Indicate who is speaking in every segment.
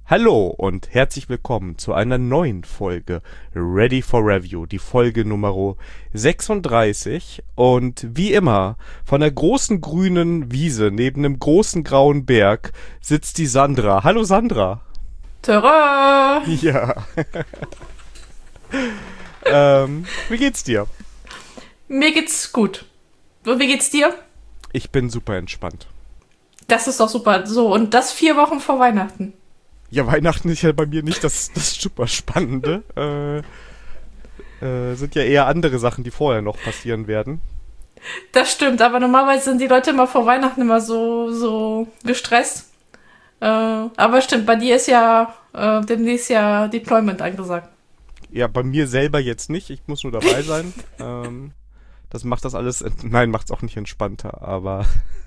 Speaker 1: Hallo und herzlich willkommen zu einer neuen Folge Ready for Review, die Folge Nummer 36 und wie immer von der großen grünen Wiese neben einem großen grauen Berg sitzt die Sandra. Hallo Sandra.
Speaker 2: Tada!
Speaker 1: Ja. Wie geht's dir?
Speaker 2: Mir geht's gut. Und wie geht's dir?
Speaker 1: Ich bin super entspannt.
Speaker 2: Das ist doch super. So, und das 4 Wochen vor Weihnachten.
Speaker 1: Ja, Weihnachten ist ja bei mir nicht das super Spannende. Sind ja eher andere Sachen, die vorher noch passieren werden.
Speaker 2: Das stimmt, aber normalerweise sind die Leute immer vor Weihnachten immer so gestresst. Aber stimmt, bei dir ist ja demnächst ja Deployment angesagt.
Speaker 1: Ja, bei mir selber jetzt nicht. Ich muss nur dabei sein. Das macht das alles... Nein, macht's auch nicht entspannter, aber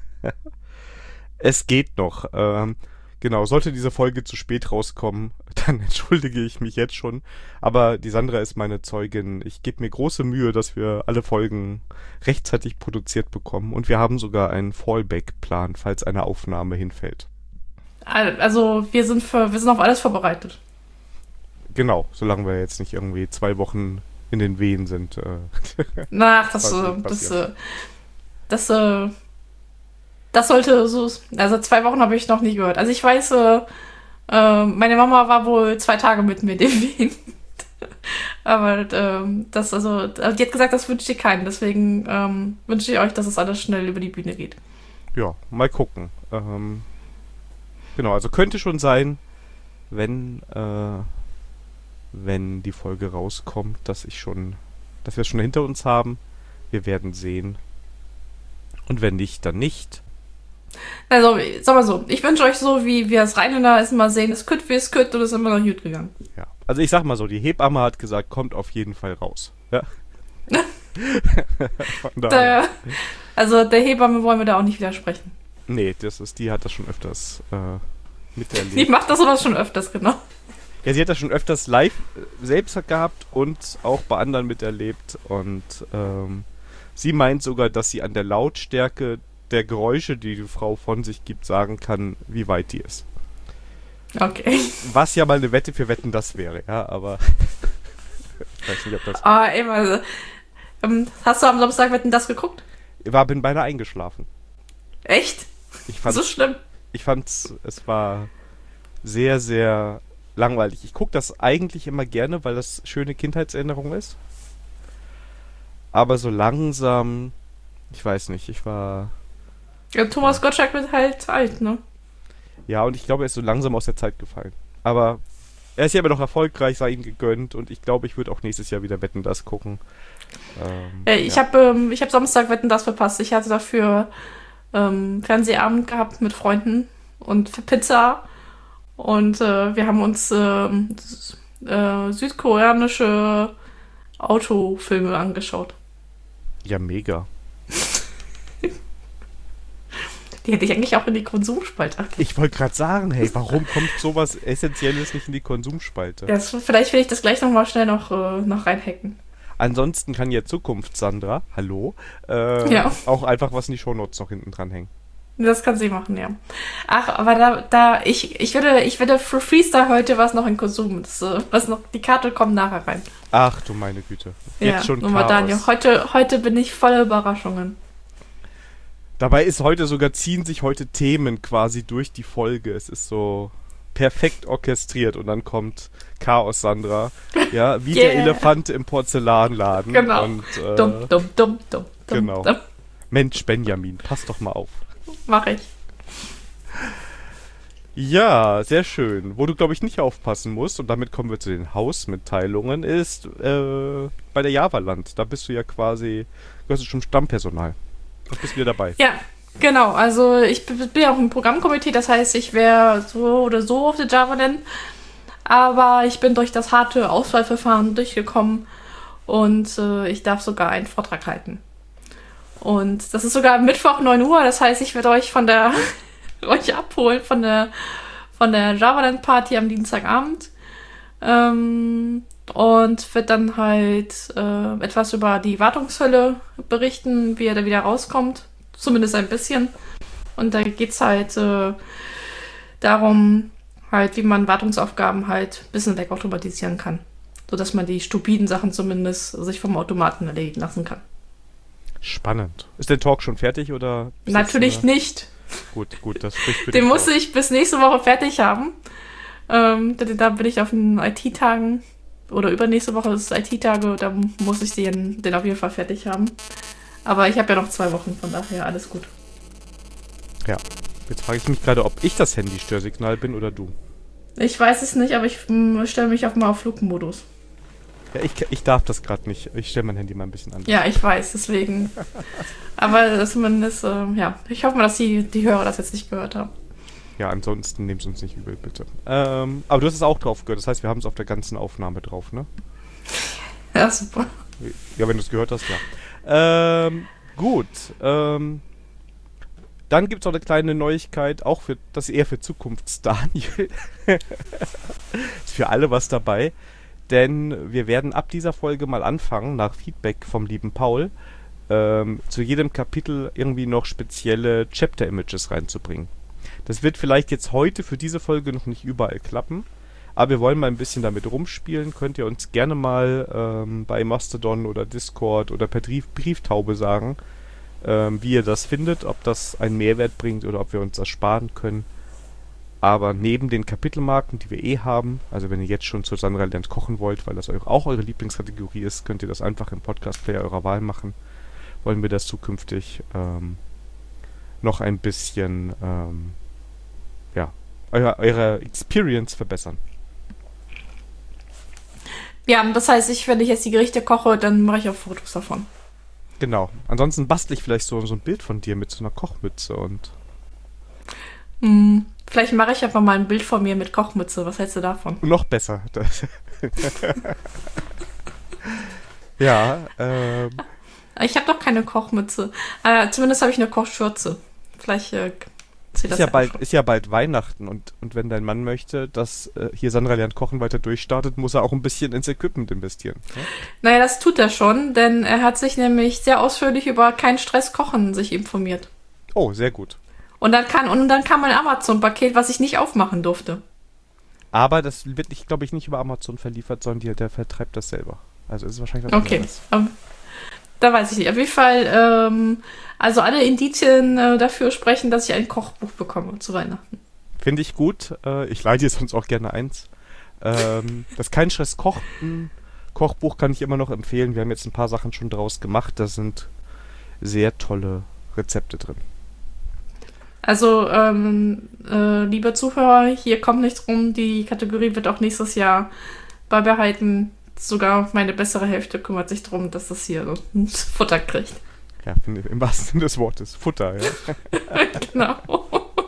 Speaker 1: es geht noch. Genau, sollte diese Folge zu spät rauskommen, dann entschuldige ich mich jetzt schon. Aber die Sandra ist meine Zeugin. Ich gebe mir große Mühe, dass wir alle Folgen rechtzeitig produziert bekommen. Und wir haben sogar einen Fallback-Plan, falls eine Aufnahme hinfällt.
Speaker 2: Also wir sind auf alles vorbereitet.
Speaker 1: Genau, solange wir jetzt nicht irgendwie 2 Wochen in den Wehen sind.
Speaker 2: Das sollte so... Also 2 Wochen habe ich noch nie gehört. Also ich weiß, meine Mama war wohl 2 Tage mit mir in den Wehen. Aber die hat gesagt, das wünscht ihr keinen. Deswegen wünsche ich euch, dass es alles schnell über die Bühne geht.
Speaker 1: Ja, mal gucken. Genau, also könnte schon sein, wenn die Folge rauskommt, dass wir es schon hinter uns haben. Wir werden sehen. Und wenn nicht, dann nicht.
Speaker 2: Also, sag mal so, ich wünsche euch so, wie wir es Rheinländer immer sehen, es kütt wie es kütt und es ist immer noch gut gegangen.
Speaker 1: Ja, also ich sag mal so, die Hebamme hat gesagt, kommt auf jeden Fall raus. Ja.
Speaker 2: Also der Hebamme wollen wir da auch nicht widersprechen.
Speaker 1: Nee, die hat das schon öfters miterlebt.
Speaker 2: Die macht das sowas schon öfters, genau.
Speaker 1: Ja, sie hat das schon öfters live selbst gehabt und auch bei anderen miterlebt. Und sie meint sogar, dass sie an der Lautstärke der Geräusche, die die Frau von sich gibt, sagen kann, wie weit die ist.
Speaker 2: Okay.
Speaker 1: Was ja mal eine Wette für Wetten das wäre, ja, aber ich weiß nicht, ob das...
Speaker 2: Hast du am Samstag Wetten das geguckt?
Speaker 1: Bin beinahe eingeschlafen.
Speaker 2: Echt? So schlimm?
Speaker 1: Ich fand's, es war sehr, sehr langweilig. Ich gucke das eigentlich immer gerne, weil das schöne Kindheitserinnerung ist. Aber so langsam, ich weiß nicht,
Speaker 2: Ja, Thomas Gottschalk wird halt alt, ne?
Speaker 1: Ja, und ich glaube, er ist so langsam aus der Zeit gefallen. Aber er ist ja immer noch erfolgreich, sei ihm gegönnt. Und ich glaube, ich würde auch nächstes Jahr wieder Wetten, das gucken.
Speaker 2: Ich hab Samstag Wetten, das verpasst. Ich hatte dafür Fernsehabend gehabt mit Freunden und für Pizza. Und wir haben uns südkoreanische Autofilme angeschaut.
Speaker 1: Ja, mega.
Speaker 2: Die hätte ich eigentlich auch in die Konsumspalte.
Speaker 1: Ich wollte gerade sagen, hey, warum kommt sowas Essentielles nicht in die Konsumspalte?
Speaker 2: Ja, vielleicht will ich das gleich nochmal schnell noch reinhacken.
Speaker 1: Ansonsten kann ja Zukunft Sandra, hallo, auch einfach was in die Shownotes noch hinten dran hängen.
Speaker 2: Das kann sie machen, ja. Ach, aber ich werde für Freestyle heute was noch in Konsum. Die Karte kommt nachher rein.
Speaker 1: Ach du meine Güte. Jetzt schon
Speaker 2: Chaos. Daniel, heute bin ich voller Überraschungen.
Speaker 1: Dabei ziehen sich heute Themen quasi durch die Folge. Es ist so perfekt orchestriert und dann kommt Chaos Sandra. Ja, wie der Elefant im Porzellanladen.
Speaker 2: Genau.
Speaker 1: Und,
Speaker 2: Dumm.
Speaker 1: Genau. Mensch, Benjamin, pass doch mal auf.
Speaker 2: Mach ich.
Speaker 1: Ja, sehr schön. Wo du, glaube ich, nicht aufpassen musst, und damit kommen wir zu den Hausmitteilungen, ist bei der Javaland. Da bist du ja quasi, gehörst du schon Stammpersonal. Da bist du wieder dabei.
Speaker 2: Ja, genau. Also ich bin ja auch im Programmkomitee, das heißt, ich wäre so oder so auf der Javaland. Aber ich bin durch das harte Auswahlverfahren durchgekommen und ich darf sogar einen Vortrag halten. Und das ist sogar Mittwoch 9 Uhr, das heißt, ich werde euch euch abholen von der Javaland Party am Dienstagabend. Und wird dann halt etwas über die Wartungshölle berichten, wie er da wieder rauskommt. Zumindest ein bisschen. Und da geht es halt darum, halt, wie man Wartungsaufgaben halt ein bisschen wegautomatisieren kann. Sodass man die stupiden Sachen zumindest sich vom Automaten erledigen lassen kann.
Speaker 1: Spannend. Ist der Talk schon fertig oder?
Speaker 2: Natürlich nicht.
Speaker 1: Gut, das spricht für
Speaker 2: Den
Speaker 1: den
Speaker 2: muss
Speaker 1: Talk.
Speaker 2: ich bis nächste Woche fertig haben. Da bin ich auf den IT-Tagen oder übernächste Woche ist IT-Tage, da muss ich den auf jeden Fall fertig haben. Aber ich habe ja noch 2 Wochen, von daher alles gut.
Speaker 1: Ja, jetzt frage ich mich gerade, ob ich das Handy-Störsignal bin oder du.
Speaker 2: Ich weiß es nicht, aber ich stelle mich auch mal auf Flugmodus.
Speaker 1: Ja, ich darf das gerade nicht. Ich stelle mein Handy mal ein bisschen an.
Speaker 2: Ja, ich weiß, deswegen. Aber zumindest, ich hoffe mal, dass die Hörer das jetzt nicht gehört haben.
Speaker 1: Ja, ansonsten nehmt es uns nicht übel, bitte. Aber du hast es auch drauf gehört. Das heißt, wir haben es auf der ganzen Aufnahme drauf, ne?
Speaker 2: Ja, super.
Speaker 1: Ja, wenn du es gehört hast, ja. Gut. Dann gibt es noch eine kleine Neuigkeit, auch das ist eher für Zukunfts-Daniel. Ist für alle was dabei. Denn wir werden ab dieser Folge mal anfangen, nach Feedback vom lieben Paul, zu jedem Kapitel irgendwie noch spezielle Chapter-Images reinzubringen. Das wird vielleicht jetzt heute für diese Folge noch nicht überall klappen, aber wir wollen mal ein bisschen damit rumspielen. Könnt ihr uns gerne mal bei Mastodon oder Discord oder per Brieftaube sagen, wie ihr das findet, ob das einen Mehrwert bringt oder ob wir uns das sparen können. Aber neben den Kapitelmarken, die wir haben, also wenn ihr jetzt schon zu Sandra lernt kochen wollt, weil das auch eure Lieblingskategorie ist, könnt ihr das einfach im Podcast-Player eurer Wahl machen. Wollen wir das zukünftig noch ein bisschen eure Experience verbessern.
Speaker 2: Ja, das heißt, wenn ich jetzt die Gerichte koche, dann mache ich auch Fotos davon.
Speaker 1: Genau. Ansonsten bastle ich vielleicht so ein Bild von dir mit so einer Kochmütze und...
Speaker 2: Vielleicht mache ich einfach mal ein Bild von mir mit Kochmütze. Was hältst du davon?
Speaker 1: Noch besser. Ja,
Speaker 2: Ich habe doch keine Kochmütze. Zumindest habe ich eine Kochschürze. Vielleicht
Speaker 1: ist ja bald Weihnachten und wenn dein Mann möchte, dass hier Sandra lernt kochen weiter durchstartet, muss er auch ein bisschen ins Equipment investieren. Ja?
Speaker 2: Naja, das tut er schon, denn er hat sich nämlich sehr ausführlich über kein Stress kochen sich informiert.
Speaker 1: Oh, sehr gut.
Speaker 2: Und dann kam ein Amazon-Paket, was ich nicht aufmachen durfte.
Speaker 1: Aber das wird, glaube ich, nicht über Amazon verliefert, sondern der vertreibt das selber. Also ist es wahrscheinlich was anderes.
Speaker 2: Da weiß ich nicht. Auf jeden Fall, also alle Indizien dafür sprechen, dass ich ein Kochbuch bekomme zu Weihnachten.
Speaker 1: Finde ich gut. Ich leih dir sonst auch gerne eins. Das Kein Stress Kochbuch kann ich immer noch empfehlen. Wir haben jetzt ein paar Sachen schon draus gemacht. Da sind sehr tolle Rezepte drin.
Speaker 2: Also, liebe Zuhörer, hier kommt nichts rum. Die Kategorie wird auch nächstes Jahr beibehalten. Sogar meine bessere Hälfte kümmert sich darum, dass das hier Futter kriegt.
Speaker 1: Ja, im wahrsten Sinne des Wortes. Futter, ja.
Speaker 2: Genau.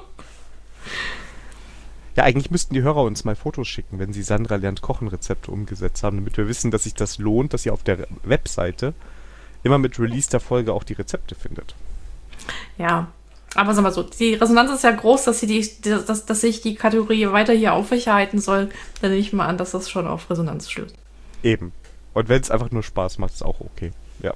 Speaker 1: Ja, eigentlich müssten die Hörer uns mal Fotos schicken, wenn sie Sandra lernt kochen Rezepte umgesetzt haben, damit wir wissen, dass sich das lohnt, dass ihr auf der Webseite immer mit Release der Folge auch die Rezepte findet.
Speaker 2: Ja, aber sag mal so, die Resonanz ist ja groß, dass ich die Kategorie weiter hier aufrechterhalten soll. Dann nehme ich mal an, dass das schon auf Resonanz stößt.
Speaker 1: Eben. Und wenn es einfach nur Spaß macht, ist auch okay. Ja.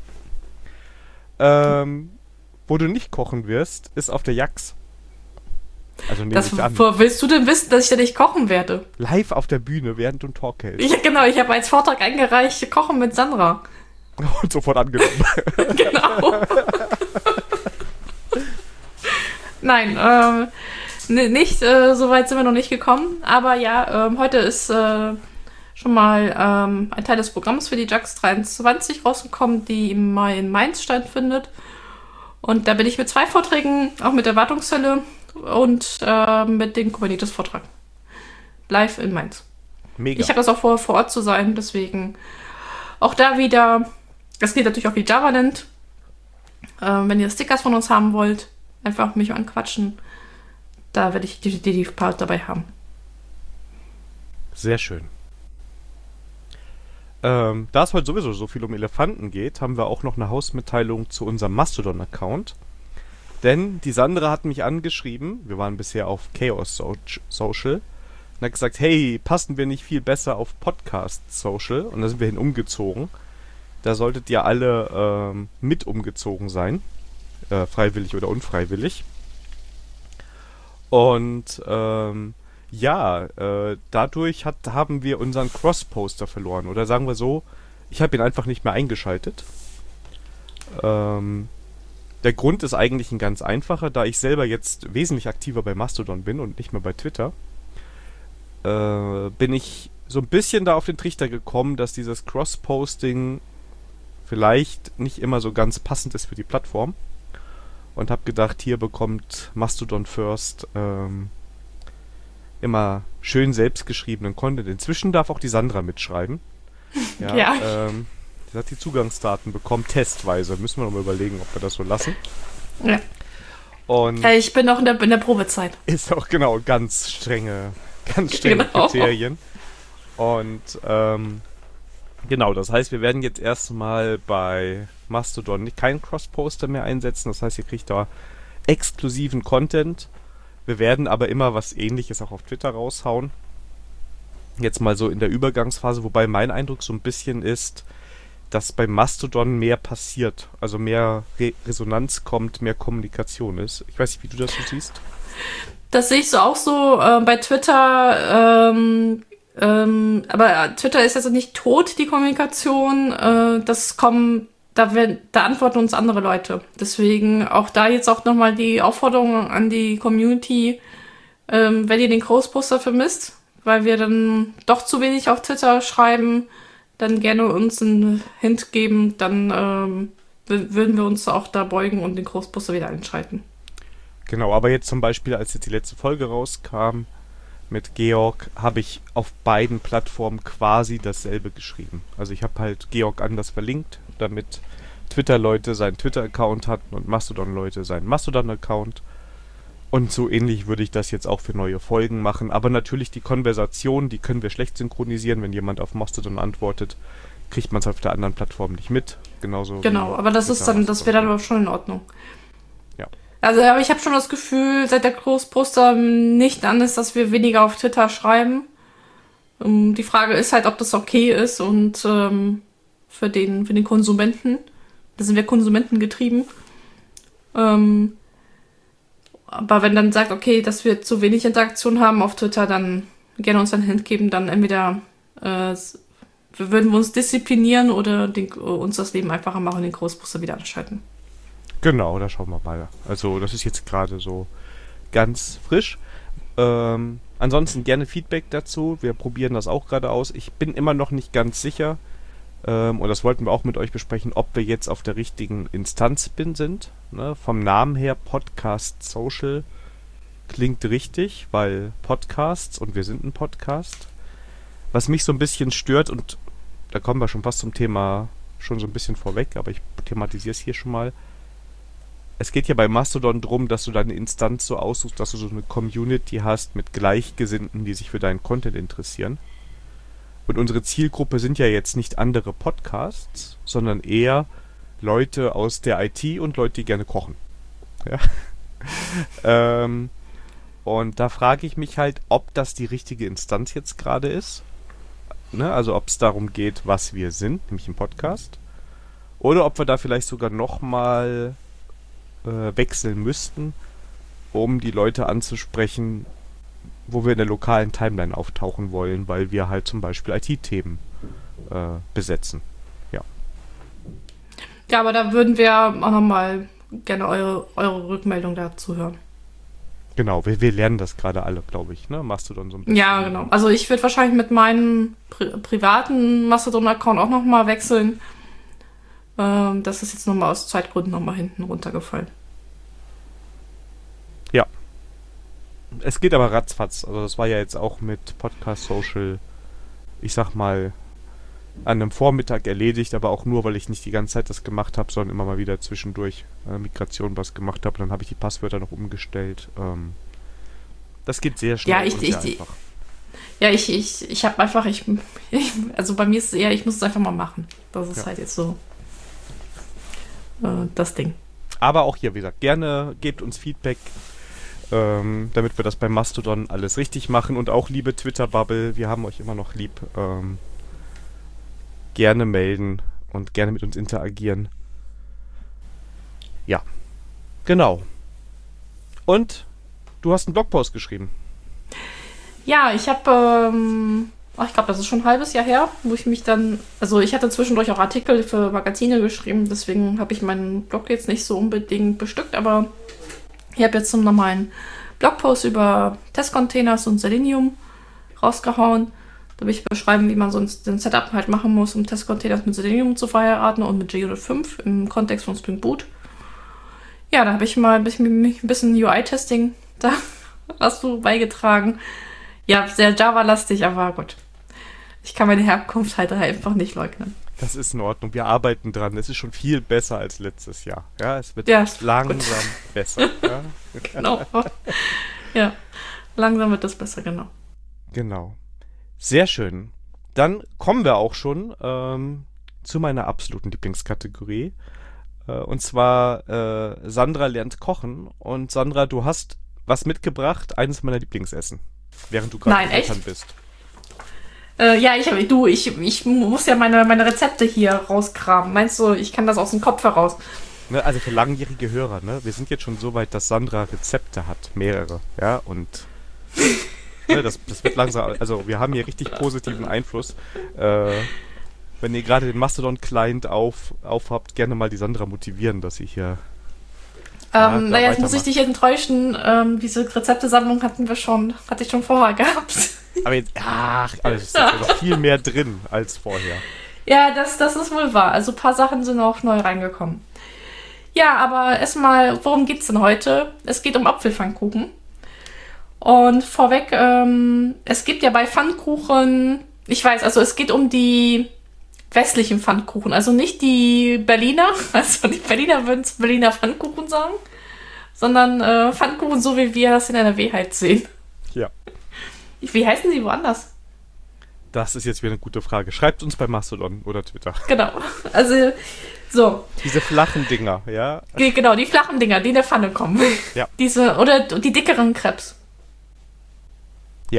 Speaker 1: Wo du nicht kochen wirst, ist auf der Jax. Also nehme ich an.
Speaker 2: Wo willst du denn wissen, dass ich da nicht kochen werde?
Speaker 1: Live auf der Bühne, während du einen Talk hältst.
Speaker 2: Ja, genau, ich habe als Vortrag eingereicht, Kochen mit Sandra.
Speaker 1: Und sofort angenommen.
Speaker 2: Genau. Nein, nicht, so weit sind wir noch nicht gekommen. Aber ja, heute ist schon mal ein Teil des Programms für die JAX 23 rausgekommen, die im Mai in Mainz stattfindet. Und da bin ich mit 2 Vorträgen, auch mit der Wartungshölle und mit dem Kubernetes-Vortrag. Live in Mainz.
Speaker 1: Mega.
Speaker 2: Ich habe das auch vor Ort zu sein, deswegen auch da wieder, das geht natürlich auch wie JavaLand. Wenn ihr Stickers von uns haben wollt, einfach mich anquatschen. Da werde ich die Part dabei haben.
Speaker 1: Sehr schön. Da es heute sowieso so viel um Elefanten geht, haben wir auch noch eine Hausmitteilung zu unserem Mastodon-Account. Denn die Sandra hat mich angeschrieben, wir waren bisher auf Chaos Social, und hat gesagt, hey, passen wir nicht viel besser auf Podcast Social? Und da sind wir hin umgezogen. Da solltet ihr alle mit umgezogen sein. Freiwillig oder unfreiwillig. Und Ja, dadurch haben wir unseren Cross-Poster verloren. Oder sagen wir so, ich habe ihn einfach nicht mehr eingeschaltet. Der Grund ist eigentlich ein ganz einfacher, da ich selber jetzt wesentlich aktiver bei Mastodon bin und nicht mehr bei Twitter, bin ich so ein bisschen da auf den Trichter gekommen, dass dieses Cross-Posting vielleicht nicht immer so ganz passend ist für die Plattform. Und habe gedacht, hier bekommt Mastodon First immer schön selbstgeschriebenen Content. Inzwischen darf auch die Sandra mitschreiben. Ja.
Speaker 2: Ja.
Speaker 1: Sie hat die Zugangsdaten bekommen, testweise. Müssen wir noch mal überlegen, ob wir das so lassen.
Speaker 2: Ja.
Speaker 1: Und
Speaker 2: Ich bin noch in der Probezeit.
Speaker 1: ist auch genau ganz strenge Kriterien. Und genau, das heißt, wir werden jetzt erstmal bei Mastodon keinen Cross-Poster mehr einsetzen. Das heißt, ihr kriegt da exklusiven Content. Wir werden aber immer was Ähnliches auch auf Twitter raushauen. Jetzt mal so in der Übergangsphase, wobei mein Eindruck so ein bisschen ist, dass bei Mastodon mehr passiert. Also mehr Resonanz kommt, mehr Kommunikation ist. Ich weiß nicht, wie du das so siehst.
Speaker 2: Das sehe ich so auch so bei Twitter. Aber Twitter ist also nicht tot, die Kommunikation. Da antworten uns andere Leute. Deswegen auch da jetzt auch nochmal die Aufforderung an die Community, wenn ihr den Cross-Poster vermisst, weil wir dann doch zu wenig auf Twitter schreiben, dann gerne uns einen Hint geben, dann würden wir uns auch da beugen und den Cross-Poster wieder einschalten.
Speaker 1: Genau, aber jetzt zum Beispiel, als jetzt die letzte Folge rauskam mit Georg, habe ich auf beiden Plattformen quasi dasselbe geschrieben. Also ich habe halt Georg anders verlinkt, damit Twitter-Leute seinen Twitter-Account hatten und Mastodon-Leute seinen Mastodon-Account. Und so ähnlich würde ich das jetzt auch für neue Folgen machen. Aber natürlich die Konversation, die können wir schlecht synchronisieren. Wenn jemand auf Mastodon antwortet, kriegt man es auf der anderen Plattform nicht mit. Genauso.
Speaker 2: Genau, aber das wäre dann aber schon in Ordnung.
Speaker 1: Ja.
Speaker 2: Also, aber ich habe schon das Gefühl, seit der Cross-Poster nicht an ist, dass wir weniger auf Twitter schreiben. Die Frage ist halt, ob das okay ist und für den Konsumenten. Da sind wir Konsumenten getrieben. Aber wenn dann sagt, okay, dass wir zu wenig Interaktion haben auf Twitter, dann gerne uns einen Hint geben, dann entweder würden wir uns disziplinieren oder uns das Leben einfacher machen und den Cross-Poster wieder anschalten.
Speaker 1: Genau, da schauen wir mal. Also das ist jetzt gerade so ganz frisch. Ansonsten gerne Feedback dazu. Wir probieren das auch gerade aus. Ich bin immer noch nicht ganz sicher, und das wollten wir auch mit euch besprechen, ob wir jetzt auf der richtigen Instanz sind. Ne? Vom Namen her Podcast Social klingt richtig, weil Podcasts und wir sind ein Podcast. Was mich so ein bisschen stört, und da kommen wir schon fast zum Thema schon so ein bisschen vorweg, aber ich thematisiere es hier schon mal. Es geht ja bei Mastodon drum, dass du deine Instanz so aussuchst, dass du so eine Community hast mit Gleichgesinnten, die sich für deinen Content interessieren. Und unsere Zielgruppe sind ja jetzt nicht andere Podcasts, sondern eher Leute aus der IT und Leute, die gerne kochen. Ja. Und da frage ich mich halt, ob das die richtige Instanz jetzt gerade ist. Ne? Also ob es darum geht, was wir sind, nämlich ein Podcast. Oder ob wir da vielleicht sogar nochmal wechseln müssten, um die Leute anzusprechen, wo wir in der lokalen Timeline auftauchen wollen, weil wir halt zum Beispiel IT-Themen besetzen. Ja.
Speaker 2: Ja, aber da würden wir auch nochmal gerne eure Rückmeldung dazu hören.
Speaker 1: Genau, wir lernen das gerade alle, glaube ich, ne? Mastodon so ein bisschen.
Speaker 2: Ja, genau. Also ich würde wahrscheinlich mit meinem privaten Mastodon-Account auch nochmal wechseln. Das ist jetzt nochmal aus Zeitgründen nochmal hinten runtergefallen.
Speaker 1: Ja. Es geht aber ratzfatz. Also das war ja jetzt auch mit Podcast Social, ich sag mal, an einem Vormittag erledigt, aber auch nur, weil ich nicht die ganze Zeit das gemacht habe, sondern immer mal wieder zwischendurch Migration was gemacht habe. Dann habe ich die Passwörter noch umgestellt. Das geht sehr schnell und sehr einfach.
Speaker 2: Ja, ich habe einfach, also bei mir ist es eher, ich muss es einfach mal machen. Das ist halt jetzt so das Ding.
Speaker 1: Aber auch hier, wie gesagt, gerne gebt uns Feedback, damit wir das bei Mastodon alles richtig machen. Und auch, liebe Twitter-Bubble, wir haben euch immer noch lieb. Gerne melden und gerne mit uns interagieren. Ja, genau. Und du hast einen Blogpost geschrieben.
Speaker 2: Ja, ich habe, ich glaube, das ist schon ein halbes Jahr her, wo ich mich dann, also ich hatte zwischendurch auch Artikel für Magazine geschrieben, deswegen habe ich meinen Blog jetzt nicht so unbedingt bestückt, aber ich habe jetzt nochmal einen Blogpost über Testcontainers und Selenium rausgehauen. Da will ich beschreiben, wie man sonst den Setup halt machen muss, um Testcontainers mit Selenium zu verheiraten und mit JUnit 5 im Kontext von Spring Boot. Ja, da habe ich mal ein bisschen UI-Testing da was so beigetragen. Ja, sehr Java-lastig, aber gut. Ich kann meine Herkunft halt einfach nicht leugnen.
Speaker 1: Das ist in Ordnung. Wir arbeiten dran. Es ist schon viel besser als letztes Jahr. Ja, es wird langsam besser. Ja?
Speaker 2: Genau. Ja, langsam wird das besser, genau.
Speaker 1: Genau. Sehr schön. Dann kommen wir auch schon zu meiner absoluten Lieblingskategorie. Und zwar Sandra lernt kochen. Und Sandra, du hast was mitgebracht, eines meiner Lieblingsessen, während du gerade Eltern bist.
Speaker 2: Ja, ich muss ja meine Rezepte hier rauskramen. Meinst du, ich kann das aus dem Kopf heraus?
Speaker 1: Ne, also für langjährige Hörer, ne? Wir sind jetzt schon so weit, dass Sandra Rezepte hat, mehrere, ja, und ne, das wird langsam, also wir haben hier richtig positiven Einfluss. Wenn ihr gerade den Mastodon-Client aufhabt, gerne mal die Sandra motivieren, dass sie hier
Speaker 2: naja, jetzt muss ich dich enttäuschen. Diese Rezeptesammlung hatte ich schon vorher gehabt.
Speaker 1: Aber jetzt, aber es ist jetzt noch viel mehr drin als vorher.
Speaker 2: Ja, das ist wohl wahr. Also ein paar Sachen sind auch neu reingekommen. Ja, aber erstmal, worum geht's denn heute? Es geht um Apfelpfannkuchen. Und vorweg, es gibt ja bei Pfannkuchen, ich weiß, also es geht um die westlichen Pfannkuchen, also nicht die Berliner, also die Berliner würden Berliner Pfannkuchen sagen, sondern Pfannkuchen, so wie wir das in NRW halt sehen.
Speaker 1: Ja.
Speaker 2: Wie heißen sie woanders?
Speaker 1: Das ist jetzt wieder eine gute Frage. Schreibt uns bei Mastodon oder Twitter.
Speaker 2: Genau, also so.
Speaker 1: Diese flachen Dinger, ja?
Speaker 2: Genau, die flachen Dinger, die in der Pfanne kommen.
Speaker 1: Ja.
Speaker 2: Oder die dickeren Crepes.
Speaker 1: Ja.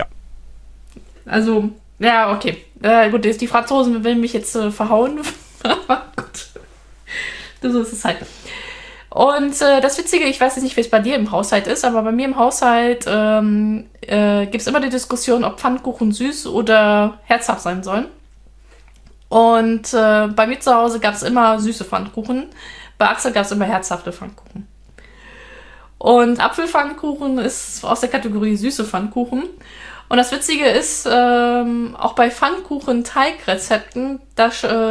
Speaker 2: Also, ja, okay. Gut, die Franzosen will mich jetzt verhauen. Aber gut. So ist es halt. Und das Witzige, ich weiß jetzt nicht, wie es bei dir im Haushalt ist, aber bei mir im Haushalt gibt es immer die Diskussion, ob Pfannkuchen süß oder herzhaft sein sollen. Und bei mir zu Hause gab es immer süße Pfannkuchen. Bei Axel gab es immer herzhafte Pfannkuchen. Und Apfelpfannkuchen ist aus der Kategorie süße Pfannkuchen. Und das Witzige ist, auch bei Pfannkuchen-Teigrezepten, da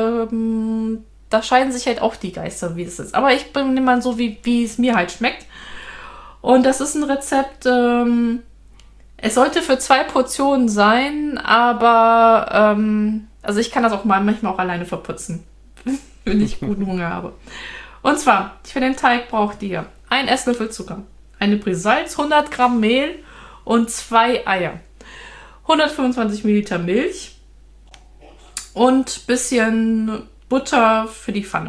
Speaker 2: scheiden sich halt auch die Geister, wie es ist. Aber ich bin immer so, wie es mir halt schmeckt. Und das ist ein Rezept, es sollte für 2 Portionen sein, aber also ich kann das auch manchmal auch alleine verputzen, wenn ich guten Hunger habe. Und zwar, für den Teig braucht ihr 1 Esslöffel Zucker, eine Prise Salz, 100 Gramm Mehl und 2 Eier. 125 Milliliter Milch und bisschen Butter für die Pfanne.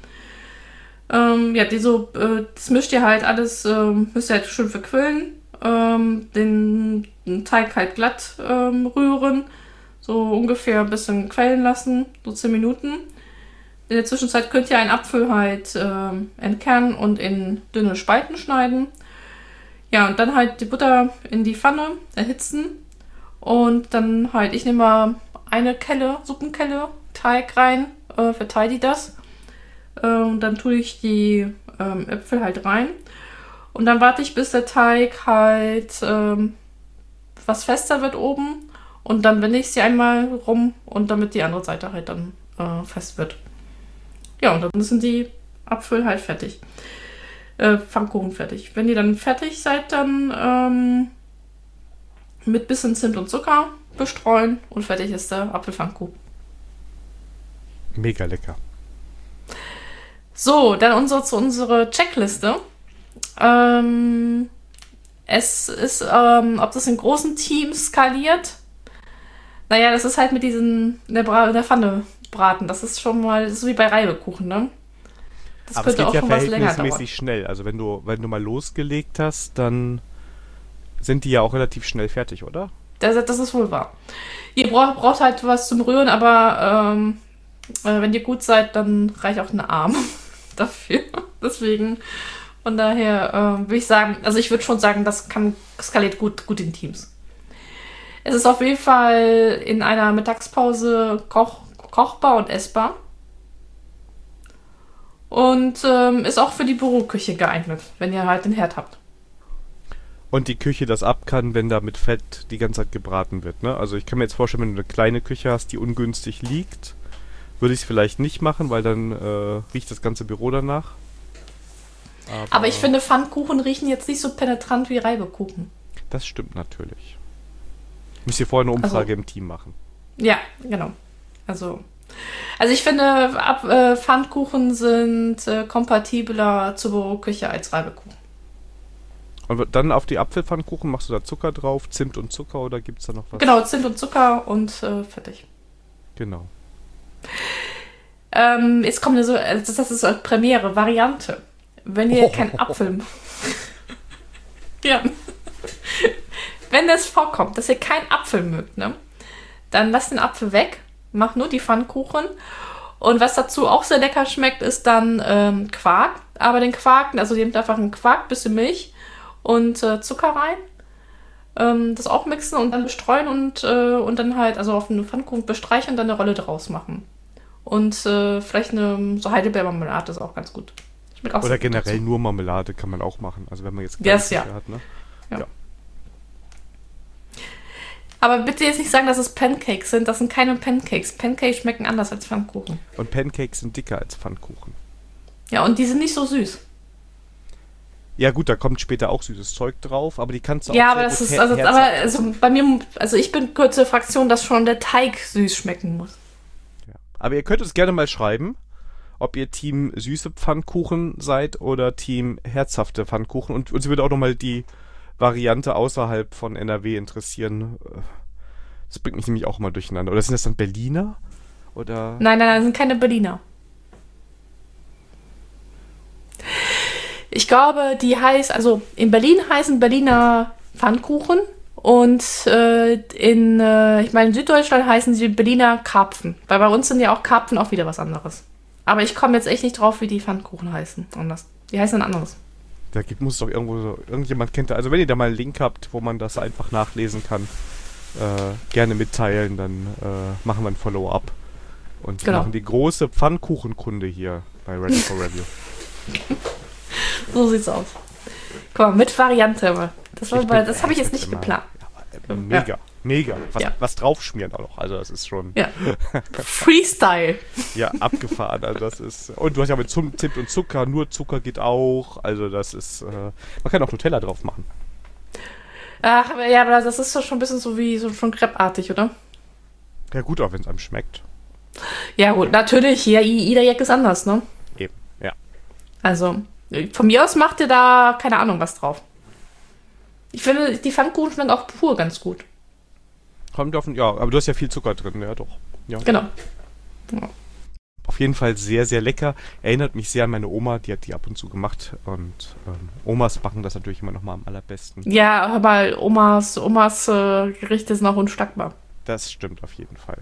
Speaker 2: Das mischt ihr halt alles, müsst ihr halt schön verquillen, den Teig halt glatt rühren, so ungefähr ein bisschen quellen lassen, so 10 Minuten. In der Zwischenzeit könnt ihr einen Apfel halt entkernen und in dünne Spalten schneiden. Ja, und dann halt die Butter in die Pfanne erhitzen. Und dann halt, ich nehme mal eine Suppenkelle Teig rein, verteile die das. Und dann tue ich die Äpfel halt rein. Und dann warte ich, bis der Teig halt was fester wird oben. Und dann wende ich sie einmal rum und damit die andere Seite halt dann fest wird. Ja, und dann sind die Apfel halt fertig. Pfannkuchen fertig. Wenn ihr dann fertig seid, dann mit bisschen Zimt und Zucker bestreuen und fertig ist der Apfelpfannkuchen.
Speaker 1: Mega lecker.
Speaker 2: So, dann unsere Checkliste. Es ist, ob das in großen Teams skaliert. Naja, das ist halt mit in der Pfanne braten. Das ist schon mal so wie bei Reibekuchen, ne? Das
Speaker 1: aber
Speaker 2: könnte
Speaker 1: es geht
Speaker 2: auch
Speaker 1: ja
Speaker 2: schon was länger dauern.
Speaker 1: verhältnismäßig schnell. Also wenn du mal losgelegt hast, dann sind die ja auch relativ schnell fertig, oder?
Speaker 2: Das ist wohl wahr. Ihr braucht halt was zum Rühren, aber wenn ihr gut seid, dann reicht auch ein Arm dafür. Deswegen, von daher würde ich sagen, also ich würde schon sagen, das skaliert gut in Teams. Es ist auf jeden Fall in einer Mittagspause kochbar und essbar. Und ist auch für die Büroküche geeignet, wenn ihr halt den Herd habt.
Speaker 1: Und die Küche das ab kann, wenn da mit Fett die ganze Zeit gebraten wird, ne? Also ich kann mir jetzt vorstellen, wenn du eine kleine Küche hast, die ungünstig liegt, würde ich es vielleicht nicht machen, weil dann riecht das ganze Büro danach.
Speaker 2: Aber ich finde, Pfannkuchen riechen jetzt nicht so penetrant wie Reibekuchen.
Speaker 1: Das stimmt natürlich. Müsst ihr vorher eine Umfrage im Team machen.
Speaker 2: Ja, genau. Also ich finde, Pfannkuchen sind kompatibler zur Büroküche als Reibekuchen.
Speaker 1: Und dann auf die Apfelpfannkuchen machst du da Zucker drauf, Zimt und Zucker oder gibt es da noch was?
Speaker 2: Genau, Zimt und Zucker und fertig.
Speaker 1: Genau.
Speaker 2: Jetzt kommt so, das ist eine Premiere, Variante. Wenn ihr keinen Apfel... ja. Wenn es vorkommt, dass ihr keinen Apfel mögt, ne, dann lasst den Apfel weg, macht nur die Pfannkuchen. Und was dazu auch sehr lecker schmeckt, ist dann Quark. Aber den Quark, also nehmt einfach einen Quark, bisschen Milch und Zucker rein. Das auch mixen und dann bestreuen und dann halt, also auf einen Pfannkuchen bestreichen und dann eine Rolle draus machen. Und vielleicht eine so Heidelbeermarmelade ist auch ganz gut. Auch
Speaker 1: oder generell dazu. Nur Marmelade kann man auch machen. Also wenn man jetzt
Speaker 2: yes, ja.
Speaker 1: hat, ne?
Speaker 2: Ja. Aber bitte jetzt nicht sagen, dass es Pancakes sind. Das sind keine Pancakes. Pancakes schmecken anders als Pfannkuchen.
Speaker 1: Und Pancakes sind dicker als Pfannkuchen.
Speaker 2: Ja, und die sind nicht so süß.
Speaker 1: Ja gut, da kommt später auch süßes Zeug drauf, aber die kannst du auch
Speaker 2: ja, aber das ist also bei mir, also ich bin kurz der Fraktion, dass schon der Teig süß schmecken muss.
Speaker 1: Ja. Aber ihr könnt uns gerne mal schreiben, ob ihr Team süße Pfannkuchen seid oder Team herzhafte Pfannkuchen. Und uns würde auch nochmal die Variante außerhalb von NRW interessieren. Das bringt mich nämlich auch mal durcheinander. Oder sind das dann Berliner? Oder?
Speaker 2: Nein, das sind keine Berliner. Ich glaube, in Berlin heißen Berliner Pfannkuchen und in Süddeutschland heißen sie Berliner Karpfen. Weil bei uns sind ja auch Karpfen auch wieder was anderes. Aber ich komme jetzt echt nicht drauf, wie die Pfannkuchen heißen. Anders. Die heißen dann anders.
Speaker 1: Da muss es doch irgendwo so, irgendjemand kennt da. Also wenn ihr da mal einen Link habt, wo man das einfach nachlesen kann, gerne mitteilen, dann machen wir ein Follow-up. Und machen die große Pfannkuchenkunde hier bei Ready for Review.
Speaker 2: So sieht's aus. Guck mal, mit Variante. Das habe ich jetzt nicht geplant.
Speaker 1: Mega. Was draufschmieren auch noch. Also das ist schon...
Speaker 2: Ja. Freestyle.
Speaker 1: Ja, abgefahren. Also das ist... Und du hast ja mit Zimt und Zucker. Nur Zucker geht auch. Also das ist... man kann auch Nutella drauf machen.
Speaker 2: Ach, ja, aber das ist doch schon ein bisschen so wie so schon Crepe-artig, oder?
Speaker 1: Ja gut, auch wenn es einem schmeckt.
Speaker 2: Ja gut, natürlich. Jeder Jack ist anders, ne?
Speaker 1: Eben, ja.
Speaker 2: Also, von mir aus macht ihr da keine Ahnung was drauf. Ich finde, die Pfannkuchen schmecken auch pur ganz gut.
Speaker 1: Kommt auf, ja, aber du hast ja viel Zucker drin, ja doch. Ja.
Speaker 2: Genau. Ja.
Speaker 1: Auf jeden Fall sehr, sehr lecker. Erinnert mich sehr an meine Oma, die hat die ab und zu gemacht. Und Omas backen das natürlich immer noch mal am allerbesten.
Speaker 2: Ja, aber Omas Gerichte sind auch unschlagbar.
Speaker 1: Das stimmt auf jeden Fall.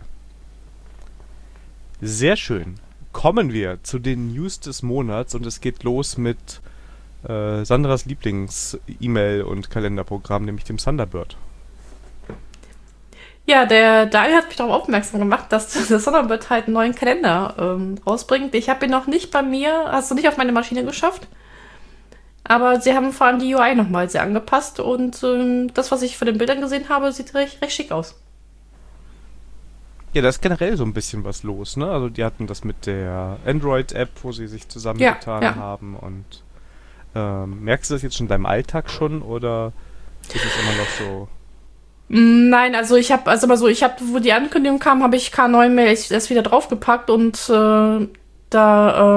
Speaker 1: Sehr schön. Kommen wir zu den News des Monats und es geht los mit Sandras Lieblings-E-Mail- und Kalenderprogramm, nämlich dem Thunderbird.
Speaker 2: Ja, der Daniel hat mich darauf aufmerksam gemacht, dass der Thunderbird halt einen neuen Kalender rausbringt. Ich habe ihn noch nicht bei mir, also nicht auf meine Maschine geschafft. Aber sie haben vor allem die UI nochmal sehr angepasst und das, was ich von den Bildern gesehen habe, sieht recht schick aus.
Speaker 1: Ja, da ist generell so ein bisschen was los, ne? Also die hatten das mit der Android-App, wo sie sich zusammengetan haben und merkst du das jetzt schon in deinem Alltag schon oder ist es immer noch so?
Speaker 2: Nein, also wo die Ankündigung kam, habe ich K9-Mail erst wieder draufgepackt und da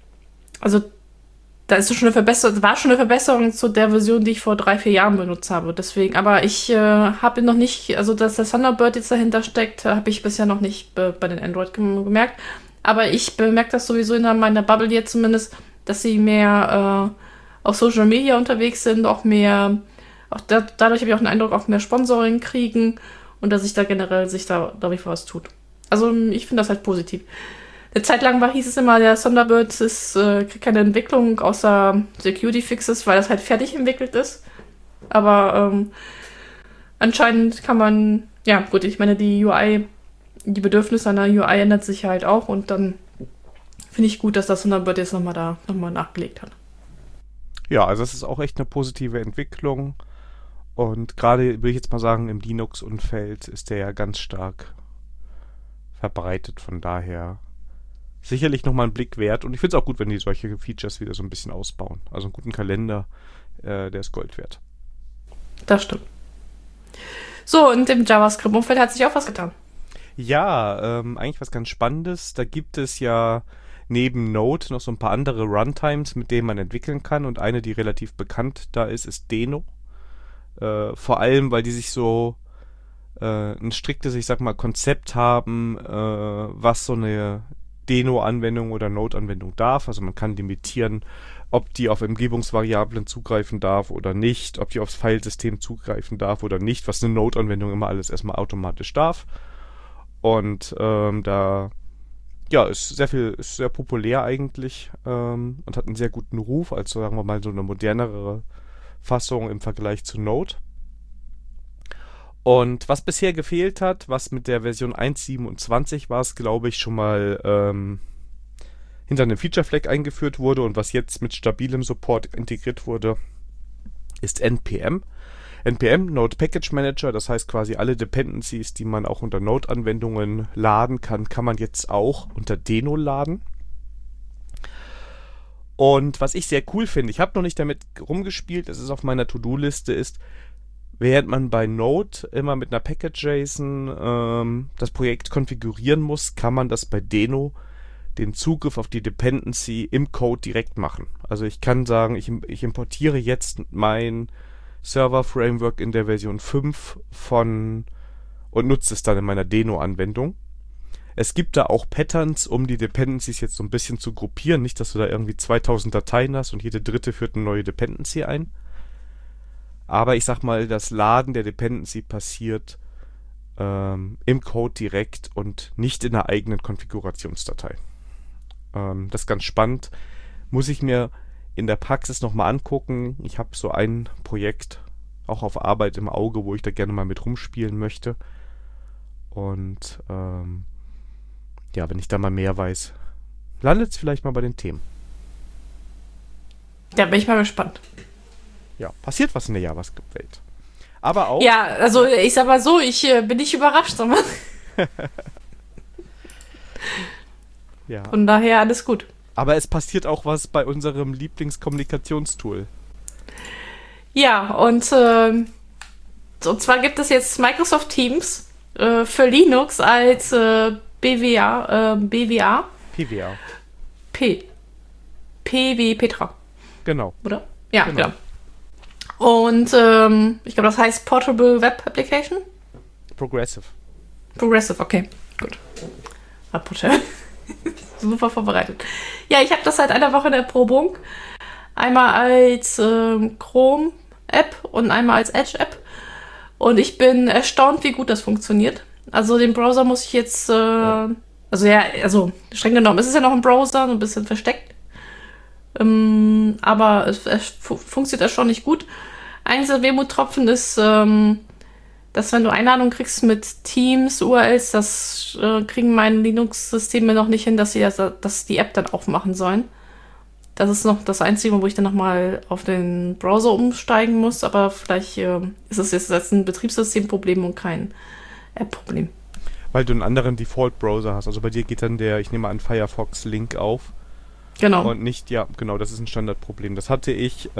Speaker 2: ist schon war schon eine Verbesserung zu der Version, die ich vor 3-4 Jahren benutzt habe. Deswegen, aber ich habe noch nicht, also dass der Thunderbird jetzt dahinter steckt, habe ich bisher noch nicht bei den Android gemerkt. Aber ich bemerke das sowieso in meiner Bubble jetzt zumindest, dass sie mehr auf Social Media unterwegs sind, dadurch habe ich auch den Eindruck, auch mehr Sponsoring kriegen und dass sich da generell glaube ich, was tut. Also ich finde das halt positiv. Eine Zeit lang hieß es immer, der Thunderbird kriegt keine Entwicklung außer Security Fixes, weil das halt fertig entwickelt ist. Aber anscheinend kann man, ja gut, ich meine, die Bedürfnisse einer UI ändert sich halt auch und dann finde ich gut, dass das Thunderbird jetzt nochmal nachgelegt hat.
Speaker 1: Ja, also es ist auch echt eine positive Entwicklung. Und gerade, würde ich jetzt mal sagen, im Linux-Umfeld ist der ja ganz stark verbreitet. Von daher sicherlich nochmal einen Blick wert. Und ich finde es auch gut, wenn die solche Features wieder so ein bisschen ausbauen. Also einen guten Kalender, der ist Gold wert.
Speaker 2: Das stimmt. So, und im JavaScript-Umfeld hat sich auch was getan.
Speaker 1: Ja, eigentlich was ganz Spannendes. Da gibt es ja neben Node noch so ein paar andere Runtimes, mit denen man entwickeln kann. Und eine, die relativ bekannt da ist Deno. Vor allem, weil die sich so ein striktes, ich sag mal, Konzept haben, was so eine Deno-Anwendung oder Node-Anwendung darf. Also man kann limitieren, ob die auf Umgebungsvariablen zugreifen darf oder nicht, ob die aufs Filesystem zugreifen darf oder nicht, was eine Node-Anwendung immer alles erstmal automatisch darf. Und da ja, ist sehr populär eigentlich und hat einen sehr guten Ruf, also sagen wir mal so eine modernere Fassung im Vergleich zu Node. Und was bisher gefehlt hat, was mit der Version 1.27 war es, glaube ich, schon mal hinter einem Feature-Flag eingeführt wurde und was jetzt mit stabilem Support integriert wurde, ist NPM. NPM, Node Package Manager, das heißt quasi alle Dependencies, die man auch unter Node-Anwendungen laden kann, kann man jetzt auch unter Deno laden. Und was ich sehr cool finde, ich habe noch nicht damit rumgespielt, es ist auf meiner To-Do-Liste, ist, während man bei Node immer mit einer Package.json das Projekt konfigurieren muss, kann man das bei Deno den Zugriff auf die Dependency im Code direkt machen. Also ich kann sagen, ich importiere jetzt mein Server-Framework in der Version 5 und nutze es dann in meiner Deno-Anwendung. Es gibt da auch Patterns, um die Dependencies jetzt so ein bisschen zu gruppieren. Nicht, dass du da irgendwie 2000 Dateien hast und jede dritte führt eine neue Dependency ein. Aber ich sag mal, das Laden der Dependency passiert im Code direkt und nicht in einer eigenen Konfigurationsdatei. Das ist ganz spannend. Muss ich mir in der Praxis nochmal angucken. Ich habe so ein Projekt auch auf Arbeit im Auge, wo ich da gerne mal mit rumspielen möchte. Und ja, wenn ich da mal mehr weiß, landet es vielleicht mal bei den Themen.
Speaker 2: Da bin ich mal gespannt.
Speaker 1: Ja, passiert was in der JavaScript-Welt. Aber auch...
Speaker 2: Ja, also ich sag mal so, ich bin nicht überrascht, sondern
Speaker 1: ja.
Speaker 2: Von daher alles gut.
Speaker 1: Aber es passiert auch was bei unserem Lieblingskommunikationstool.
Speaker 2: Ja, und zwar gibt es jetzt Microsoft Teams für Linux als BWA. P wie Petra.
Speaker 1: Genau.
Speaker 2: Oder? Ja, genau. Und ich glaube, das heißt Portable Web Application.
Speaker 1: Progressive,
Speaker 2: okay. Gut. Super vorbereitet. Ja, ich habe das seit einer Woche in der Erprobung. Einmal als Chrome-App und einmal als Edge-App. Und ich bin erstaunt, wie gut das funktioniert. Also den Browser muss ich jetzt, streng genommen, es ist ja noch ein Browser, so ein bisschen versteckt. Aber es funktioniert erstaunlich gut. Einziger Wehmuttropfen ist, dass wenn du Einladungen kriegst mit Teams, URLs, das kriegen meine Linux-Systeme noch nicht hin, dass die App dann aufmachen sollen. Das ist noch das Einzige, wo ich dann nochmal auf den Browser umsteigen muss, aber vielleicht ist es jetzt ein Betriebssystemproblem und kein App-Problem.
Speaker 1: Weil du einen anderen Default-Browser hast. Also bei dir geht dann ich nehme an, Firefox-Link auf.
Speaker 2: Genau.
Speaker 1: Und nicht, ja, genau, das ist ein Standardproblem. Das hatte ich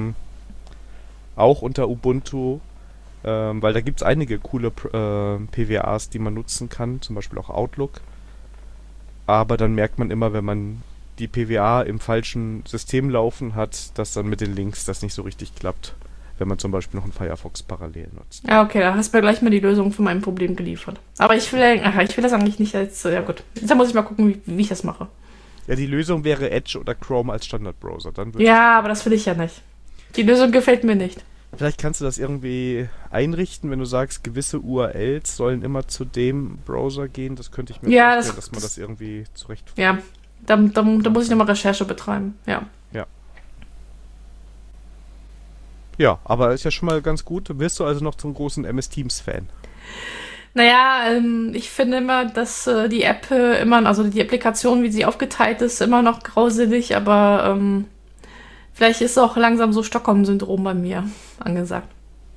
Speaker 1: auch unter Ubuntu, weil da gibt es einige coole PWAs, die man nutzen kann, zum Beispiel auch Outlook. Aber dann merkt man immer, wenn man die PWA im falschen System laufen hat, dass dann mit den Links das nicht so richtig klappt, wenn man zum Beispiel noch einen Firefox parallel nutzt.
Speaker 2: Ja, okay, da hast du mir gleich mal die Lösung für mein Problem geliefert. Aber ich will das eigentlich nicht als, ja gut, da muss ich mal gucken, wie ich das mache.
Speaker 1: Ja, die Lösung wäre Edge oder Chrome als Standardbrowser.
Speaker 2: Ja, aber das will ich ja nicht. Die Lösung gefällt mir nicht.
Speaker 1: Vielleicht kannst du das irgendwie einrichten, wenn du sagst, gewisse URLs sollen immer zu dem Browser gehen. Das könnte ich mir vorstellen, dass man das irgendwie zurecht...
Speaker 2: Ja, da muss ich nochmal Recherche betreiben. Ja.
Speaker 1: Ja, aber ist ja schon mal ganz gut. Wirst du also noch zum großen MS Teams-Fan?
Speaker 2: Naja, ich finde immer, dass die App also die Applikation, wie sie aufgeteilt ist, immer noch grauselig, aber vielleicht ist auch langsam so Stockholm-Syndrom bei mir angesagt.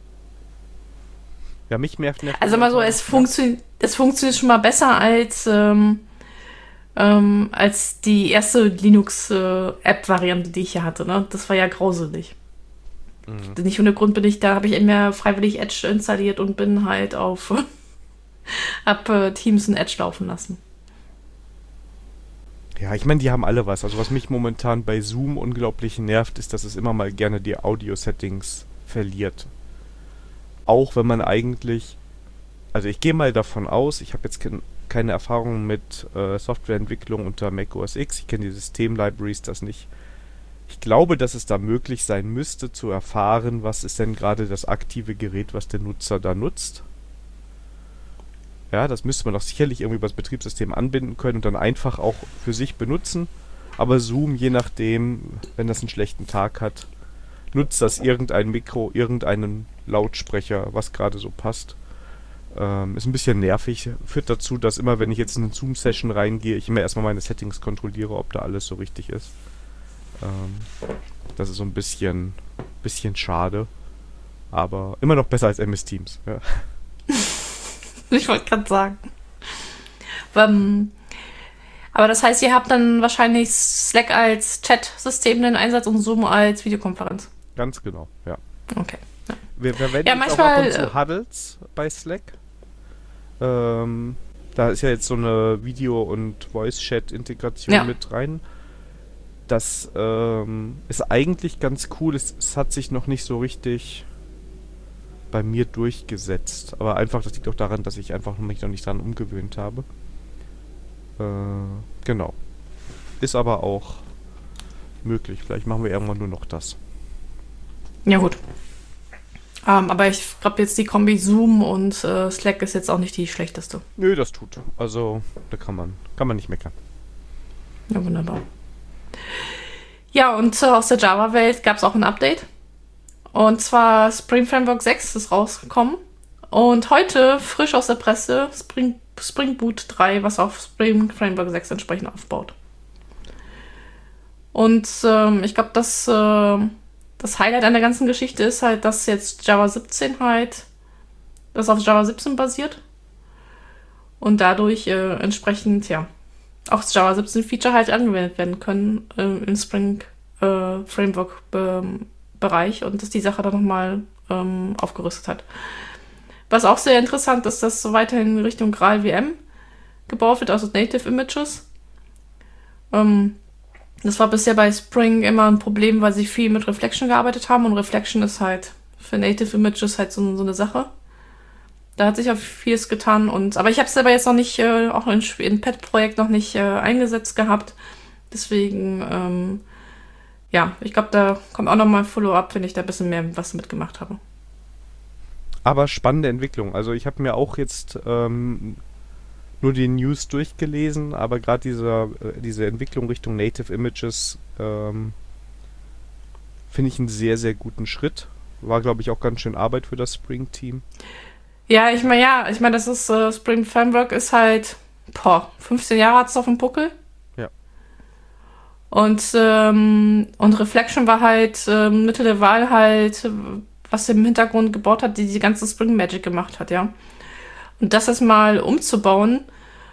Speaker 1: Ja, mich nervt.
Speaker 2: Also mal so, es funktioniert schon mal besser als die erste Linux-App-Variante, die ich hier hatte. Ne? Das war ja grauselig. Nicht ohne Grund habe ich mir freiwillig Edge installiert und bin halt hab Teams in Edge laufen lassen.
Speaker 1: Ja, ich meine, die haben alle was. Also was mich momentan bei Zoom unglaublich nervt, ist, dass es immer mal gerne die Audio-Settings verliert. Auch wenn man eigentlich, also ich gehe mal davon aus, ich habe jetzt keine Erfahrung mit Softwareentwicklung unter Mac OS X, ich kenne die System-Libraries, das nicht. Ich glaube, dass es da möglich sein müsste, zu erfahren, was ist denn gerade das aktive Gerät, was der Nutzer da nutzt. Ja, das müsste man doch sicherlich irgendwie über das Betriebssystem anbinden können und dann einfach auch für sich benutzen. Aber Zoom, je nachdem, wenn das einen schlechten Tag hat, nutzt das irgendein Mikro, irgendeinen Lautsprecher, was gerade so passt. Ist ein bisschen nervig. Führt dazu, dass immer, wenn ich jetzt in eine Zoom-Session reingehe, ich immer erstmal meine Settings kontrolliere, ob da alles so richtig ist. Das ist so ein bisschen schade. Aber immer noch besser als MS Teams. Ja.
Speaker 2: Ich wollte gerade sagen. Aber das heißt, ihr habt dann wahrscheinlich Slack als Chat-System in Einsatz und Zoom als Videokonferenz.
Speaker 1: Ganz genau, ja.
Speaker 2: Okay. Ja.
Speaker 1: Wir verwenden
Speaker 2: ja, manchmal,
Speaker 1: auch ab und zu Huddles bei Slack. Da ist ja jetzt so eine Video- und Voice-Chat-Integration mit rein. Das ist eigentlich ganz cool. Es hat sich noch nicht so richtig bei mir durchgesetzt. Aber einfach, das liegt auch daran, dass ich einfach mich noch nicht dran umgewöhnt habe. Genau. Ist aber auch möglich. Vielleicht machen wir irgendwann nur noch das.
Speaker 2: Ja, gut. Aber ich glaube jetzt die Kombi Zoom und Slack ist jetzt auch nicht die schlechteste.
Speaker 1: Nö, das tut. Also, da kann man nicht meckern.
Speaker 2: Ja, wunderbar. Ja, und aus der Java-Welt gab es auch ein Update. Und zwar Spring Framework 6 ist rausgekommen. Und heute, frisch aus der Presse, Spring Boot 3, was auf Spring Framework 6 entsprechend aufbaut. Und ich glaube, das Highlight an der ganzen Geschichte ist halt, dass jetzt Java 17 das auf Java 17 basiert. Und dadurch entsprechend, ja, auch das Java 17 Feature halt angewendet werden können im Spring Framework Bereich und dass die Sache dann nochmal aufgerüstet hat. Was auch sehr interessant ist, dass so weiterhin in Richtung GraalVM gebaut wird, also Native Images. Das war bisher bei Spring immer ein Problem, weil sie viel mit Reflection gearbeitet haben und Reflection ist halt für Native Images halt so eine Sache. Da hat sich auch vieles getan aber ich habe es selber jetzt noch nicht, auch im Pet-Projekt noch nicht eingesetzt gehabt. Deswegen, ja, ich glaube, da kommt auch nochmal ein Follow-up, wenn ich da ein bisschen mehr was mitgemacht habe.
Speaker 1: Aber spannende Entwicklung. Also ich habe mir auch jetzt nur die News durchgelesen, aber gerade diese Entwicklung Richtung Native Images finde ich einen sehr, sehr guten Schritt. War, glaube ich, auch ganz schön Arbeit für das Spring-Team.
Speaker 2: Ja, ich meine, das ist Spring Framework ist halt, 15 Jahre hat es auf dem Buckel.
Speaker 1: Ja.
Speaker 2: Und Reflection war halt Mittel der Wahl halt, was im Hintergrund gebaut hat, die ganze Spring Magic gemacht hat, ja. Und das jetzt mal umzubauen,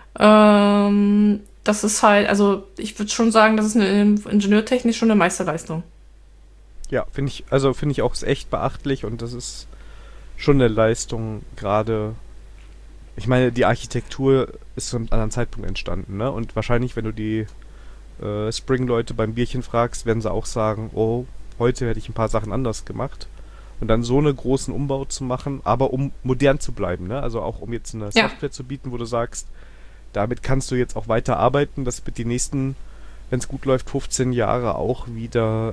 Speaker 2: das ist halt, also ich würde schon sagen, das ist ingenieurtechnisch schon eine Meisterleistung.
Speaker 1: Ja, finde ich auch ist echt beachtlich und das ist schon eine Leistung, gerade, ich meine, die Architektur ist zu einem anderen Zeitpunkt entstanden, ne? Und wahrscheinlich, wenn du die Spring-Leute beim Bierchen fragst, werden sie auch sagen, oh, heute hätte ich ein paar Sachen anders gemacht. Und dann so einen großen Umbau zu machen, aber um modern zu bleiben, ne? Also auch um jetzt eine Software zu bieten, wo du sagst, damit kannst du jetzt auch weiter arbeiten, das wird die nächsten, wenn es gut läuft, 15 Jahre auch wieder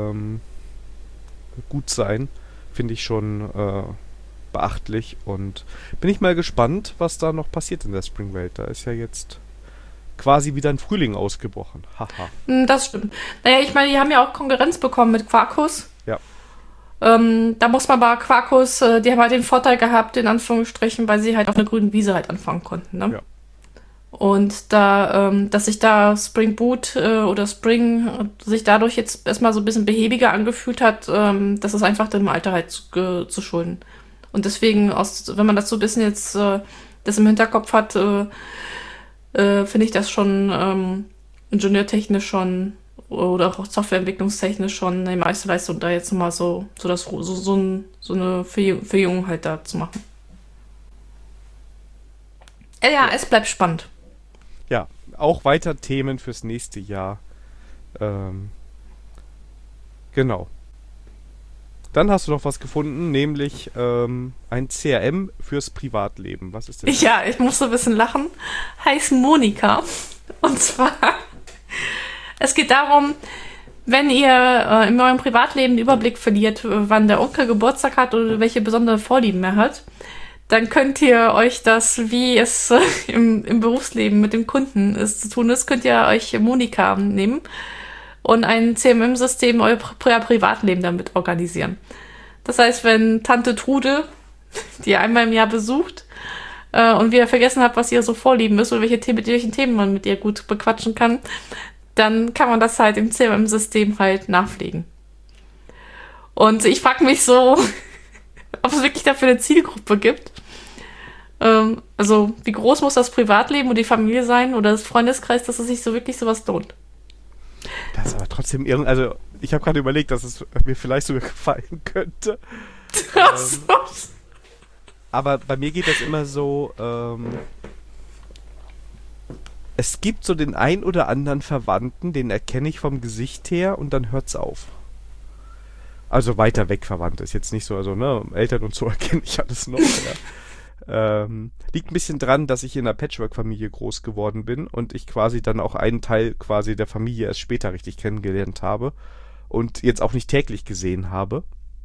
Speaker 1: gut sein. Finde ich schon beachtlich und bin ich mal gespannt, was da noch passiert in der Spring-Welt. Da ist ja jetzt quasi wieder ein Frühling ausgebrochen. Haha.
Speaker 2: Das stimmt. Naja, ich meine, die haben ja auch Konkurrenz bekommen mit Quarkus.
Speaker 1: Ja.
Speaker 2: Da muss man aber Quarkus, die haben halt den Vorteil gehabt, in Anführungsstrichen, weil sie halt auf einer grünen Wiese halt anfangen konnten, ne?
Speaker 1: Ja.
Speaker 2: Und da, dass sich da Spring Boot oder Spring sich dadurch jetzt erstmal so ein bisschen behäbiger angefühlt hat, das ist einfach dem Alter halt zu schulden. Und deswegen, wenn man das so ein bisschen jetzt das im Hinterkopf hat, finde ich das schon ingenieurtechnisch schon oder auch softwareentwicklungstechnisch schon eine Meisterleistung, da jetzt mal so eine Verjüngung halt da zu machen. Ja, es bleibt spannend.
Speaker 1: Ja, auch weiter Themen fürs nächste Jahr. Genau. Dann hast du noch was gefunden, nämlich ein CRM fürs Privatleben. Was ist denn das?
Speaker 2: Ja, ich musste ein bisschen lachen. Heißt Monika. Und zwar, es geht darum, wenn ihr in eurem Privatleben den Überblick verliert, wann der Onkel Geburtstag hat oder welche besondere Vorlieben er hat, dann könnt ihr euch das, wie es im Berufsleben mit dem Kunden zu tun ist, könnt ihr euch Monika nehmen und ein CMM-System euer Privatleben damit organisieren. Das heißt, wenn Tante Trude, die ihr einmal im Jahr besucht, und wieder vergessen habt, was ihr so Vorlieben ist oder welchen Themen man mit ihr gut bequatschen kann, dann kann man das halt im CMM-System halt nachpflegen. Und ich frage mich so, ob es wirklich dafür eine Zielgruppe gibt. Also, wie groß muss das Privatleben und die Familie sein oder das Freundeskreis, dass es sich so wirklich sowas lohnt?
Speaker 1: Das ist aber trotzdem also ich habe gerade überlegt, dass es mir vielleicht sogar gefallen könnte. Aber bei mir geht das immer so, es gibt so den ein oder anderen Verwandten, den erkenne ich vom Gesicht her und dann hört's auf. Also weiter weg Verwandte, ist jetzt nicht so, also ne, Eltern und so erkenne ich alles noch. Liegt ein bisschen dran, dass ich in einer Patchwork-Familie groß geworden bin und ich quasi dann auch einen Teil quasi der Familie erst später richtig kennengelernt habe und jetzt auch nicht täglich gesehen habe.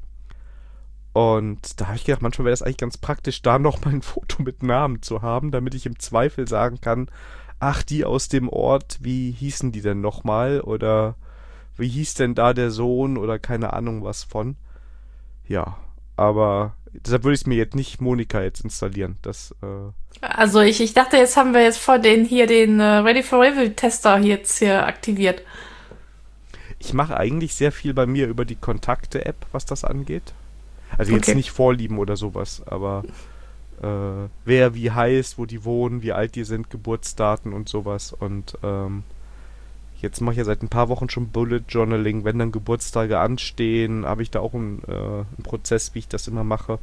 Speaker 1: Und da habe ich gedacht, manchmal wäre das eigentlich ganz praktisch, da nochmal ein Foto mit Namen zu haben, damit ich im Zweifel sagen kann, ach, die aus dem Ort, wie hießen die denn nochmal? Oder wie hieß denn da der Sohn oder keine Ahnung was von. Ja, aber deshalb würde ich es mir jetzt nicht Monika jetzt installieren.
Speaker 2: Also ich dachte, jetzt haben wir jetzt vor den Ready for Review Tester hier aktiviert.
Speaker 1: Ich mache eigentlich sehr viel bei mir über die Kontakte-App, was das angeht. Also jetzt nicht Vorlieben oder sowas, aber wer wie heißt, wo die wohnen, wie alt die sind, Geburtsdaten und sowas. Und jetzt mache ich ja seit ein paar Wochen schon Bullet Journaling. Wenn dann Geburtstage anstehen, habe ich da auch einen Prozess, wie ich das immer mache.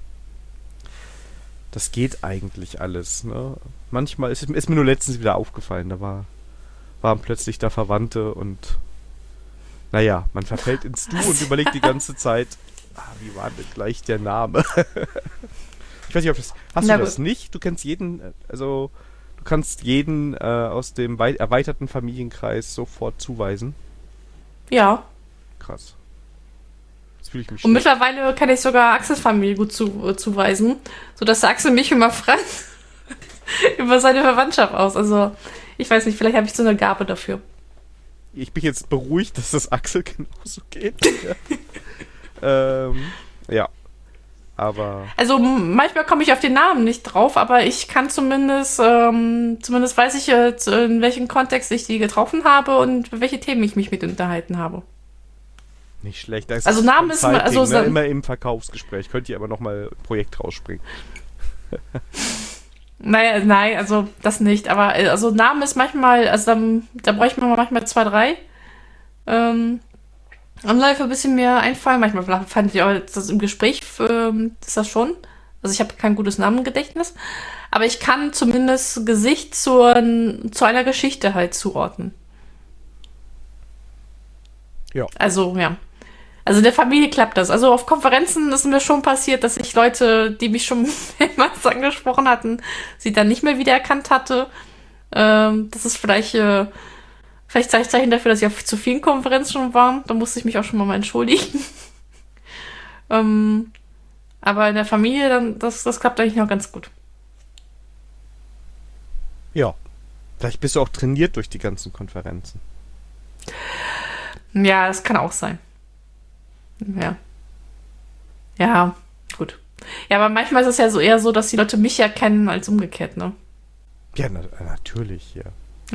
Speaker 1: Das geht eigentlich alles. Ne? Manchmal ist mir nur letztens wieder aufgefallen, da waren plötzlich da Verwandte und naja, man verfällt ins Du und überlegt die ganze Zeit, wie war denn gleich der Name? Ich weiß nicht, ob hast du das nicht? Du kennst jeden, also du kannst jeden aus dem erweiterten Familienkreis sofort zuweisen.
Speaker 2: Ja.
Speaker 1: Krass. Jetzt fühle ich mich
Speaker 2: Und mittlerweile kann ich sogar Axels Familie gut zuweisen, sodass der Axel mich immer fragt über seine Verwandtschaft aus. Also, ich weiß nicht, vielleicht habe ich so eine Gabe dafür.
Speaker 1: Ich bin jetzt beruhigt, dass das Axel genauso geht. Ja. Aber.
Speaker 2: Also manchmal komme ich auf den Namen nicht drauf, aber ich kann zumindest weiß ich, in welchem Kontext ich die getroffen habe und welche Themen ich mich mit unterhalten habe.
Speaker 1: Nicht schlecht. Das
Speaker 2: also Namen ist
Speaker 1: ne? Immer im Verkaufsgespräch. Könnt ihr aber nochmal ein Projekt rausspringen.
Speaker 2: Naja, nein, also das nicht. Aber also Namen ist manchmal, also da bräuchte man manchmal 2, 3. Anläufe ein bisschen mehr einfallen. Manchmal fand ich auch das im Gespräch, ist das schon. Also ich habe kein gutes Namengedächtnis. Aber ich kann zumindest Gesicht zu einer Geschichte halt zuordnen.
Speaker 1: Ja.
Speaker 2: Also, ja. Also in der Familie klappt das. Also auf Konferenzen ist mir schon passiert, dass ich Leute, die mich schon mehrmals angesprochen hatten, sie dann nicht mehr wiedererkannt hatte. Das ist vielleicht Zeichen dafür, dass ich auf zu vielen Konferenzen schon war. Da musste ich mich auch schon mal entschuldigen. Aber in der Familie, dann, das klappt eigentlich noch ganz gut.
Speaker 1: Ja. Vielleicht bist du auch trainiert durch die ganzen Konferenzen.
Speaker 2: Ja, das kann auch sein. Ja. Ja, gut. Ja, aber manchmal ist es ja so eher so, dass die Leute mich ja kennen als umgekehrt, ne?
Speaker 1: Ja, natürlich, ja.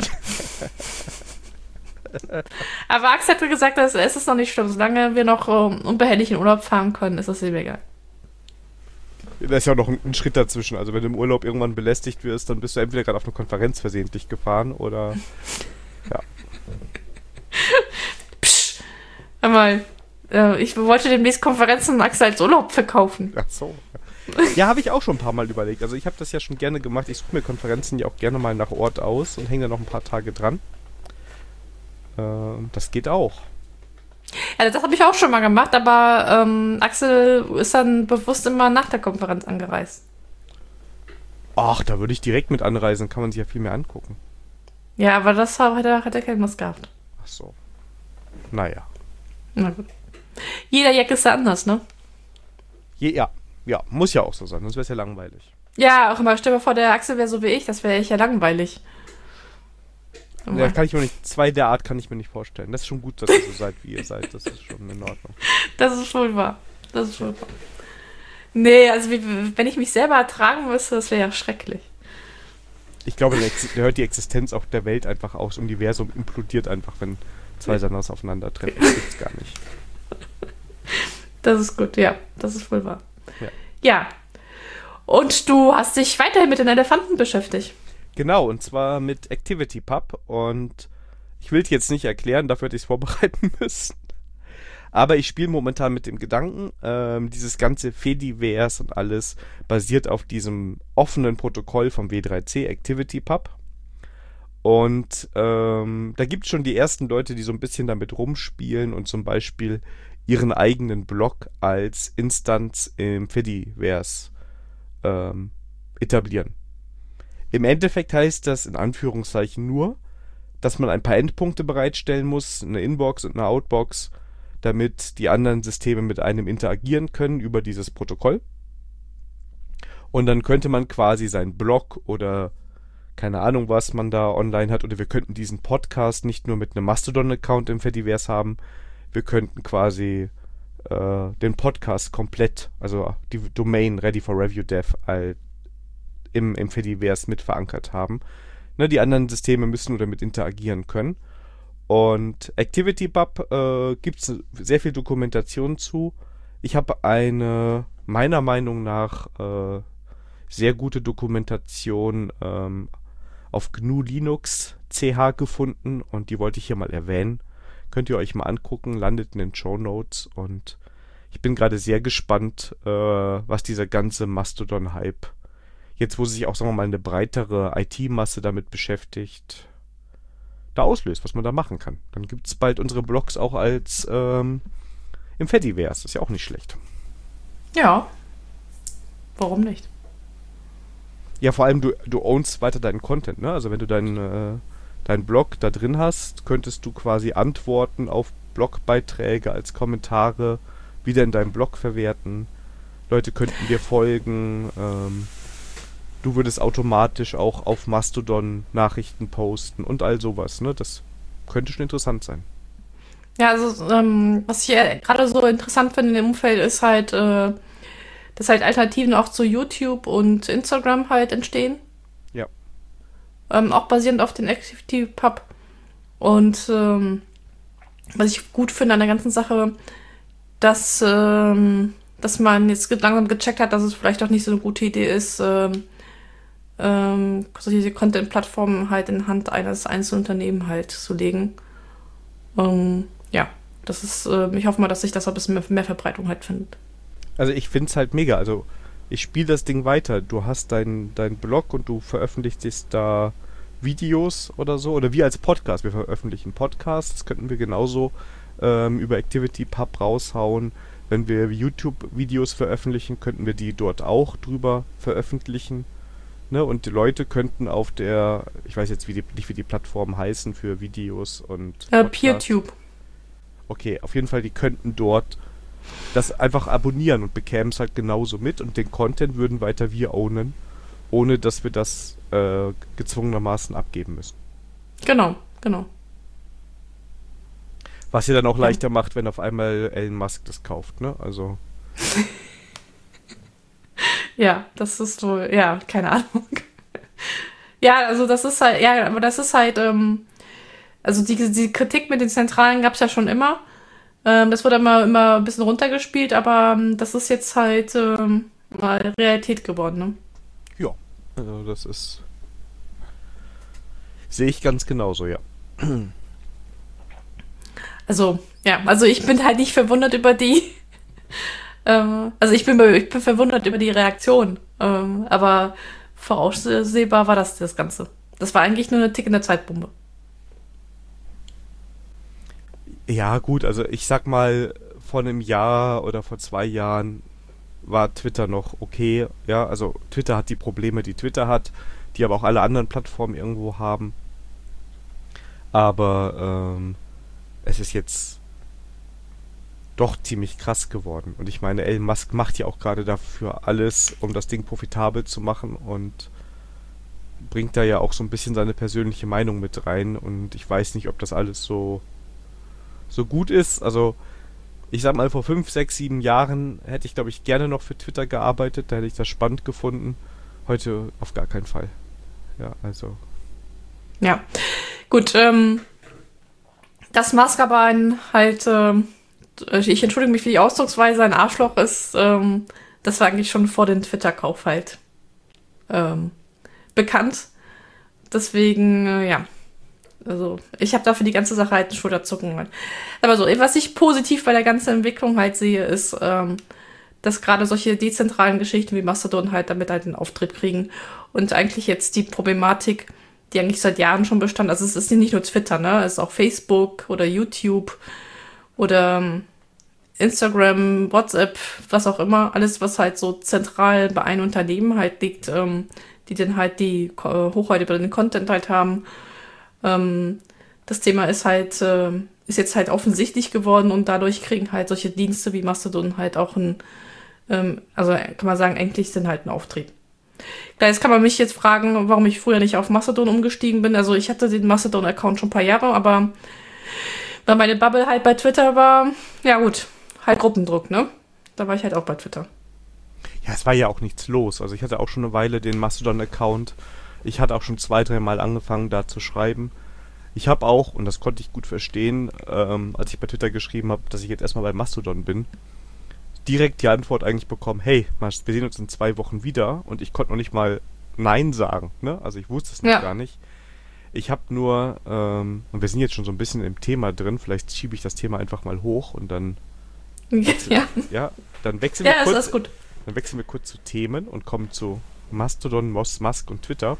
Speaker 2: Aber Axel hat gesagt, dass es ist noch nicht schlimm. Solange wir noch unbehelligt in Urlaub fahren können, ist das ihm egal.
Speaker 1: Da ist ja auch noch ein Schritt dazwischen. Also wenn du im Urlaub irgendwann belästigt wirst, dann bist du entweder gerade auf eine Konferenz versehentlich gefahren oder ja.
Speaker 2: Psch, einmal. Ich wollte demnächst Konferenzen Axel als Urlaub verkaufen.
Speaker 1: Ach so. Ja, habe ich auch schon ein paar Mal überlegt. Also ich habe das ja schon gerne gemacht. Ich suche mir Konferenzen ja auch gerne mal nach Ort aus und hänge da noch ein paar Tage dran. Das geht auch.
Speaker 2: Ja, das habe ich auch schon mal gemacht, aber Axel ist dann bewusst immer nach der Konferenz angereist.
Speaker 1: Ach, da würde ich direkt mit anreisen. Kann man sich ja viel mehr angucken.
Speaker 2: Ja, aber das hat er keine Lust gehabt.
Speaker 1: Ach so. Naja.
Speaker 2: Na gut. Jeder Jack ist da anders, ne?
Speaker 1: Ja, muss ja auch so sein, sonst wäre es ja langweilig.
Speaker 2: Ja, auch immer. Stell dir vor, der Axel wäre so wie ich, das wäre echt ja langweilig.
Speaker 1: Ja, kann ich mir nicht, zwei der Art kann ich mir nicht vorstellen. Das ist schon gut, dass ihr so seid, wie ihr seid. Das ist schon in Ordnung.
Speaker 2: Das ist wohl wahr. Das ist wohl wahr. Nee, also wenn ich mich selber ertragen müsste, das wäre ja schrecklich.
Speaker 1: Ich glaube, da hört die Existenz auch der Welt einfach aus. Das Universum implodiert einfach, wenn zwei Sanders aufeinandertreffen. Das gibt's gar nicht.
Speaker 2: Das ist gut, ja. Das ist wohl wahr.
Speaker 1: Ja.
Speaker 2: Und du hast dich weiterhin mit den Elefanten beschäftigt.
Speaker 1: Genau, und zwar mit ActivityPub. Und ich will es jetzt nicht erklären, dafür hätte ich es vorbereiten müssen. Aber ich spiele momentan mit dem Gedanken, dieses ganze Fediverse und alles basiert auf diesem offenen Protokoll vom W3C, ActivityPub. Und da gibt es schon die ersten Leute, die so ein bisschen damit rumspielen und zum Beispiel ihren eigenen Blog als Instanz im Fediverse etablieren. Im Endeffekt heißt das in Anführungszeichen nur, dass man ein paar Endpunkte bereitstellen muss, eine Inbox und eine Outbox, damit die anderen Systeme mit einem interagieren können über dieses Protokoll. Und dann könnte man quasi seinen Blog oder keine Ahnung, was man da online hat, oder wir könnten diesen Podcast nicht nur mit einem Mastodon-Account im Fediverse haben, wir könnten quasi den Podcast komplett, also die Domain Ready for Review Dev im Fediverse mit verankert haben. Ne, die anderen Systeme müssen nur damit interagieren können. Und ActivityPub gibt es sehr viel Dokumentation zu. Ich habe eine, meiner Meinung nach, sehr gute Dokumentation auf GNU Linux CH gefunden und die wollte ich hier mal erwähnen. Könnt ihr euch mal angucken, landet in den Shownotes und ich bin gerade sehr gespannt, was dieser ganze Mastodon-Hype, jetzt wo sich auch, sagen wir mal, eine breitere IT-Masse damit beschäftigt, da auslöst, was man da machen kann. Dann gibt es bald unsere Blogs auch als im Fediverse, ist ja auch nicht schlecht.
Speaker 2: Ja, warum nicht?
Speaker 1: Ja, vor allem du ownst weiter deinen Content, ne? Also wenn du deinen Blog da drin hast, könntest du quasi Antworten auf Blogbeiträge als Kommentare wieder in deinem Blog verwerten. Leute könnten dir folgen. Du würdest automatisch auch auf Mastodon Nachrichten posten und all sowas, ne? Das könnte schon interessant sein.
Speaker 2: Ja, also was ich gerade so interessant finde in dem Umfeld ist halt, dass halt Alternativen auch zu YouTube und Instagram halt entstehen.
Speaker 1: Ja.
Speaker 2: Auch basierend auf den ActivityPub. Und was ich gut finde an der ganzen Sache, dass man jetzt langsam gecheckt hat, dass es vielleicht auch nicht so eine gute Idee ist, solche Content-Plattformen halt in Hand eines Einzelunternehmens halt zu legen. Ja, das ist, ich hoffe mal, dass sich das ein bisschen mehr Verbreitung halt findet.
Speaker 1: Also ich finde es halt mega. Also ich spiele das Ding weiter. Du hast dein Blog und du veröffentlichst da Videos oder so. Oder wir als Podcast. Wir veröffentlichen Podcasts. Das könnten wir genauso über ActivityPub raushauen. Wenn wir YouTube-Videos veröffentlichen, könnten wir die dort auch drüber veröffentlichen. Ne? Und die Leute könnten auf der, ich weiß jetzt nicht, wie die Plattformen heißen für Videos und
Speaker 2: PeerTube.
Speaker 1: Okay, auf jeden Fall, die könnten dort das einfach abonnieren und bekämen es halt genauso mit und den Content würden weiter wir ownen, ohne dass wir das gezwungenermaßen abgeben müssen.
Speaker 2: Genau.
Speaker 1: Was ja dann auch leichter macht, wenn auf einmal Elon Musk das kauft, ne? Also
Speaker 2: Ja, das ist so, ja, keine Ahnung. Ja, also das ist halt, ja, aber das ist halt, also die Kritik mit den Zentralen gab es ja schon immer. Das wurde immer ein bisschen runtergespielt, aber das ist jetzt halt mal Realität geworden, ne?
Speaker 1: Ja, also das ist, sehe ich ganz genauso, ja.
Speaker 2: Also, ja, also ich bin halt nicht verwundert über die, also ich bin verwundert über die Reaktion, aber voraussehbar war das Ganze. Das war eigentlich nur eine tickende Zeitbombe.
Speaker 1: Ja, gut, also ich sag mal, vor einem Jahr oder vor 2 Jahren war Twitter noch okay. Ja, also Twitter hat die Probleme, die Twitter hat, die aber auch alle anderen Plattformen irgendwo haben. Aber es ist jetzt doch ziemlich krass geworden. Und ich meine, Elon Musk macht ja auch gerade dafür alles, um das Ding profitabel zu machen und bringt da ja auch so ein bisschen seine persönliche Meinung mit rein. Und ich weiß nicht, ob das alles so gut ist. Also ich sag mal, vor 5, 6, 7 Jahren hätte ich, glaube ich, gerne noch für Twitter gearbeitet. Da hätte ich das spannend gefunden. Heute auf gar keinen Fall. Ja, also.
Speaker 2: Ja, gut, dass Musk aber halt, ich entschuldige mich für die Ausdrucksweise, ein Arschloch ist, das war eigentlich schon vor dem Twitter-Kauf halt ähm, bekannt. Deswegen, ja, also ich habe dafür die ganze Sache halt einen Schulterzucken. Halt. Aber so, was ich positiv bei der ganzen Entwicklung halt sehe, ist, dass gerade solche dezentralen Geschichten wie Mastodon halt damit halt einen Auftrieb kriegen und eigentlich jetzt die Problematik, die eigentlich seit Jahren schon bestand, also es ist nicht nur Twitter, ne, es ist auch Facebook oder YouTube oder Instagram, WhatsApp, was auch immer, alles, was halt so zentral bei einem Unternehmen halt liegt, die dann halt die Hochheit über den Content halt haben. Das Thema ist halt, ist jetzt halt offensichtlich geworden und dadurch kriegen halt solche Dienste wie Mastodon halt auch also kann man sagen, endlich sind halt ein Auftrieb. Klar, jetzt kann man mich jetzt fragen, warum ich früher nicht auf Mastodon umgestiegen bin. Also ich hatte den Mastodon-Account schon ein paar Jahre, aber weil meine Bubble halt bei Twitter war, ja gut, halt Gruppendruck, ne? Da war ich halt auch bei Twitter.
Speaker 1: Ja, es war ja auch nichts los. Also ich hatte auch schon eine Weile den Mastodon-Account. Ich hatte auch schon 2, 3 Mal angefangen, da zu schreiben. Ich habe auch, und das konnte ich gut verstehen, als ich bei Twitter geschrieben habe, dass ich jetzt erstmal bei Mastodon bin, direkt die Antwort eigentlich bekommen, hey, wir sehen uns in 2 Wochen wieder. Und ich konnte noch nicht mal Nein sagen. Ne? Also ich wusste es noch gar nicht. Ich habe nur, und wir sind jetzt schon so ein bisschen im Thema drin, vielleicht schiebe ich das Thema einfach mal hoch und dann dann wechseln wir kurz.
Speaker 2: Ist gut.
Speaker 1: Dann wechseln wir kurz zu Themen und kommen zu Mastodon, Musk und Twitter.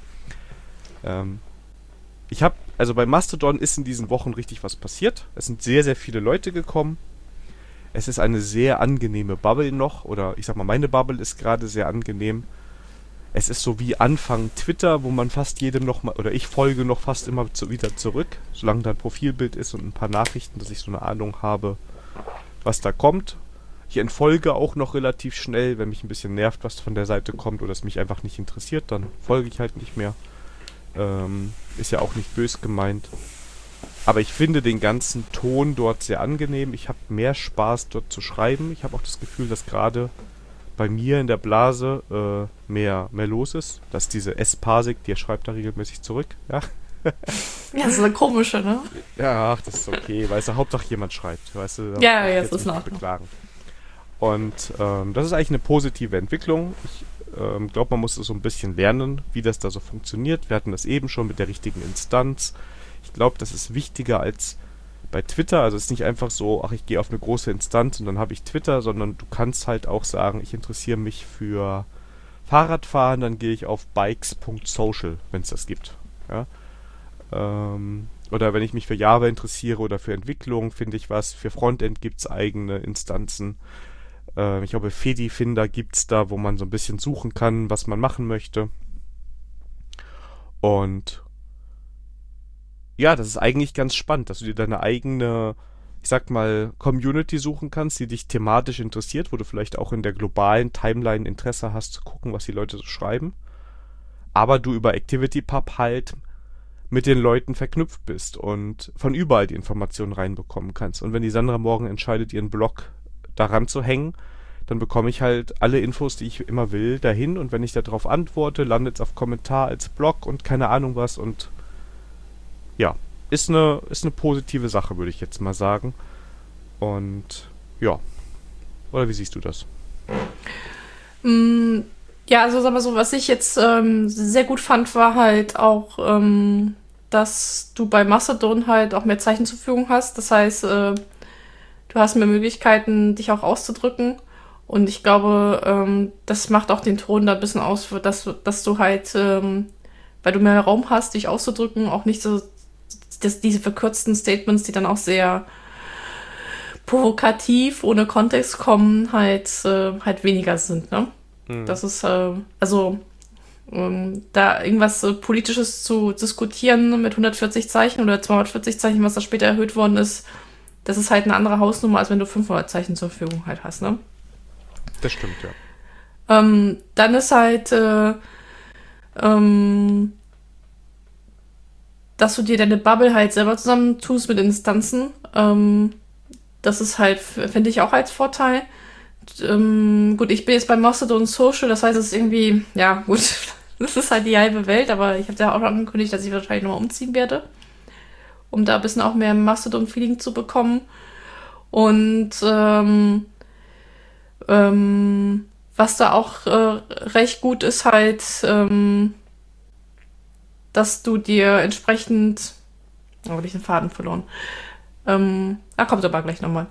Speaker 1: Also bei Mastodon ist in diesen Wochen richtig was passiert. Es sind sehr, sehr viele Leute gekommen. Es ist eine sehr angenehme Bubble noch, oder ich sag mal, meine Bubble ist gerade sehr angenehm. Es ist so wie Anfang Twitter, wo man fast jedem noch mal, oder ich folge noch fast immer wieder zurück, solange da ein Profilbild ist und ein paar Nachrichten, dass ich so eine Ahnung habe, was da kommt. Ich entfolge auch noch relativ schnell, wenn mich ein bisschen nervt, was von der Seite kommt oder es mich einfach nicht interessiert, dann folge ich halt nicht mehr. Ist ja auch nicht bös gemeint. Aber ich finde den ganzen Ton dort sehr angenehm. Ich habe mehr Spaß dort zu schreiben. Ich habe auch das Gefühl, dass gerade bei mir in der Blase mehr los ist. Dass diese S-Parsec, die schreibt da regelmäßig zurück. Ja,
Speaker 2: Ja, das ist eine komische, ne?
Speaker 1: ja, ach, das ist okay. Weißt du, Hauptsache jemand schreibt. Weißt du,
Speaker 2: Ja, jetzt ist noch.
Speaker 1: beklagen. Und das ist eigentlich eine positive Entwicklung. Ich glaube, man muss so ein bisschen lernen, wie das da so funktioniert. Wir hatten das eben schon mit der richtigen Instanz. Ich glaube, das ist wichtiger als bei Twitter. Also es ist nicht einfach so, ach, ich gehe auf eine große Instanz und dann habe ich Twitter, sondern du kannst halt auch sagen, ich interessiere mich für Fahrradfahren, dann gehe ich auf bikes.social, wenn es das gibt. Ja? Oder wenn ich mich für Java interessiere oder für Entwicklung, finde ich was. Für Frontend gibt es eigene Instanzen. Ich glaube, Fedifinder gibt es da, wo man so ein bisschen suchen kann, was man machen möchte. Und ja, das ist eigentlich ganz spannend, dass du dir deine eigene, ich sag mal, Community suchen kannst, die dich thematisch interessiert, wo du vielleicht auch in der globalen Timeline Interesse hast, zu gucken, was die Leute so schreiben. Aber du über ActivityPub halt mit den Leuten verknüpft bist und von überall die Informationen reinbekommen kannst. Und wenn die Sandra morgen entscheidet, ihren Blog daran zu hängen, dann bekomme ich halt alle Infos, die ich immer will, dahin. Und wenn ich darauf antworte, landet es auf Kommentar als Blog und keine Ahnung was. Und ja, ist eine positive Sache, würde ich jetzt mal sagen. Und ja, oder wie siehst du das?
Speaker 2: Ja, also sag mal so, was ich jetzt sehr gut fand, war halt auch, dass du bei Mastodon halt auch mehr Zeichen zur Verfügung hast. Das heißt, du hast mehr Möglichkeiten, dich auch auszudrücken. Und ich glaube, das macht auch den Ton da ein bisschen aus, dass du halt, weil du mehr Raum hast, dich auszudrücken, auch nicht so diese verkürzten Statements, die dann auch sehr provokativ, ohne Kontext kommen, halt weniger sind, ne? Das ist, da irgendwas Politisches zu diskutieren mit 140 Zeichen oder 240 Zeichen, was da später erhöht worden ist, das ist halt eine andere Hausnummer, als wenn du 500 Zeichen zur Verfügung halt hast, ne?
Speaker 1: Das stimmt, ja.
Speaker 2: Dann ist halt, dass du dir deine Bubble halt selber zusammentust mit Instanzen. Das ist halt, finde ich, auch als Vorteil. Gut, ich bin jetzt bei Mastodon Social, das heißt, es ist irgendwie, ja, gut, das ist halt die halbe Welt, aber ich habe ja auch noch angekündigt, dass ich wahrscheinlich nochmal umziehen werde, um da ein bisschen auch mehr Mastodon-Feeling zu bekommen. Und was da auch recht gut ist halt, dass du dir entsprechend, oh, habe ich den Faden verloren. Kommt aber gleich nochmal.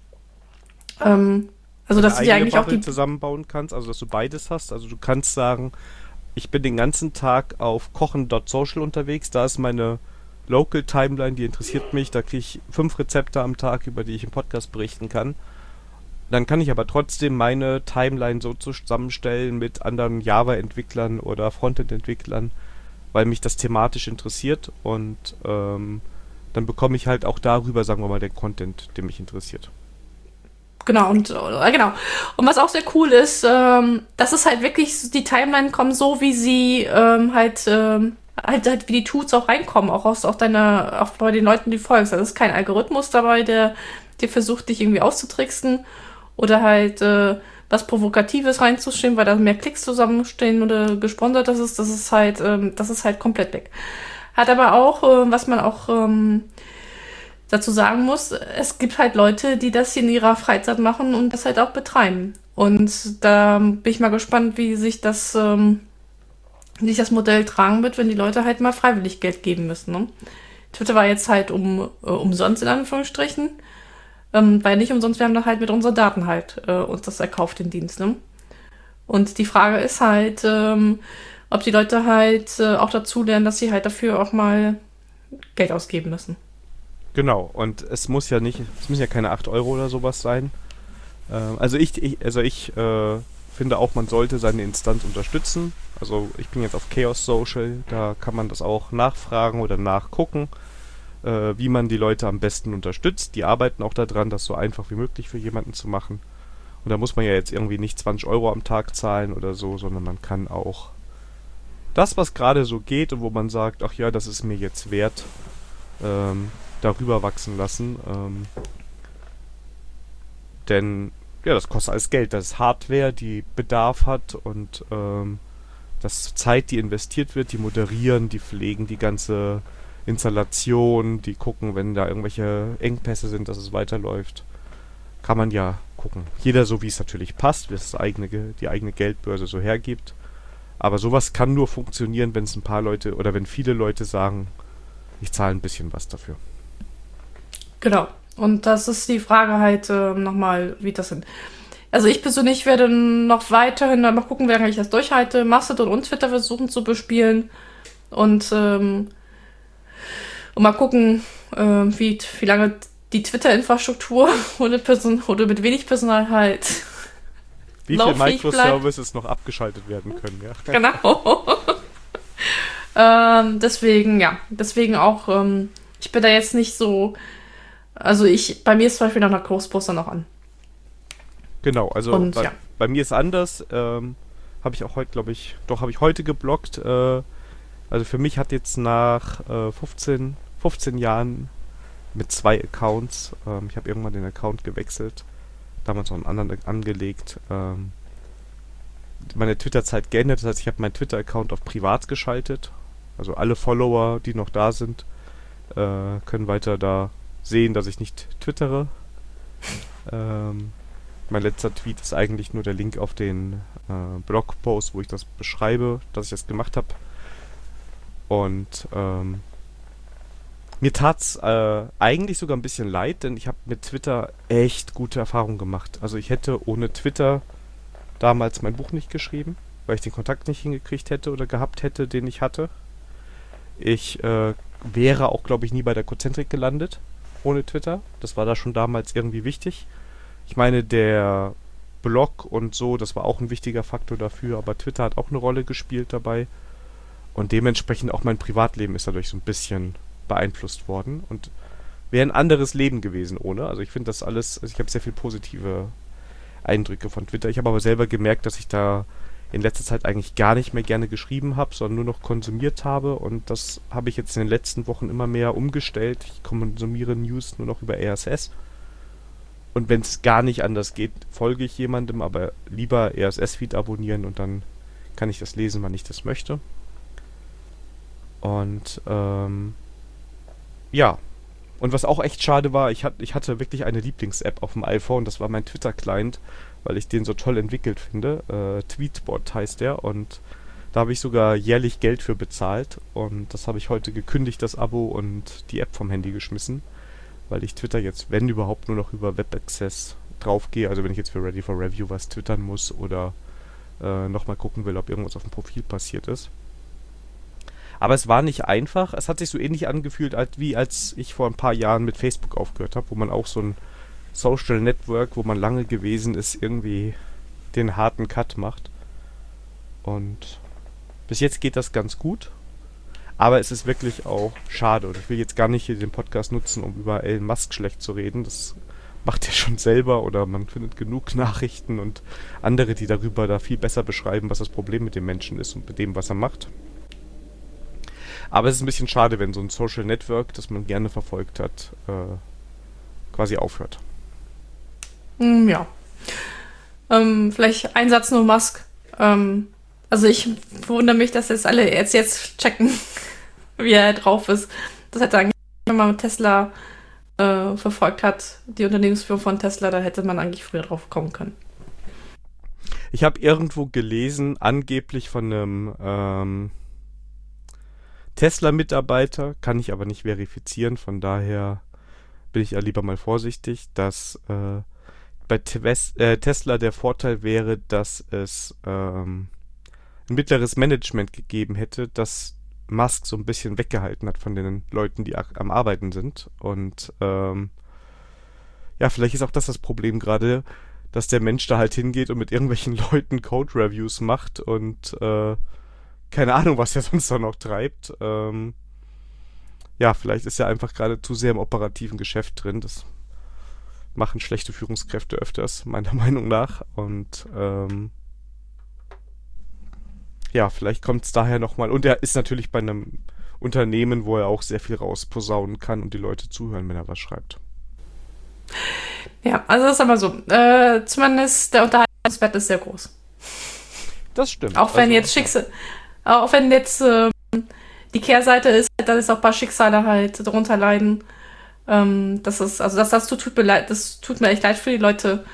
Speaker 2: Also, dass du dir eigentlich auch die
Speaker 1: zusammenbauen kannst, also dass du beides hast. Also du kannst sagen, ich bin den ganzen Tag auf kochen.social unterwegs, da ist meine Local Timeline, die interessiert mich, da kriege ich 5 Rezepte am Tag, über die ich im Podcast berichten kann. Dann kann ich aber trotzdem meine Timeline so zusammenstellen mit anderen Java-Entwicklern oder Frontend-Entwicklern, weil mich das thematisch interessiert und dann bekomme ich halt auch darüber, sagen wir mal, den Content, der mich interessiert.
Speaker 2: Genau, und was auch sehr cool ist, dass es halt wirklich, die Timeline kommen so, wie sie halt wie die Tweets auch reinkommen, auch bei den Leuten, die folgst. Also es ist kein Algorithmus dabei, der dir versucht, dich irgendwie auszutricksen oder halt was Provokatives reinzustellen, weil da mehr Klicks zusammenstehen oder gesponsert das ist halt komplett weg. Hat aber auch, was man auch dazu sagen muss, es gibt halt Leute, die das in ihrer Freizeit machen und das halt auch betreiben. Und da bin ich mal gespannt, wie sich das Modell tragen wird, wenn die Leute halt mal freiwillig Geld geben müssen. Ne? Twitter war jetzt halt umsonst in Anführungsstrichen, weil nicht umsonst, wir haben da halt mit unseren Daten halt uns das erkauft, den Dienst. Ne? Und die Frage ist halt, ob die Leute halt auch dazu lernen, dass sie halt dafür auch mal Geld ausgeben müssen.
Speaker 1: Genau, und es müssen ja keine 8 Euro oder sowas sein. Also ich finde auch, man sollte seine Instanz unterstützen. Also ich bin jetzt auf Chaos Social, da kann man das auch nachfragen oder nachgucken, wie man die Leute am besten unterstützt. Die arbeiten auch daran, das so einfach wie möglich für jemanden zu machen. Und da muss man ja jetzt irgendwie nicht 20 Euro am Tag zahlen oder so, sondern man kann auch das, was gerade so geht und wo man sagt, ach ja, das ist mir jetzt wert, darüber wachsen lassen. Denn ja, das kostet alles Geld. Das ist Hardware, die Bedarf hat und das ist Zeit, die investiert wird, die moderieren, die pflegen die ganze Installation, die gucken, wenn da irgendwelche Engpässe sind, dass es weiterläuft. Kann man ja gucken. Jeder so, wie es natürlich passt, wie es die eigene Geldbörse so hergibt. Aber sowas kann nur funktionieren, wenn es ein paar Leute oder wenn viele Leute sagen, ich zahle ein bisschen was dafür.
Speaker 2: Genau. Und das ist die Frage halt nochmal, wie das sind. Also ich persönlich werde noch weiterhin mal gucken, wie lange ich das durchhalte, Mastodon und Twitter versuchen zu bespielen und mal gucken, wie lange die Twitter-Infrastruktur oder mit wenig Personal halt
Speaker 1: wie viele Microservices noch abgeschaltet werden können, ja.
Speaker 2: Genau. Deswegen auch, ich bin da jetzt nicht so, also bei mir ist zum Beispiel noch ein Großposter noch an.
Speaker 1: Genau, also
Speaker 2: und,
Speaker 1: bei mir ist anders, habe ich auch heute, habe ich heute geblockt, also für mich hat jetzt nach 15 Jahren mit 2 Accounts, ich habe irgendwann den Account gewechselt, damals noch einen anderen angelegt, meine Twitter-Zeit geändert. Das heißt, ich habe meinen Twitter-Account auf privat geschaltet. Also alle Follower, die noch da sind, können weiter da sehen, dass ich nicht twittere. Mein letzter Tweet ist eigentlich nur der Link auf den Blogpost, wo ich das beschreibe, dass ich das gemacht habe. Und mir tat's eigentlich sogar ein bisschen leid, denn ich habe mit Twitter echt gute Erfahrungen gemacht. Also ich hätte ohne Twitter damals mein Buch nicht geschrieben, weil ich den Kontakt nicht hingekriegt hätte oder gehabt hätte, den ich hatte. Ich wäre auch, glaube ich, nie bei der Cozentrik gelandet ohne Twitter. Das war da schon damals irgendwie wichtig. Ich meine, der Blog und so, das war auch ein wichtiger Faktor dafür, aber Twitter hat auch eine Rolle gespielt dabei. Und dementsprechend auch mein Privatleben ist dadurch so ein bisschen beeinflusst worden und wäre ein anderes Leben gewesen ohne. Also ich finde das alles, also ich habe sehr viel positive Eindrücke von Twitter. Ich habe aber selber gemerkt, dass ich da in letzter Zeit eigentlich gar nicht mehr gerne geschrieben habe, sondern nur noch konsumiert habe, und das habe ich jetzt in den letzten Wochen immer mehr umgestellt. Ich konsumiere News nur noch über RSS, und wenn es gar nicht anders geht, folge ich jemandem, aber lieber RSS-Feed abonnieren und dann kann ich das lesen, wann ich das möchte. Und ja, und was auch echt schade war, ich hatte wirklich eine Lieblings-App auf dem iPhone, das war mein Twitter-Client, weil ich den so toll entwickelt finde. Tweetbot heißt der, und da habe ich sogar jährlich Geld für bezahlt, und das habe ich heute gekündigt, das Abo, und die App vom Handy geschmissen, weil ich Twitter jetzt, wenn überhaupt, nur noch über WebAccess draufgehe, also wenn ich jetzt für Ready for Review was twittern muss oder nochmal gucken will, ob irgendwas auf dem Profil passiert ist. Aber es war nicht einfach. Es hat sich so ähnlich angefühlt, wie als ich vor ein paar Jahren mit Facebook aufgehört habe, wo man auch so ein Social Network, wo man lange gewesen ist, irgendwie den harten Cut macht. Und bis jetzt geht das ganz gut. Aber es ist wirklich auch schade. Und ich will jetzt gar nicht hier den Podcast nutzen, um über Elon Musk schlecht zu reden. Das macht er schon selber, oder man findet genug Nachrichten und andere, die darüber da viel besser beschreiben, was das Problem mit dem Menschen ist und mit dem, was er macht. Aber es ist ein bisschen schade, wenn so ein Social Network, das man gerne verfolgt hat, quasi aufhört.
Speaker 2: Ja. Vielleicht ein Satz nur Musk. Also ich wundere mich, dass jetzt alle jetzt checken, wie er drauf ist. Das hätte eigentlich, wenn man Tesla verfolgt hat, die Unternehmensführung von Tesla, da hätte man eigentlich früher drauf kommen können.
Speaker 1: Ich habe irgendwo gelesen, angeblich von einem Tesla-Mitarbeiter, kann ich aber nicht verifizieren, von daher bin ich ja lieber mal vorsichtig, dass bei Tesla der Vorteil wäre, dass es ein mittleres Management gegeben hätte, das Musk so ein bisschen weggehalten hat von den Leuten, die am Arbeiten sind. Und ja, vielleicht ist auch das Problem gerade, dass der Mensch da halt hingeht und mit irgendwelchen Leuten Code-Reviews macht und keine Ahnung, was er sonst da noch treibt. Ja, vielleicht ist er einfach gerade zu sehr im operativen Geschäft drin. Das machen schlechte Führungskräfte öfters, meiner Meinung nach. Und ja, vielleicht kommt es daher nochmal. Und er ist natürlich bei einem Unternehmen, wo er auch sehr viel rausposaunen kann und die Leute zuhören, wenn er was schreibt.
Speaker 2: Ja, also das ist aber so. Zumindest der Unterhaltungswert ist sehr groß.
Speaker 1: Das stimmt.
Speaker 2: Auch wenn jetzt die Kehrseite ist, dass auch ein paar Schicksale halt darunter leiden. Das tut mir leid, das tut mir echt leid für die Leute.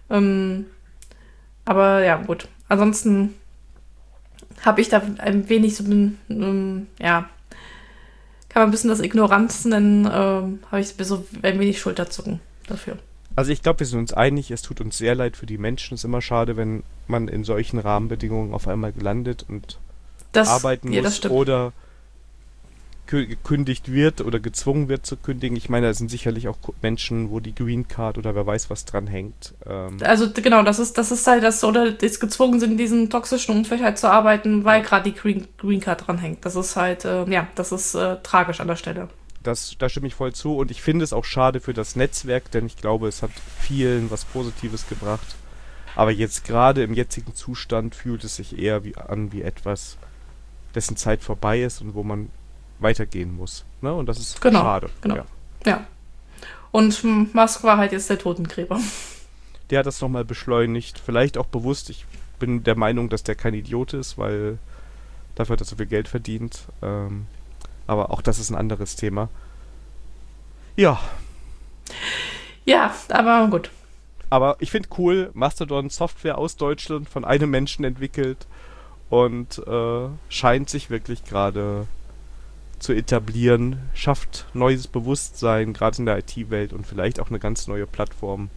Speaker 2: Aber ja, gut. Ansonsten habe ich da ein wenig so, ja, kann man ein bisschen das Ignoranz nennen, habe ich so ein wenig Schulterzucken dafür.
Speaker 1: Also ich glaube, wir sind uns einig, es tut uns sehr leid für die Menschen. Es ist immer schade, wenn man in solchen Rahmenbedingungen auf einmal landet und arbeiten muss oder gekündigt wird oder gezwungen wird zu kündigen. Ich meine, da sind sicherlich auch Menschen, wo die Green Card oder wer weiß was dran hängt.
Speaker 2: Also genau, das ist halt das, oder das gezwungen sind, in diesem toxischen Umfeld halt zu arbeiten, weil gerade die Green Card dran hängt. Das ist halt, ja, das ist tragisch an der Stelle.
Speaker 1: Da stimme ich voll zu, und ich finde es auch schade für das Netzwerk, denn ich glaube, es hat vielen was Positives gebracht. Aber jetzt gerade im jetzigen Zustand fühlt es sich eher wie etwas, dessen Zeit vorbei ist und wo man weitergehen muss. Ne? Und das ist schade.
Speaker 2: Genau. Ja. Und Musk war halt jetzt der Totengräber.
Speaker 1: Der hat das nochmal beschleunigt. Vielleicht auch bewusst. Ich bin der Meinung, dass der kein Idiot ist, weil dafür hat er so viel Geld verdient. Aber auch das ist ein anderes Thema. Ja.
Speaker 2: Ja, aber gut.
Speaker 1: Aber ich finde cool, Mastodon Software aus Deutschland von einem Menschen entwickelt und scheint sich wirklich gerade zu etablieren, schafft neues Bewusstsein, gerade in der IT-Welt und vielleicht auch eine ganz neue Plattform,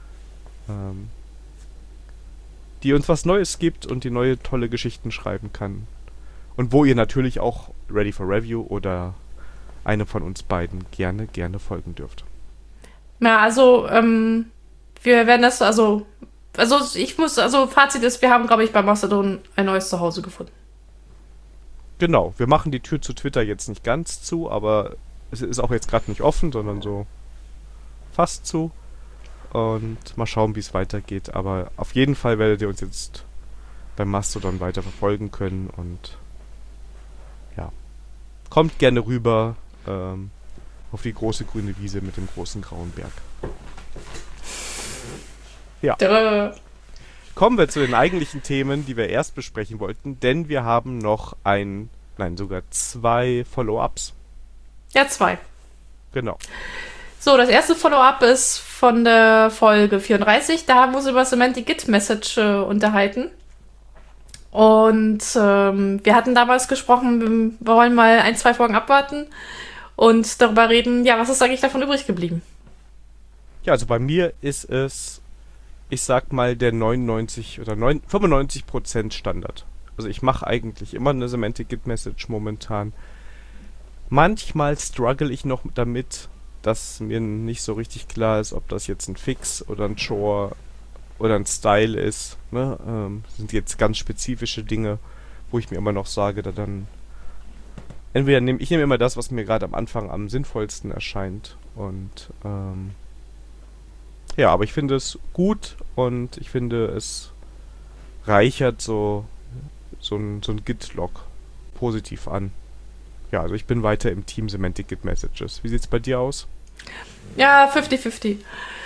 Speaker 1: die uns was Neues gibt und die neue tolle Geschichten schreiben kann. Und wo ihr natürlich auch Ready for Review oder einem von uns beiden gerne folgen dürft.
Speaker 2: Ja, also, wir werden das, Fazit ist, wir haben, glaube ich, bei Mastodon ein neues Zuhause gefunden.
Speaker 1: Genau, wir machen die Tür zu Twitter jetzt nicht ganz zu, aber es ist auch jetzt gerade nicht offen, sondern so fast zu. Und mal schauen, wie es weitergeht. Aber auf jeden Fall werdet ihr uns jetzt beim Mastodon weiter verfolgen können. Und ja, kommt gerne rüber auf die große grüne Wiese mit dem großen grauen Berg. Ja. Kommen wir zu den eigentlichen Themen, die wir erst besprechen wollten, denn wir haben noch sogar 2 Follow-ups.
Speaker 2: Ja, 2.
Speaker 1: Genau.
Speaker 2: So, das erste Follow-up ist von der Folge 34. Da haben wir uns über Semantic Git Message unterhalten. Und wir hatten damals gesprochen, wir wollen mal 1-2 Folgen abwarten und darüber reden, ja, was ist eigentlich davon übrig geblieben?
Speaker 1: Ja, also bei mir ist es, ich sag mal, der 99 oder 95% Standard. Also ich mache eigentlich immer eine Semantic Git Message momentan. Manchmal struggle ich noch damit, dass mir nicht so richtig klar ist, ob das jetzt ein Fix oder ein Chore oder ein Style ist. Ne? Das sind jetzt ganz spezifische Dinge, wo ich mir immer noch sage, entweder nehme ich immer das, was mir gerade am Anfang am sinnvollsten erscheint. Und ja, aber ich finde es gut und ich finde es reichert so ein Git-Log positiv an. Ja, also ich bin weiter im Team Semantic Git Messages. Wie sieht's bei dir aus?
Speaker 2: Ja, 50-50.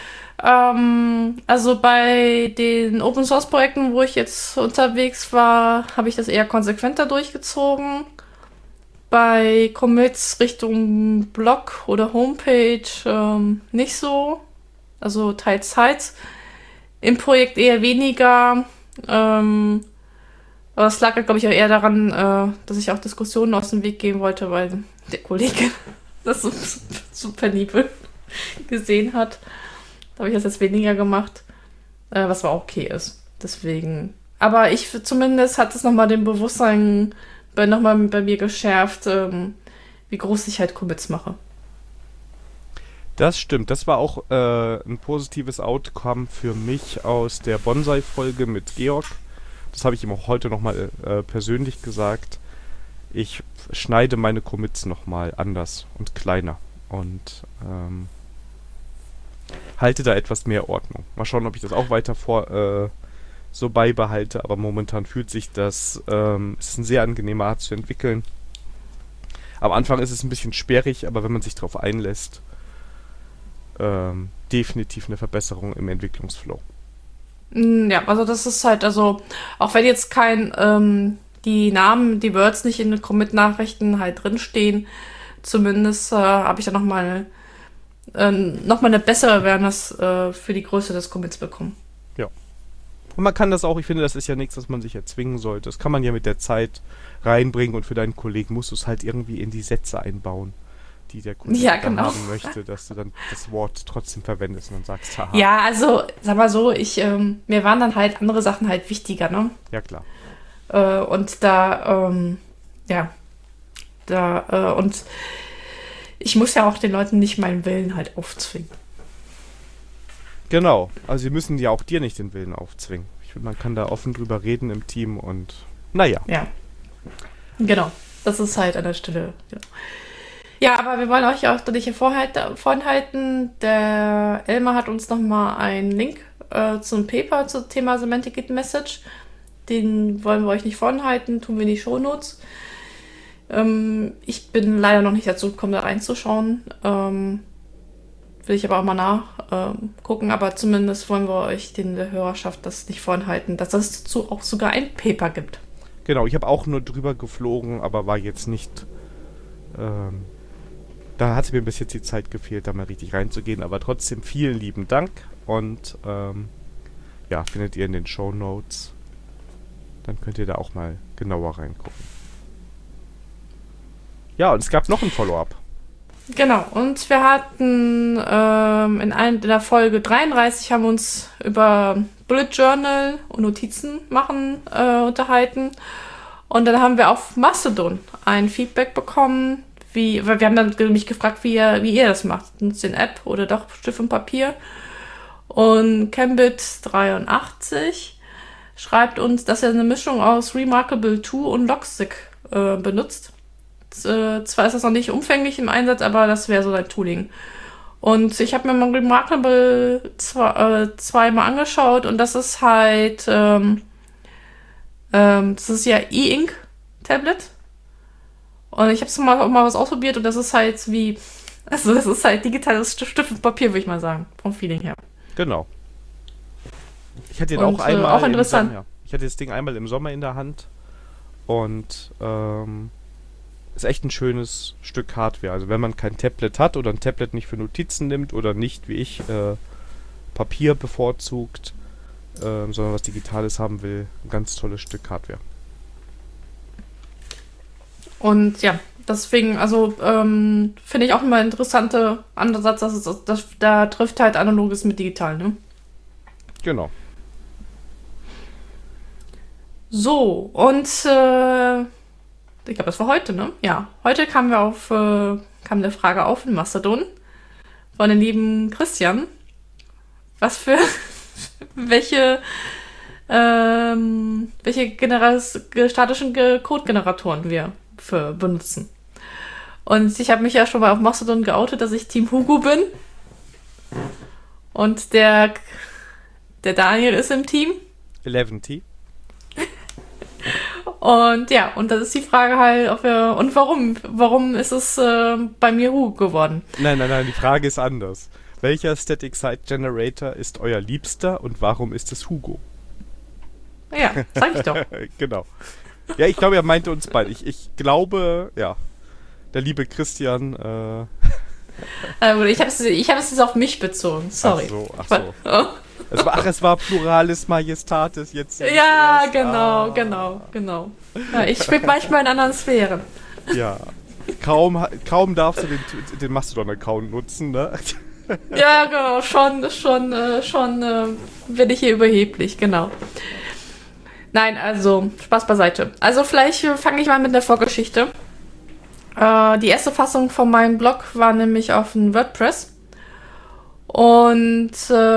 Speaker 2: Also bei den Open-Source-Projekten, wo ich jetzt unterwegs war, habe ich das eher konsequenter durchgezogen. Bei Commits Richtung Blog oder Homepage nicht so. Also teils. Im Projekt eher weniger. Aber das lag, glaube ich, auch eher daran, dass ich auch Diskussionen aus dem Weg gehen wollte, weil der Kollege das so penibel gesehen hat. Da habe ich das jetzt weniger gemacht, was aber auch okay ist. Deswegen. Aber zumindest hat es nochmal den Bewusstsein nochmal bei mir geschärft, wie groß ich halt Commits mache.
Speaker 1: Das stimmt. Das war auch ein positives Outcome für mich aus der Bonsai-Folge mit Georg. Das habe ich ihm auch heute nochmal persönlich gesagt. Ich schneide meine Commits nochmal anders und kleiner und halte da etwas mehr Ordnung. Mal schauen, ob ich das auch weiter so beibehalte, aber momentan fühlt sich es ist eine sehr angenehme Art zu entwickeln. Am Anfang ist es ein bisschen sperrig, aber wenn man sich darauf einlässt, definitiv eine Verbesserung im Entwicklungsflow.
Speaker 2: Ja, also das ist halt, also auch wenn jetzt die Namen, die Words nicht in den Commit-Nachrichten halt drinstehen, zumindest habe ich da nochmal eine bessere Awareness für die Größe des Commits bekommen.
Speaker 1: Ja. Und man kann das auch, ich finde, das ist ja nichts, was man sich erzwingen sollte. Das kann man ja mit der Zeit reinbringen und für deinen Kollegen musst du es halt irgendwie in die Sätze einbauen, die der Kollege haben möchte, dass du dann das Wort trotzdem verwendest und dann sagst, haha.
Speaker 2: Ja, also, sag mal so, mir waren dann halt andere Sachen halt wichtiger, ne?
Speaker 1: Ja, klar.
Speaker 2: Und und ich muss ja auch den Leuten nicht meinen Willen halt aufzwingen.
Speaker 1: Genau, also sie müssen ja auch dir nicht den Willen aufzwingen. Ich finde, man kann da offen drüber reden im Team und naja.
Speaker 2: Ja, genau, das ist halt an der Stelle, genau. Ja, aber wir wollen euch auch nicht vorhalten. Der Elmar hat uns nochmal einen Link zum Paper zum Thema Semantic Git Message. Den wollen wir euch nicht vorhalten, tun wir in die Shownotes. Ich bin leider noch nicht dazu gekommen, da reinzuschauen. Will ich aber auch mal nachgucken, aber zumindest wollen wir euch, der Hörerschaft, das nicht vorenthalten, dass es dazu auch sogar ein Paper gibt.
Speaker 1: Genau, ich habe auch nur drüber geflogen, aber war jetzt nicht... da hat mir bis jetzt die Zeit gefehlt, da mal richtig reinzugehen, aber trotzdem vielen lieben Dank und ja, findet ihr in den Shownotes. Dann könnt ihr da auch mal genauer reingucken. Ja, und es gab noch ein Follow-up.
Speaker 2: Genau, und wir hatten in der Folge 33 haben wir uns über Bullet Journal und Notizen machen unterhalten. Und dann haben wir auf Mastodon ein Feedback bekommen, weil wir haben dann mich gefragt, wie ihr das macht. Nutzt ihr eine App oder doch Stift und Papier? Und Cambit83 schreibt uns, dass er eine Mischung aus Remarkable 2 und Logstick benutzt. Zwar ist das noch nicht umfänglich im Einsatz, aber das wäre so ein Tooling. Und ich habe mir mal Remarkable zweimal angeschaut und das ist halt, das ist ja E-Ink Tablet. Und ich habe auch mal was ausprobiert und das ist halt das ist halt digitales Stift und Papier, würde ich mal sagen, vom Feeling her.
Speaker 1: Genau. Ich hatte ihn auch einmal auch interessant. Ich hatte das Ding einmal im Sommer in der Hand und ist echt ein schönes Stück Hardware. Also wenn man kein Tablet hat oder ein Tablet nicht für Notizen nimmt oder nicht, wie ich, Papier bevorzugt, sondern was Digitales haben will, ein ganz tolles Stück Hardware.
Speaker 2: Und ja, deswegen, also finde ich auch immer ein interessanter Ansatz, dass da trifft halt Analoges mit Digital, ne?
Speaker 1: Genau.
Speaker 2: So, und ich glaube, das war heute, ne? Ja, heute kam eine Frage auf in Mastodon von dem lieben Christian. Welche statischen Code-Generatoren wir benutzen. Und ich habe mich ja schon mal auf Mastodon geoutet, dass ich Team Hugo bin. Und der Daniel ist im Team.
Speaker 1: 11T.
Speaker 2: Und ja, und das ist die Frage halt, warum ist es bei mir Hugo geworden?
Speaker 1: Nein, die Frage ist anders. Welcher Static Site Generator ist euer Liebster und warum ist es Hugo?
Speaker 2: Ja, sag ich doch.
Speaker 1: Genau. Ja, ich glaube, er meinte uns beide. Ich glaube, ja, der liebe Christian.
Speaker 2: Ich habe es jetzt auf mich bezogen. Sorry.
Speaker 1: Ach so. Es war Pluralis Majestatis jetzt.
Speaker 2: Ja, genau. Ja, ich schwebe manchmal in anderen Sphären.
Speaker 1: Ja, kaum darfst du den Mastodon-Account nutzen, ne?
Speaker 2: Ja, genau, schon bin ich hier überheblich, genau. Nein, also, Spaß beiseite. Also vielleicht fange ich mal mit der Vorgeschichte. Die erste Fassung von meinem Blog war nämlich auf dem WordPress. Und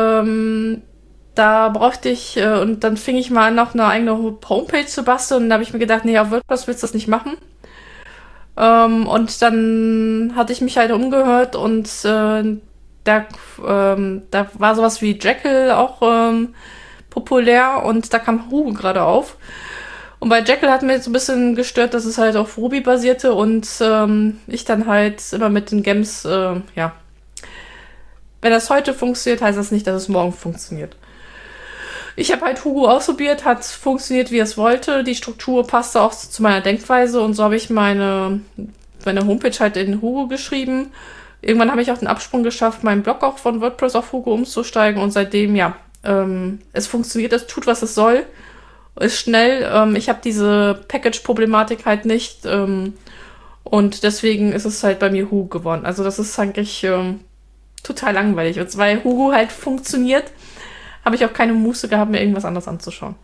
Speaker 2: da brauchte ich, und dann fing ich mal an, noch eine eigene Homepage zu basteln. Und da habe ich mir gedacht, nee, auf WordPress willst du das nicht machen. Und dann hatte ich mich halt umgehört und da war sowas wie Jekyll auch populär und da kam Hugo gerade auf. Und bei Jekyll hat mir jetzt so ein bisschen gestört, dass es halt auf Ruby basierte und ich dann halt immer mit den Gems, ja. Wenn das heute funktioniert, heißt das nicht, dass es morgen funktioniert. Ich habe halt Hugo ausprobiert, hat funktioniert, wie es wollte. Die Struktur passte auch zu meiner Denkweise und so habe ich meine Homepage halt in Hugo geschrieben. Irgendwann habe ich auch den Absprung geschafft, meinen Blog auch von WordPress auf Hugo umzusteigen und seitdem, ja, es funktioniert, es tut, was es soll, ist schnell. Ich habe diese Package-Problematik halt nicht und deswegen ist es halt bei mir Hugo geworden. Also das ist eigentlich total langweilig. Und weil Hugo halt funktioniert, habe ich auch keine Muße gehabt, mir irgendwas anderes anzuschauen.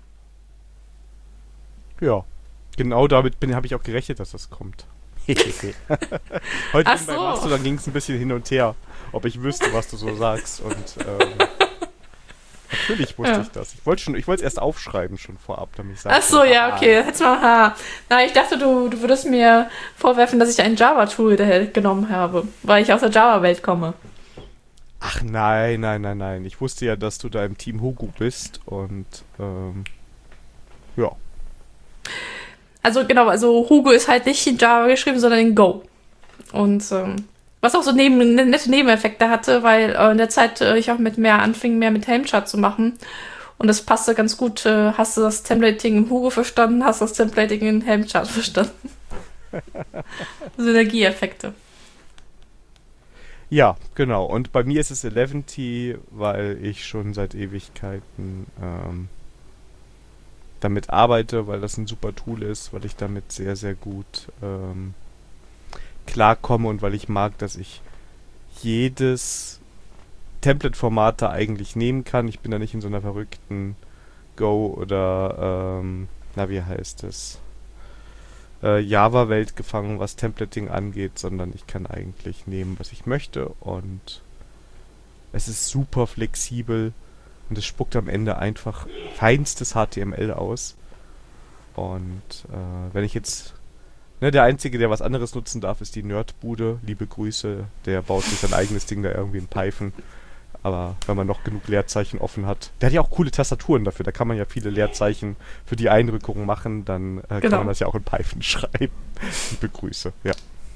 Speaker 1: Ja, genau damit habe ich auch gerechnet, dass das kommt. Heute bei Mastodon ging es ein bisschen hin und her, ob ich wüsste, was du so sagst. Und natürlich wusste ich das. Ich wollte es erst aufschreiben schon vorab, damit ich sage.
Speaker 2: Ach so, ja, okay. Jetzt mal. Na, ich dachte, du würdest mir vorwerfen, dass ich ein Java-Tool genommen habe, weil ich aus der Java-Welt komme.
Speaker 1: Ach nein. Ich wusste ja, dass du da im Team Hugo bist und ja. Also
Speaker 2: genau, Hugo ist halt nicht in Java geschrieben, sondern in Go. Und Was auch so nette Nebeneffekte hatte, weil in der Zeit ich auch anfing, mehr mit Helmchart zu machen. Und das passte ganz gut. Hast du das Templating in Hugo verstanden, hast du das Templating in Helmchart verstanden. Synergieeffekte.
Speaker 1: Ja, genau. Und bei mir ist es 11T, weil ich schon seit Ewigkeiten damit arbeite, weil das ein super Tool ist, weil ich damit sehr, sehr gut klarkomme und weil ich mag, dass ich jedes Template-Format da eigentlich nehmen kann. Ich bin da nicht in so einer verrückten Go oder wie heißt es? Java-Welt gefangen, was Templating angeht, sondern ich kann eigentlich nehmen, was ich möchte und es ist super flexibel und es spuckt am Ende einfach feinstes HTML aus. Und wenn ich jetzt, der Einzige, der was anderes nutzen darf, ist die Nerdbude. Liebe Grüße, der baut sich sein eigenes Ding da irgendwie in Python. Aber wenn man noch genug Leerzeichen offen hat, der hat ja auch coole Tastaturen dafür, da kann man ja viele Leerzeichen für die Einrückungen machen, dann kann man das ja auch in Python schreiben. Liebe Grüße, ja.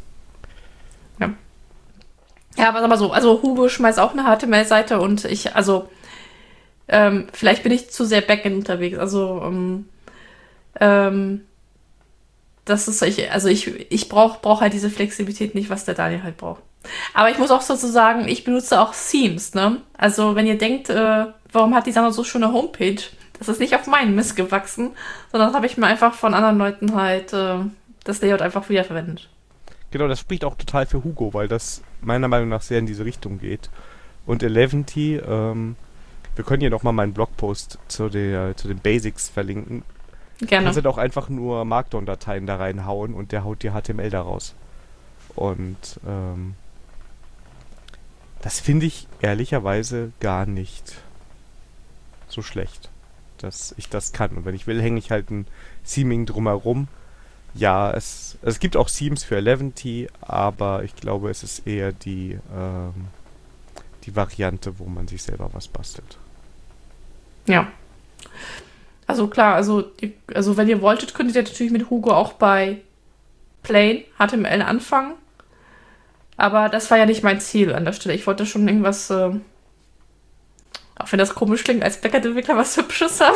Speaker 2: Ja, aber sag mal so, also Hugo schmeißt auch eine HTML-Seite und vielleicht bin ich zu sehr Backend unterwegs, das ist, ich brauch halt diese Flexibilität nicht, was der Daniel halt braucht. Aber ich muss auch dazu sagen, ich benutze auch Themes, ne? Also wenn ihr denkt, warum hat die Sandra so schöne Homepage? Das ist nicht auf meinen Mist gewachsen, sondern das habe ich mir einfach von anderen Leuten halt das Layout einfach wiederverwendet.
Speaker 1: Genau, das spricht auch total für Hugo, weil das meiner Meinung nach sehr in diese Richtung geht. Und 11T, wir können hier nochmal meinen Blogpost zu den Basics verlinken.
Speaker 2: Gerne.
Speaker 1: Kannst du doch einfach nur Markdown-Dateien da reinhauen und der haut dir HTML da raus. Und das finde ich ehrlicherweise gar nicht so schlecht, dass ich das kann. Und wenn ich will, hänge ich halt ein Theming drumherum. Ja, es gibt auch Themes für 11T, aber ich glaube, es ist eher die Variante, wo man sich selber was bastelt.
Speaker 2: Ja. Also klar, also wenn ihr wolltet, könntet ihr natürlich mit Hugo auch bei Plain HTML anfangen. Aber das war ja nicht mein Ziel an der Stelle. Ich wollte schon irgendwas, auch wenn das komisch klingt, als Backend-Entwickler was Hübsches haben.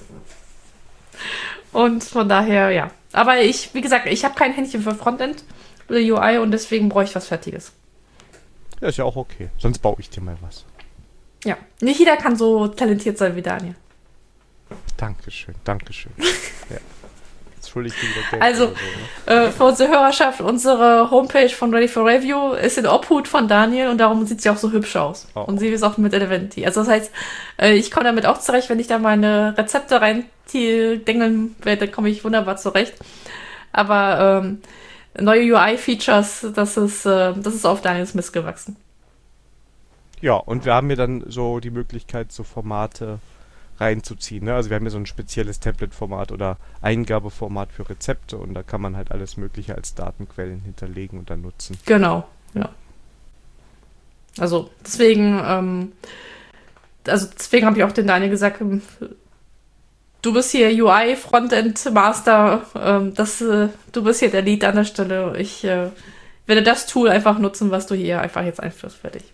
Speaker 2: Und von daher, ja. Aber wie gesagt, ich habe kein Händchen für Frontend oder UI und deswegen brauche ich was Fertiges.
Speaker 1: Ja, ist ja auch okay. Sonst baue ich dir mal was.
Speaker 2: Ja, nicht jeder kann so talentiert sein wie Daniel.
Speaker 1: Dankeschön. Ja. Jetzt schulde ich dir wieder Geld.
Speaker 2: Also, für unsere Hörerschaft, unsere Homepage von Ready for Review ist in Obhut von Daniel und darum sieht sie auch so hübsch aus. Oh. Und sie ist auch mit 11T. Also das heißt, ich komme damit auch zurecht, wenn ich da meine Rezepte reindengeln werde, komme ich wunderbar zurecht. Aber neue UI-Features, das ist auf Daniels Mist gewachsen.
Speaker 1: Ja, und wir haben hier dann so die Möglichkeit, so Formate reinzuziehen. Ne? Also wir haben hier so ein spezielles Tablet-Format oder Eingabeformat für Rezepte und da kann man halt alles Mögliche als Datenquellen hinterlegen und dann nutzen.
Speaker 2: Genau, ja. Also deswegen habe ich auch den Daniel gesagt, du bist hier UI, Frontend, Master, du bist hier der Lead an der Stelle. Ich werde das Tool einfach nutzen, was du hier einfach jetzt einführst, fertig.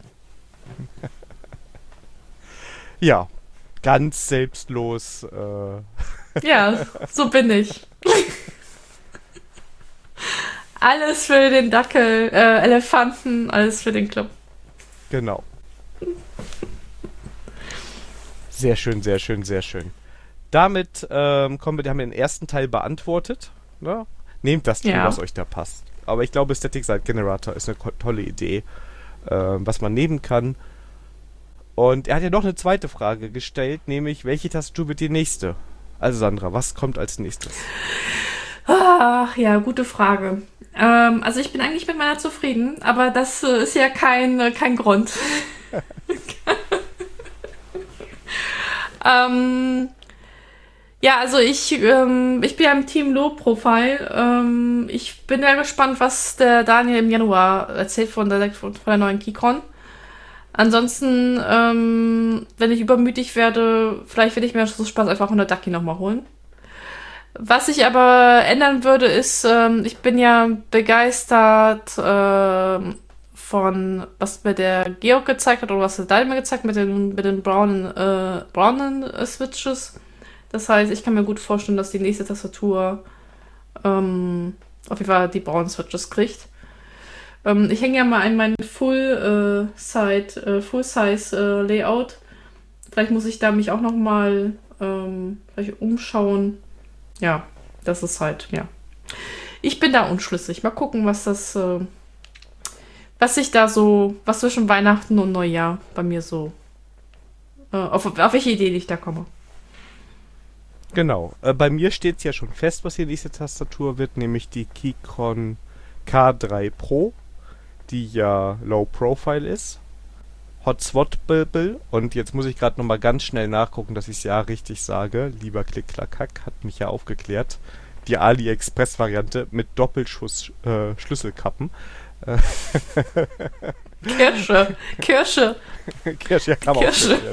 Speaker 1: Ja, ganz selbstlos.
Speaker 2: Ja, so bin ich. Alles für den Dackel, Elefanten, alles für den Club.
Speaker 1: Genau. Sehr schön, sehr schön, sehr schön. Damit haben wir den ersten Teil beantwortet. Ne? Nehmt das Tool, was euch da passt. Aber ich glaube, Static Site Generator ist eine tolle Idee, was man nehmen kann. Und er hat ja noch eine zweite Frage gestellt, nämlich, welche Tastatur wird die nächste? Also Sandra, was kommt als nächstes?
Speaker 2: Ach ja, gute Frage. Also ich bin eigentlich mit meiner zufrieden, aber das ist ja kein Grund. Ja, also ich bin ja im Team Low Profile. Ich bin ja gespannt, was der Daniel im Januar erzählt von der neuen KeyCon. Ansonsten, wenn ich übermütig werde, vielleicht werde ich mir so Spaß einfach 100 Ducky nochmal holen. Was ich aber ändern würde, ist, ich bin ja begeistert von, was mir der Georg gezeigt hat oder was der Daniel mir gezeigt hat mit den braunen Switches. Das heißt, ich kann mir gut vorstellen, dass die nächste Tastatur auf jeden Fall die braunen Switches kriegt. Ich hänge ja mal in mein Full-Size Layout. Vielleicht muss ich da mich auch noch mal vielleicht umschauen. Ja, das ist halt, ja. Ich bin da unschlüssig. Mal gucken, was zwischen Weihnachten und Neujahr bei mir so, auf welche Idee ich da komme.
Speaker 1: Genau. Bei mir steht es ja schon fest, was die nächste Tastatur wird, nämlich die Keychron K3 Pro, die ja Low Profile ist. Hot Swap-Able. Und jetzt muss ich gerade nochmal ganz schnell nachgucken, dass ich es ja richtig sage. Lieber Klick-Klack-Hack hat mich ja aufgeklärt. Die AliExpress-Variante mit Doppelschuss-Schlüsselkappen.
Speaker 2: Kirsche.
Speaker 1: Kirsche, ja, kann man
Speaker 2: Kirsche.
Speaker 1: auch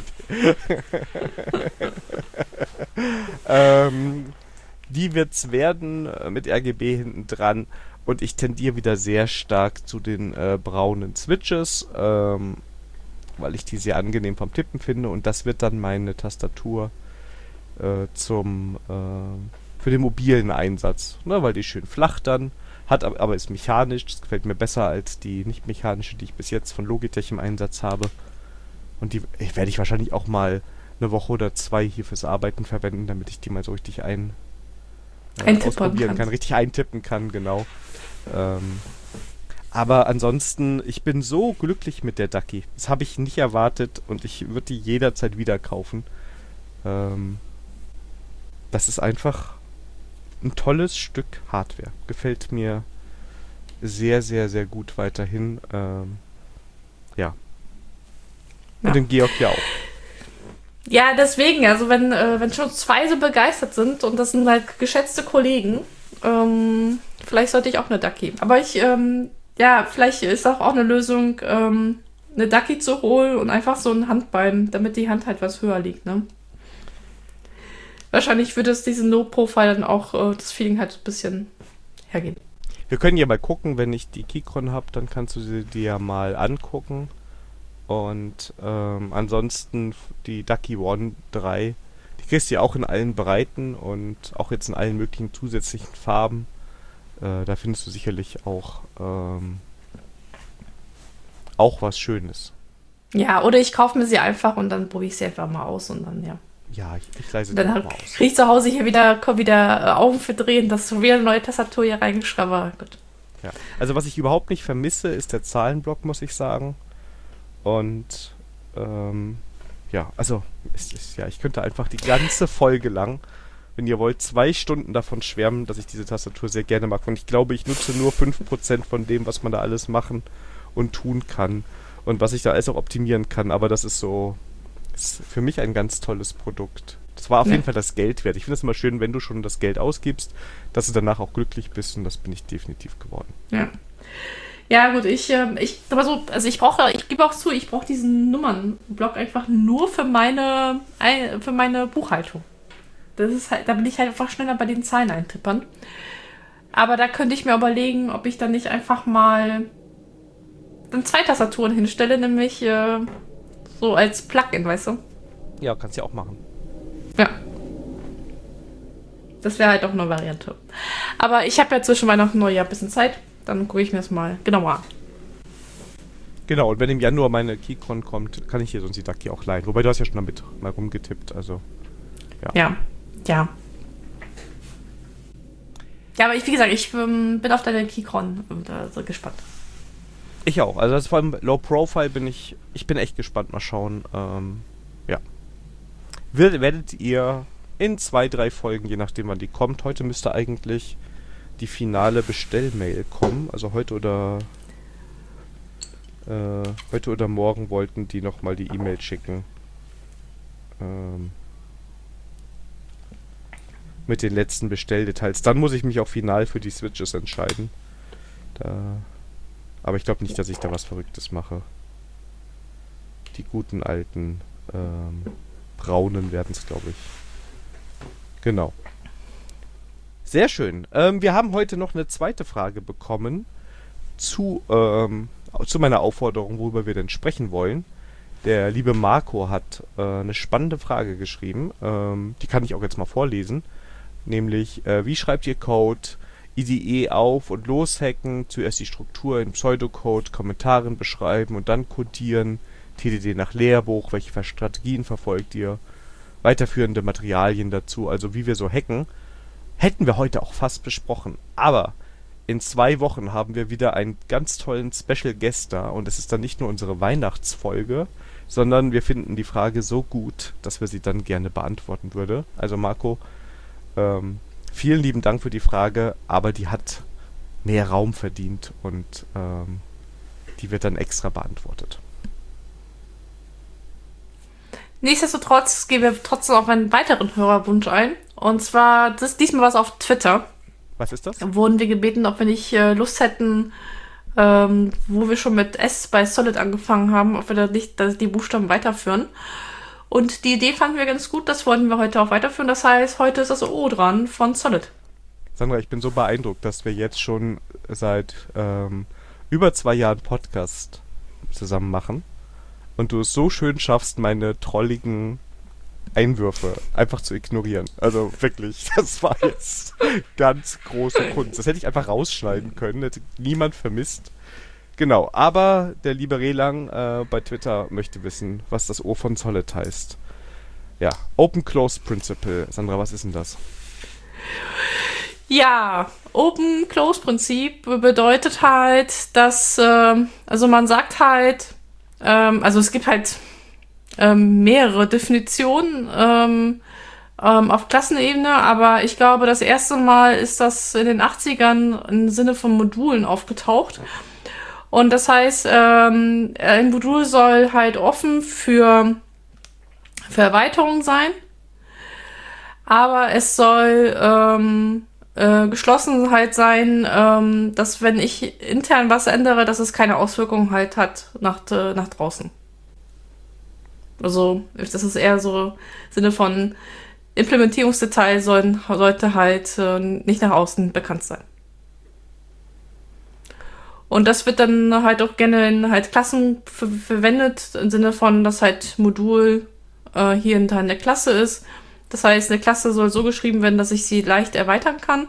Speaker 1: die wird's werden mit RGB hinten dran. Und ich tendiere wieder sehr stark zu den braunen Switches, weil ich die sehr angenehm vom Tippen finde. Und das wird dann meine Tastatur für den mobilen Einsatz. Ne, weil die schön flach dann hat, aber ist mechanisch. Das gefällt mir besser als die nicht mechanische, die ich bis jetzt von Logitech im Einsatz habe. Und die werde ich wahrscheinlich auch mal eine Woche oder 2 hier fürs Arbeiten verwenden, damit ich die mal so richtig ausprobieren kann. Richtig eintippen kann, genau. Aber ansonsten, ich bin so glücklich mit der Ducky. Das habe ich nicht erwartet und ich würde die jederzeit wieder kaufen. Das ist einfach ein tolles Stück Hardware. Gefällt mir sehr, sehr, sehr gut weiterhin. Ja. Und den Georg ja auch.
Speaker 2: Ja, deswegen, also wenn schon 2 so begeistert sind und das sind halt geschätzte Kollegen, vielleicht sollte ich auch eine Ducky. Aber vielleicht ist auch eine Lösung, eine Ducky zu holen und einfach so ein Handbein, damit die Hand halt was höher liegt, ne? Wahrscheinlich würde es diesen Low-Profile dann auch das Feeling halt ein bisschen hergeben.
Speaker 1: Wir können ja mal gucken, wenn ich die Keychron habe, dann kannst du sie dir ja mal angucken. Und ansonsten die Ducky One 3, die kriegst du ja auch in allen Breiten und auch jetzt in allen möglichen zusätzlichen Farben. Da findest du sicherlich auch was Schönes.
Speaker 2: Ja, oder ich kaufe mir sie einfach und dann probiere ich sie einfach mal aus und dann, ja.
Speaker 1: Ja, ich leise
Speaker 2: die
Speaker 1: mal
Speaker 2: aus.
Speaker 1: aus.
Speaker 2: Krieg ich zu Hause hier wieder Augen verdrehen, dass du wieder eine neue Tastatur hier reingeschrieben hast. Gut.
Speaker 1: Ja. Also was ich überhaupt nicht vermisse, ist der Zahlenblock, muss ich sagen. Und also ich könnte einfach die ganze Folge lang, wenn ihr wollt, 2 Stunden davon schwärmen, dass ich diese Tastatur sehr gerne mag. Und ich glaube, ich nutze nur 5% von dem, was man da alles machen und tun kann. Und was ich da alles auch optimieren kann. Aber das ist für mich ein ganz tolles Produkt. Das war auf jeden Fall das Geld wert. Ich finde es immer schön, wenn du schon das Geld ausgibst, dass du danach auch glücklich bist. Und das bin ich definitiv geworden.
Speaker 2: Ja. Ja, gut, ich gebe auch zu, ich brauche diesen Nummernblock einfach nur für meine Buchhaltung. Das ist halt, da bin ich halt einfach schneller bei den Zahlen eintippern. Aber da könnte ich mir überlegen, ob ich dann nicht einfach mal dann 2 Tastaturen hinstelle, nämlich so als Plugin, weißt du?
Speaker 1: Ja, kannst du ja auch machen.
Speaker 2: Ja. Das wäre halt auch eine Variante. Aber ich habe ja zwischen Weihnachten und Neujahr ein bisschen Zeit. Dann gucke ich mir das mal genauer an.
Speaker 1: Genau, und wenn im Januar meine Keychron kommt, kann ich hier sonst die Ducky auch leihen. Wobei, du hast ja schon damit mal rumgetippt, also
Speaker 2: Ja. Ja, aber wie gesagt, ich bin auf deine Keychron so gespannt.
Speaker 1: Ich auch. Also das ist vor allem Low Profile ich bin echt gespannt. Mal schauen. Ja. Werdet ihr in 2, 3 Folgen, je nachdem wann die kommt. Heute müsste eigentlich die finale Bestellmail kommen. Also heute oder morgen wollten die nochmal die E-Mail schicken. Mit den letzten Bestelldetails. Dann muss ich mich auch final für die Switches entscheiden. Aber ich glaube nicht, dass ich da was Verrücktes mache. Die guten alten braunen werden es, glaube ich. Genau. Sehr schön. Wir haben heute noch eine zweite Frage bekommen zu zu meiner Aufforderung, worüber wir denn sprechen wollen. Der liebe Marco hat eine spannende Frage geschrieben. Die kann ich auch jetzt mal vorlesen. Nämlich, wie schreibt ihr Code? IDE auf- und loshacken, zuerst die Struktur in Pseudocode, Kommentaren beschreiben und dann codieren, TDD nach Lehrbuch, welche Strategien verfolgt ihr, weiterführende Materialien dazu, also wie wir so hacken, hätten wir heute auch fast besprochen. Aber in 2 Wochen haben wir wieder einen ganz tollen Special Guest da und es ist dann nicht nur unsere Weihnachtsfolge, sondern wir finden die Frage so gut, dass wir sie dann gerne beantworten würde. Also Marco, vielen lieben Dank für die Frage, aber die hat mehr Raum verdient und die wird dann extra beantwortet.
Speaker 2: Nichtsdestotrotz gehen wir trotzdem auf einen weiteren Hörerwunsch ein. Und zwar, diesmal was auf Twitter.
Speaker 1: Was ist das?
Speaker 2: Da wurden wir gebeten, ob wir nicht Lust hätten, wo wir schon mit S bei Solid angefangen haben, ob wir da nicht die Buchstaben weiterführen. Und die Idee fanden wir ganz gut, das wollten wir heute auch weiterführen. Das heißt, heute ist das O dran von Solid.
Speaker 1: Sandra, ich bin so beeindruckt, dass wir jetzt schon seit über 2 Jahren Podcast zusammen machen und du es so schön schaffst, meine trolligen Einwürfe einfach zu ignorieren. Also wirklich, das war jetzt ganz große Kunst. Das hätte ich einfach rausschneiden können, hätte niemand vermisst. Genau, aber der liebe Relang bei Twitter möchte wissen, was das O von Solid heißt. Ja, Open-Close Principle. Sandra, was ist denn das?
Speaker 2: Ja, Open-Close-Prinzip bedeutet halt, dass, also man sagt halt, also es gibt halt mehrere Definitionen auf Klassenebene, aber ich glaube, das erste Mal ist das in den 80ern im Sinne von Modulen aufgetaucht. Und das heißt, ein Modul soll halt offen für Erweiterung sein, aber es soll geschlossen halt sein, dass wenn ich intern was ändere, dass es keine Auswirkungen halt hat nach draußen. Also das ist eher so im Sinne von Implementierungsdetail sollte halt nicht nach außen bekannt sein. Und das wird dann halt auch gerne in halt Klassen verwendet, im Sinne von, dass halt Modul hier in der Klasse ist. Das heißt, eine Klasse soll so geschrieben werden, dass ich sie leicht erweitern kann.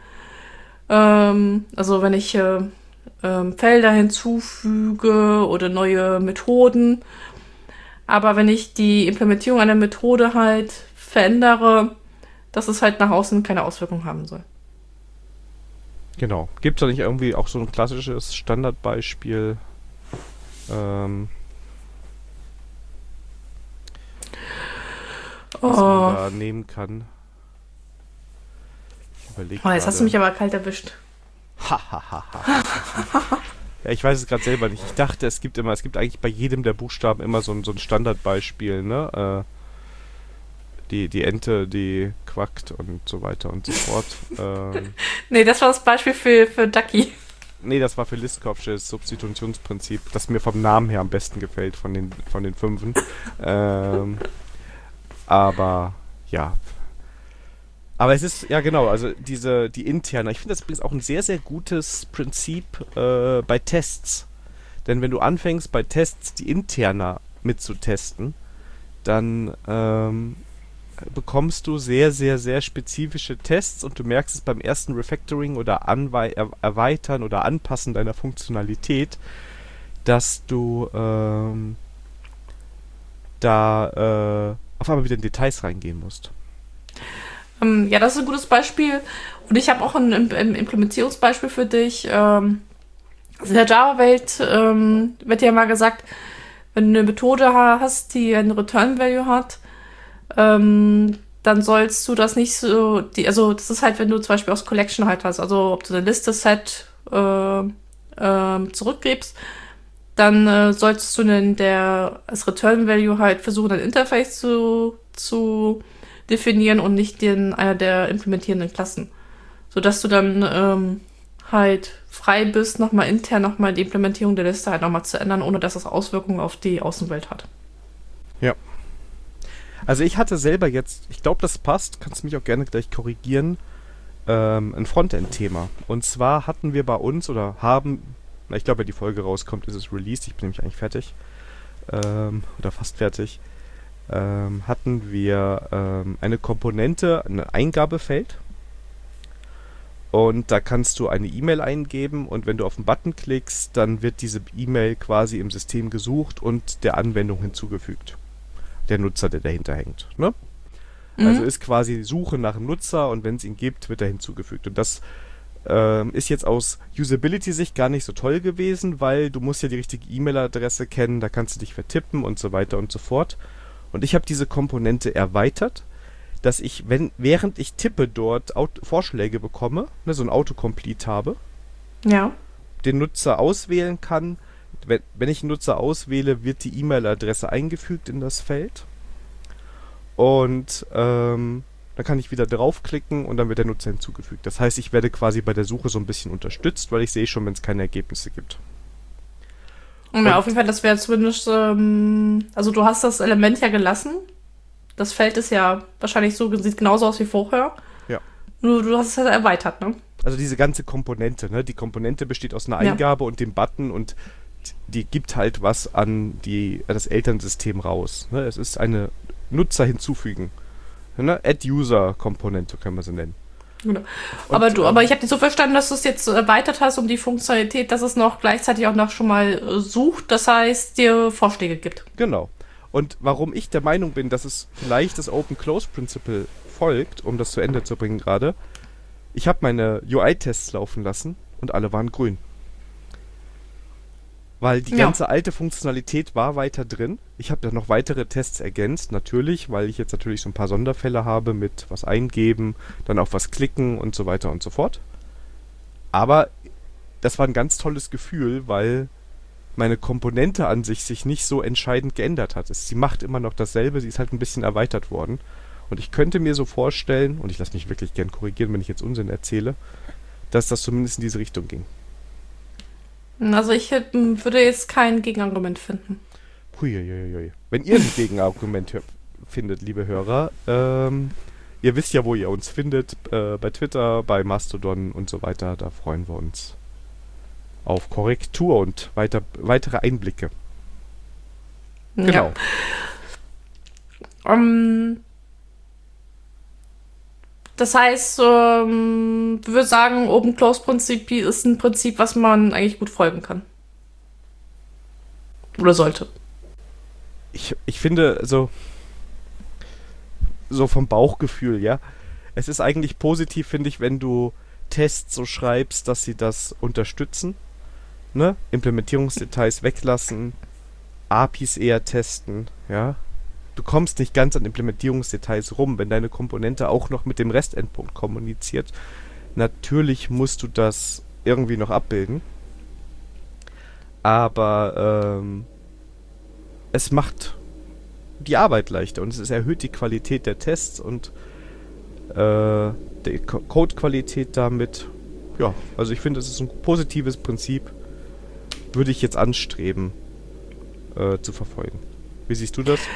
Speaker 2: Also wenn ich Felder hinzufüge oder neue Methoden. Aber wenn ich die Implementierung einer Methode halt verändere, dass es halt nach außen keine Auswirkungen haben soll.
Speaker 1: Genau. Gibt es da nicht irgendwie auch so ein klassisches Standardbeispiel? Was man da nehmen kann. Ich überlege
Speaker 2: jetzt hast du mich aber kalt erwischt.
Speaker 1: Ja, ich weiß es gerade selber nicht. Ich dachte, es gibt eigentlich bei jedem der Buchstaben immer so ein Standardbeispiel, ne? Die Ente, die quackt und so weiter und so fort.
Speaker 2: Nee, das war das Beispiel für Ducky.
Speaker 1: Nee, das war für Listkowsches Substitutionsprinzip, das mir vom Namen her am besten gefällt von den 5. Aber ja. Aber es ist, ja genau, also die interne, ich finde das übrigens auch ein sehr, sehr gutes Prinzip bei Tests. Denn wenn du anfängst bei Tests die interner mitzutesten, dann bekommst du sehr, sehr, sehr spezifische Tests und du merkst es beim ersten Refactoring oder Erweitern oder Anpassen deiner Funktionalität, dass du da auf einmal wieder in Details reingehen musst.
Speaker 2: Ja, das ist ein gutes Beispiel. Und ich habe auch ein Implementierungsbeispiel für dich. Also in der Java-Welt wird ja mal gesagt, wenn du eine Methode hast, die einen Return-Value hat, dann sollst du das nicht so, also das ist halt, wenn du zum Beispiel aus Collection halt hast, also ob du eine Liste-Set zurückgibst, dann solltest du als Return-Value halt versuchen, ein Interface zu definieren und nicht einer der implementierenden Klassen. Sodass du dann halt frei bist, nochmal intern die Implementierung der Liste halt nochmal zu ändern, ohne dass das Auswirkungen auf die Außenwelt hat.
Speaker 1: Ja. Also ich hatte selber jetzt, ich glaube, das passt, kannst du mich auch gerne gleich korrigieren, ein Frontend-Thema. Und zwar hatten wir bei uns oder haben Na, ich glaube, wenn die Folge rauskommt, ist es released. Ich bin nämlich eigentlich fertig. Oder fast fertig. Hatten wir eine Komponente, ein Eingabefeld. Und da kannst du eine E-Mail eingeben und wenn du auf den Button klickst, dann wird diese E-Mail quasi im System gesucht und der Anwendung hinzugefügt. Der Nutzer, der dahinter hängt. Ne? Also ist quasi Suche nach einem Nutzer und wenn es ihn gibt, wird er hinzugefügt. Und das ist jetzt aus Usability-Sicht gar nicht so toll gewesen, weil du musst ja die richtige E-Mail-Adresse kennen, da kannst du dich vertippen und so weiter und so fort. Und ich habe diese Komponente erweitert, dass ich, während ich tippe, dort Vorschläge bekomme, ne, so ein Autocomplete habe,
Speaker 2: Ja.
Speaker 1: den Nutzer auswählen kann. Wenn ich einen Nutzer auswähle, wird die E-Mail-Adresse eingefügt in das Feld. Und dann kann ich wieder draufklicken und dann wird der Nutzer hinzugefügt. Das heißt, ich werde quasi bei der Suche so ein bisschen unterstützt, weil ich sehe schon, wenn es keine Ergebnisse gibt.
Speaker 2: Ja, auf jeden Fall, das wäre zumindest, also du hast das Element ja gelassen. Das Feld ist ja wahrscheinlich so, sieht genauso aus wie vorher.
Speaker 1: Ja.
Speaker 2: Nur du hast es halt erweitert, ne?
Speaker 1: Also diese ganze Komponente, ne? Die Komponente besteht aus einer Eingabe und dem Button und die gibt halt was an das Elternsystem raus. Ne? Es ist eine Nutzer hinzufügen. Ne? Add-User-Komponente können wir sie nennen.
Speaker 2: Genau. Aber ich habe dir so verstanden, dass du es jetzt erweitert hast um die Funktionalität, dass es noch gleichzeitig auch noch schon mal sucht, das heißt, dir Vorschläge gibt.
Speaker 1: Genau. Und warum ich der Meinung bin, dass es vielleicht das Open-Close-Principle folgt, um das zu Ende zu bringen gerade, ich habe meine UI-Tests laufen lassen und alle waren grün. Weil die ganze alte Funktionalität war weiter drin. Ich habe da noch weitere Tests ergänzt, natürlich, weil ich jetzt natürlich so ein paar Sonderfälle habe mit was eingeben, dann auf was klicken und so weiter und so fort. Aber das war ein ganz tolles Gefühl, weil meine Komponente an sich nicht so entscheidend geändert hat. Sie macht immer noch dasselbe, sie ist halt ein bisschen erweitert worden. Und ich könnte mir so vorstellen, und ich lasse mich wirklich gern korrigieren, wenn ich jetzt Unsinn erzähle, dass das zumindest in diese Richtung ging.
Speaker 2: Also ich würde jetzt kein Gegenargument finden.
Speaker 1: Huiuiui. Wenn ihr ein Gegenargument findet, liebe Hörer, ihr wisst ja, wo ihr uns findet, bei Twitter, bei Mastodon und so weiter, da freuen wir uns auf Korrektur und weitere Einblicke. Genau.
Speaker 2: Ja. Das heißt, wir würden sagen, Open-Close-Prinzip ist ein Prinzip, was man eigentlich gut folgen kann. Oder sollte.
Speaker 1: Ich finde, so vom Bauchgefühl, ja, es ist eigentlich positiv, finde ich, wenn du Tests so schreibst, dass sie das unterstützen. Ne? Implementierungsdetails weglassen, APIs eher testen, ja. Du kommst nicht ganz an Implementierungsdetails rum, wenn deine Komponente auch noch mit dem REST-Endpunkt kommuniziert. Natürlich musst du das irgendwie noch abbilden. Aber es macht die Arbeit leichter und es erhöht die Qualität der Tests und die Codequalität damit. Ja, also ich finde, es ist ein positives Prinzip, würde ich jetzt anstreben zu verfolgen. Wie siehst du das?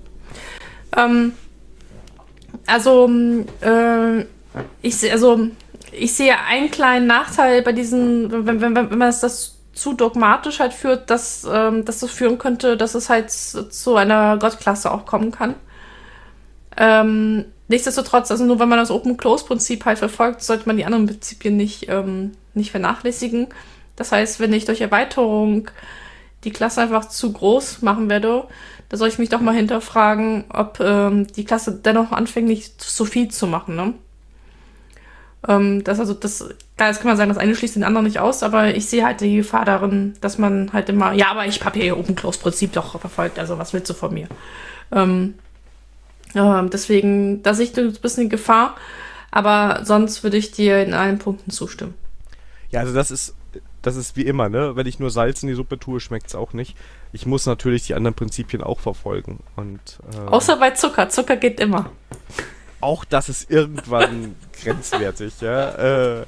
Speaker 2: Ich sehe einen kleinen Nachteil bei diesen, wenn man das zu dogmatisch halt führt, dass das führen könnte, dass es halt zu einer Gottklasse auch kommen kann. Nichtsdestotrotz, also nur wenn man das Open-Close-Prinzip halt verfolgt, sollte man die anderen Prinzipien nicht vernachlässigen. Das heißt, wenn ich durch Erweiterung die Klasse einfach zu groß machen werde, da soll ich mich doch mal hinterfragen, ob die Klasse dennoch anfängt, nicht so viel zu machen, ne? Jetzt kann man sagen, das eine schließt den anderen nicht aus, aber ich sehe halt die Gefahr darin, dass man halt immer, ja, aber ich habe hier Open-Close-Prinzip doch verfolgt, also was willst du von mir? Deswegen, da sehe ich ein bisschen Gefahr, aber sonst würde ich dir in allen Punkten zustimmen.
Speaker 1: Ja, also das ist wie immer, ne? Wenn ich nur Salz in die Suppe tue, schmeckt es auch nicht. Ich muss natürlich die anderen Prinzipien auch verfolgen. Und,
Speaker 2: außer bei Zucker. Zucker geht immer.
Speaker 1: Auch das ist irgendwann grenzwertig, ja.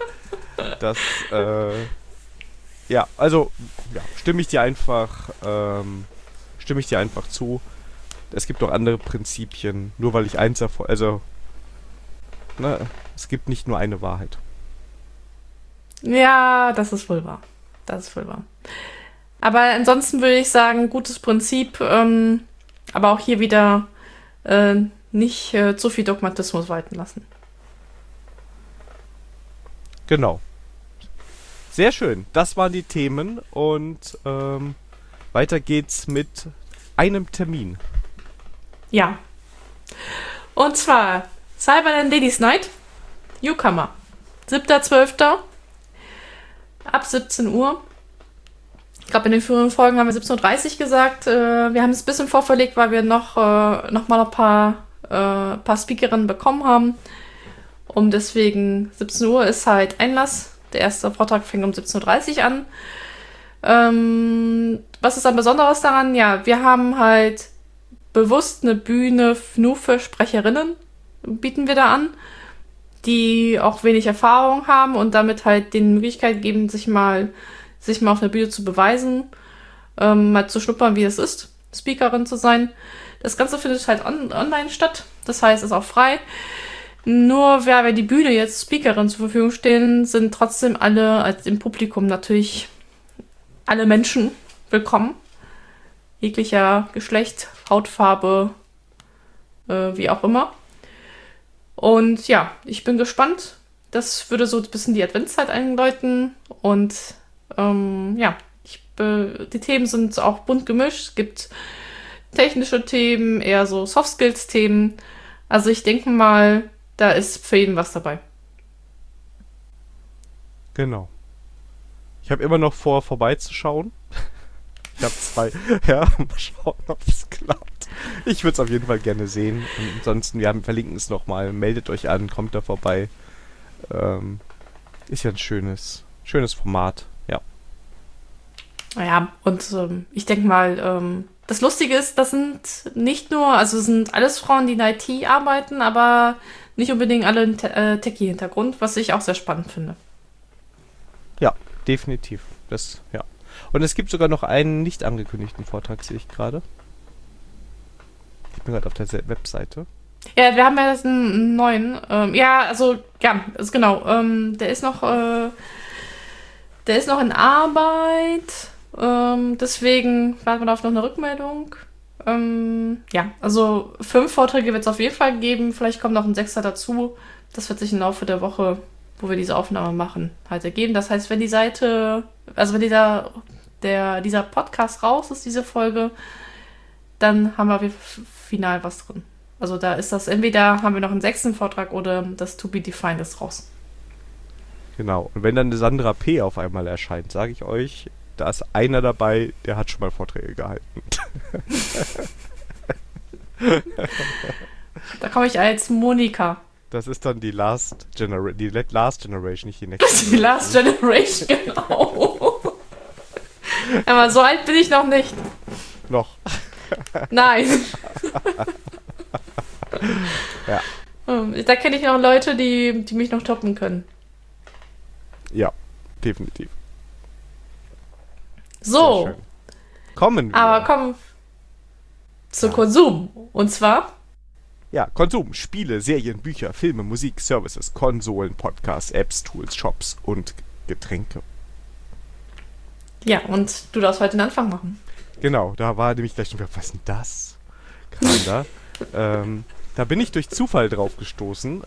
Speaker 1: Ja, also stimme ich dir einfach zu. Es gibt auch andere Prinzipien, nur weil ich eins es gibt nicht nur eine Wahrheit.
Speaker 2: Ja, das ist wohl wahr. das ist wohl wahr. Aber ansonsten würde ich sagen, gutes Prinzip, aber auch hier wieder nicht zu viel Dogmatismus walten lassen.
Speaker 1: Genau. Sehr schön. Das waren die Themen und weiter geht's mit einem Termin.
Speaker 2: Ja. Und zwar Cyberland Ladies Night, Newcomer. 7.12. ab 17 Uhr. Ich glaube, in den früheren Folgen haben wir 17.30 Uhr gesagt. Wir haben es ein bisschen vorverlegt, weil wir noch mal ein paar Speakerinnen bekommen haben. Deswegen 17 Uhr ist halt Einlass. Der erste Vortrag fängt um 17.30 Uhr an. Was ist dann Besonderes daran? Ja, wir haben halt bewusst eine Bühne nur für Sprecherinnen, bieten wir da an, die auch wenig Erfahrung haben und damit halt die Möglichkeit geben, sich mal auf der Bühne zu beweisen, mal zu schnuppern, wie es ist, Speakerin zu sein. Das Ganze findet halt online statt, das heißt, es ist auch frei. Nur wer die Bühne jetzt Speakerin zur Verfügung stehen, sind trotzdem alle, als im Publikum natürlich alle Menschen willkommen. Jeglicher Geschlecht, Hautfarbe, wie auch immer. Und ja, ich bin gespannt. Das würde so ein bisschen die Adventszeit einläuten. Und ja, die Themen sind auch bunt gemischt. Es gibt technische Themen, eher so Soft-Skills-Themen. Also ich denke mal, da ist für jeden was dabei.
Speaker 1: Genau. Ich habe immer noch vor, vorbeizuschauen. Ich habe 2. Ja, mal schauen, ob es klappt. Ich würde es auf jeden Fall gerne sehen. Und ansonsten, wir verlinken es nochmal. Meldet euch an, kommt da vorbei. Ist ja ein schönes Format. Ja.
Speaker 2: Ja, und ich denke mal, das Lustige ist, das sind nicht nur, also es sind alles Frauen, die in IT arbeiten, aber nicht unbedingt alle einen Techie-Hintergrund, was ich auch sehr spannend finde.
Speaker 1: Ja, definitiv. Ja. Und es gibt sogar noch einen nicht angekündigten Vortrag, sehe ich gerade. Ich bin gerade auf der Webseite.
Speaker 2: Ja, wir haben ja jetzt einen neuen. Ist genau. Der ist noch in Arbeit. Deswegen warten wir da auf noch eine Rückmeldung. Also 5 Vorträge wird es auf jeden Fall geben. Vielleicht kommt noch ein 6. dazu. Das wird sich im Laufe der Woche, wo wir diese Aufnahme machen, halt ergeben. Das heißt, wenn die Seite, also wenn dieser Podcast raus ist, diese Folge, dann haben wir final was drin. Also da ist das, entweder haben wir noch einen 6. Vortrag oder das To Be Defined ist raus.
Speaker 1: Genau. Und wenn dann eine Sandra P. auf einmal erscheint, sage ich euch, da ist einer dabei, der hat schon mal Vorträge gehalten.
Speaker 2: Da komme ich als Monika.
Speaker 1: Das ist dann die Last Generation, nicht die Next
Speaker 2: Die Last Generation, genau. Aber so alt bin ich noch nicht.
Speaker 1: Noch.
Speaker 2: Nein.
Speaker 1: Ja.
Speaker 2: Da kenne ich noch Leute, die mich noch toppen können.
Speaker 1: Ja, definitiv.
Speaker 2: So.
Speaker 1: Kommen wir.
Speaker 2: Aber kommen zu Konsum. Und zwar?
Speaker 1: Ja, Konsum, Spiele, Serien, Bücher, Filme, Musik, Services, Konsolen, Podcasts, Apps, Tools, Shops und Getränke.
Speaker 2: Ja, und du darfst heute den Anfang machen.
Speaker 1: Genau, da war nämlich gleich schon wieder, was ist denn das? Da bin ich durch Zufall drauf gestoßen,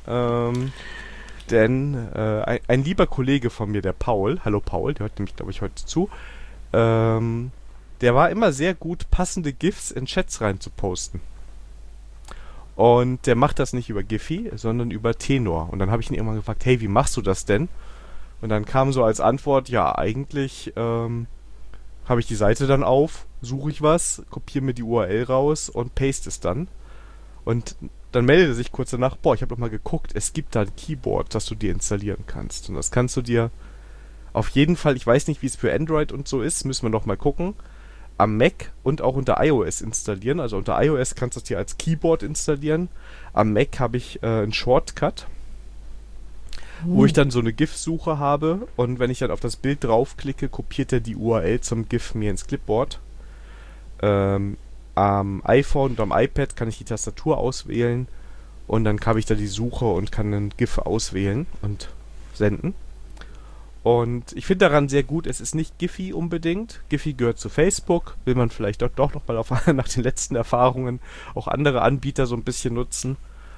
Speaker 1: denn ein lieber Kollege von mir, der Paul, hallo Paul, der hört nämlich, glaube ich, heute zu, der war immer sehr gut, passende GIFs in Chats rein zu posten. Und der macht das nicht über Giphy, sondern über Tenor. Und dann habe ich ihn irgendwann gefragt, hey, wie machst du das denn? Und dann kam so als Antwort, ja, eigentlich habe ich die Seite dann auf, suche ich was, kopiere mir die URL raus und paste es dann. Und dann meldete sich kurz danach, ich habe doch mal geguckt, es gibt da ein Keyboard, das du dir installieren kannst. Und das kannst du dir auf jeden Fall, ich weiß nicht, wie es für Android und so ist, müssen wir noch mal gucken, am Mac und auch unter iOS installieren. Also unter iOS kannst du es dir als Keyboard installieren. Am Mac habe ich einen Shortcut, wo ich dann so eine GIF-Suche habe. Und wenn ich dann auf das Bild draufklicke, kopiert er die URL zum GIF mir ins Clipboard. Am iPhone und am iPad kann ich die Tastatur auswählen. Und dann habe ich da die Suche und kann einen GIF auswählen und senden. Und ich finde daran sehr gut, es ist nicht Giphy unbedingt. Giphy gehört zu Facebook. Will man vielleicht doch noch mal nach den letzten Erfahrungen auch andere Anbieter so ein bisschen nutzen.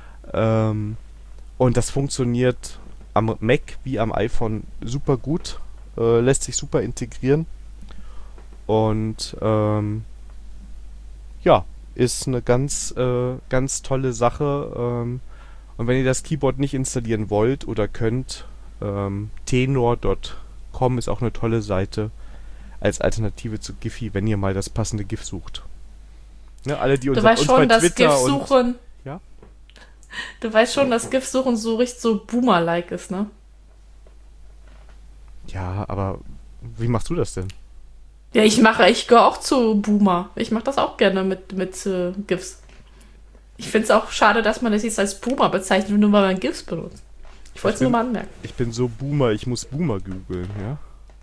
Speaker 1: Und das funktioniert am Mac wie am iPhone super gut. Lässt sich super integrieren. Und ja, ist eine ganz tolle Sache. Und wenn ihr das Keyboard nicht installieren wollt oder könnt, tenor.com ist auch eine tolle Seite als Alternative zu Giphy, wenn ihr mal das passende GIF sucht. Ne, alle, die uns bei Twitter
Speaker 2: suchen.
Speaker 1: Ja?
Speaker 2: Du weißt schon, dass GIF-Suchen so richtig so Boomer-like ist, ne?
Speaker 1: Ja, aber wie machst du das denn?
Speaker 2: Ja, ich gehöre auch zu Boomer. Ich mache das auch gerne mit GIFs. Ich finde es auch schade, dass man das jetzt als Boomer bezeichnet, nur weil man GIFs benutzt. Ich wollte es nur mal anmerken.
Speaker 1: Ich bin so Boomer, ich muss Boomer googeln, ja?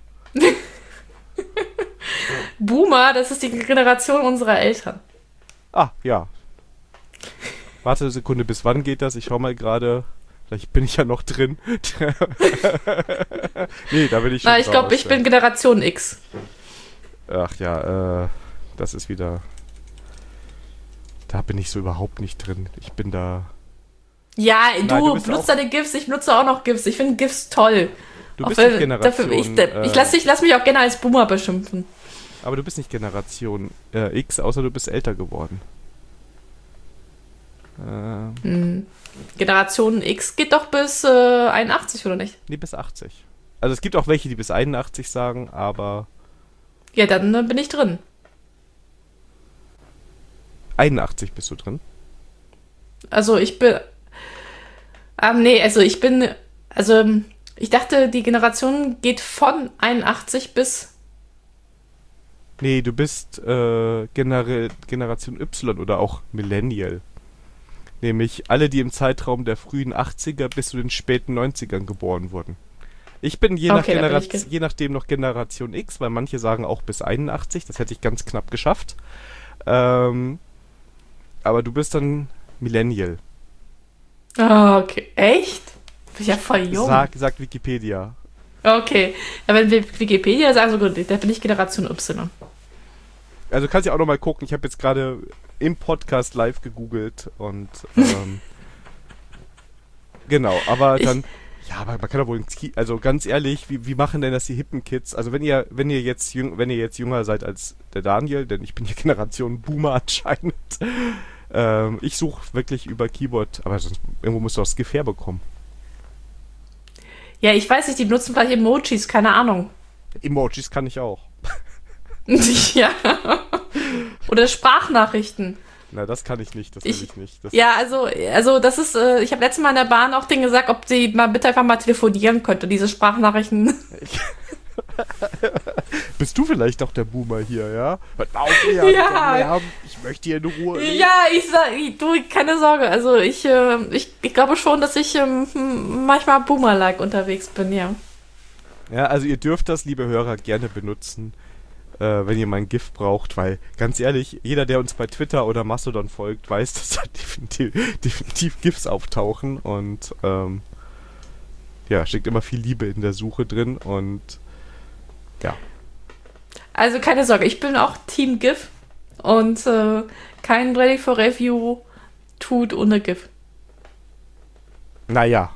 Speaker 2: Boomer, das ist die Generation unserer Eltern.
Speaker 1: Ah, ja. Warte eine Sekunde, bis wann geht das? Ich schau mal gerade. Vielleicht bin ich ja noch drin. Nee, da bin ich schon
Speaker 2: ich glaube, ich bin Generation X.
Speaker 1: Ach ja, das ist wieder... Da bin ich so überhaupt nicht drin. Ich bin da...
Speaker 2: Ja, du benutzt deine GIFs, ich benutze auch noch GIFs. Ich finde GIFs toll.
Speaker 1: Du bist nicht Generation...
Speaker 2: Ich lass mich auch gerne als Boomer beschimpfen.
Speaker 1: Aber du bist nicht Generation X, außer du bist älter geworden.
Speaker 2: Generation X geht doch bis 81, oder nicht?
Speaker 1: Nee, bis 80. Also es gibt auch welche, die bis 81 sagen, aber...
Speaker 2: Ja, dann bin ich drin.
Speaker 1: 81 bist du drin?
Speaker 2: Also ich bin... ich dachte, die Generation geht von 81 bis...
Speaker 1: Nee, du bist Generation Y oder auch Millennial. Nämlich alle, die im Zeitraum der frühen 80er bis zu den späten 90ern geboren wurden. Ich bin je nachdem noch Generation X, weil manche sagen auch bis 81, das hätte ich ganz knapp geschafft. Aber du bist dann Millennial.
Speaker 2: Ah, okay. Echt? Bin ich ja voll jung.
Speaker 1: Sagt Wikipedia.
Speaker 2: Okay. Ja, wenn wir Wikipedia sagen, so gut, da bin ich Generation Y.
Speaker 1: Also kannst ja auch noch mal gucken. Ich habe jetzt gerade im Podcast live gegoogelt und genau, aber dann ja, aber man kann doch wohl, also ganz ehrlich, wie machen denn das die hippen Kids? Also wenn ihr jetzt jünger seid als der Daniel, denn ich bin ja Generation Boomer anscheinend. Ich suche wirklich über Keyboard, aber sonst irgendwo musst du auch das GIF herbekommen.
Speaker 2: Ja, ich weiß nicht, die benutzen vielleicht Emojis, keine Ahnung.
Speaker 1: Emojis kann ich auch.
Speaker 2: Ja. Oder Sprachnachrichten.
Speaker 1: Na, das kann ich nicht, das will ich nicht.
Speaker 2: Ja, also das ist, ich habe letztes Mal in der Bahn auch denen gesagt, ob sie mal bitte einfach mal telefonieren könnte, diese Sprachnachrichten.
Speaker 1: Bist du vielleicht doch der Boomer hier, ja? Hört mal auf, ich möchte hier in Ruhe leben.
Speaker 2: Ja, du, keine Sorge, also ich glaube schon, dass ich manchmal Boomer-like unterwegs bin, ja.
Speaker 1: Ja, also ihr dürft das, liebe Hörer, gerne benutzen, wenn ihr mal ein GIF braucht, weil, ganz ehrlich, jeder, der uns bei Twitter oder Mastodon folgt, weiß, dass da definitiv GIFs auftauchen und steckt immer viel Liebe in der Suche drin und ja.
Speaker 2: Also keine Sorge, ich bin auch Team GIF und kein Ready for Review tut ohne GIF.
Speaker 1: Naja.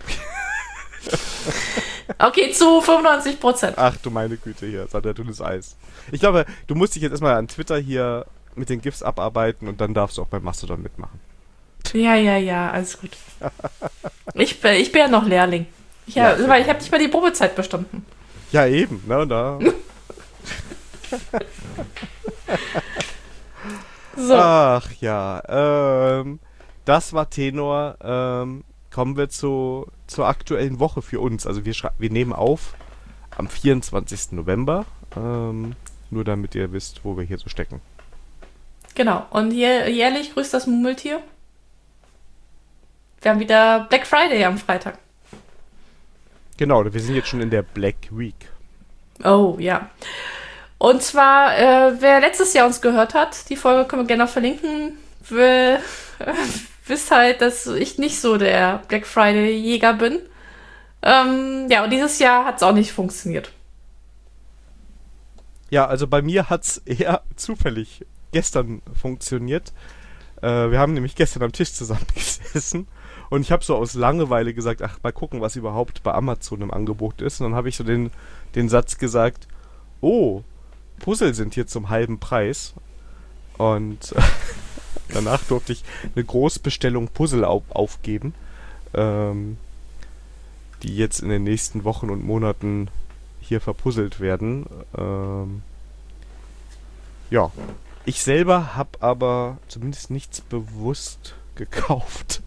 Speaker 2: Okay, zu 95%.
Speaker 1: Ach du meine Güte, hier, Sandra, dünnes Eis. Ich glaube, du musst dich jetzt erstmal an Twitter hier mit den GIFs abarbeiten und dann darfst du auch beim Mastodon mitmachen.
Speaker 2: Ja, alles gut. Ich bin ja noch Lehrling. Weil ich habe nicht mal die Probezeit bestanden.
Speaker 1: Ja, eben, ne, da. So. Ach ja, das war Tenor. Kommen wir zur aktuellen Woche für uns. Also wir nehmen auf am 24. November. Nur damit ihr wisst, wo wir hier so stecken.
Speaker 2: Genau. Und jährlich grüßt das Murmeltier. Wir haben wieder Black Friday am Freitag.
Speaker 1: Genau, wir sind jetzt schon in der Black Week.
Speaker 2: Oh, ja. Und zwar, wer letztes Jahr uns gehört hat, die Folge können wir gerne noch verlinken, wisst halt, dass ich nicht so der Black Friday-Jäger bin. Ja, und dieses Jahr hat es auch nicht funktioniert.
Speaker 1: Ja, also bei mir hat's eher zufällig gestern funktioniert. Wir haben nämlich gestern am Tisch zusammengesessen und ich habe so aus Langeweile gesagt, ach, mal gucken, was überhaupt bei Amazon im Angebot ist. Und dann habe ich so den Satz gesagt, oh, Puzzle sind hier zum halben Preis. Und danach durfte ich eine Großbestellung Puzzle aufgeben, die jetzt in den nächsten Wochen und Monaten hier verpuzzelt werden. Ja, ich selber habe aber zumindest nichts bewusst gekauft.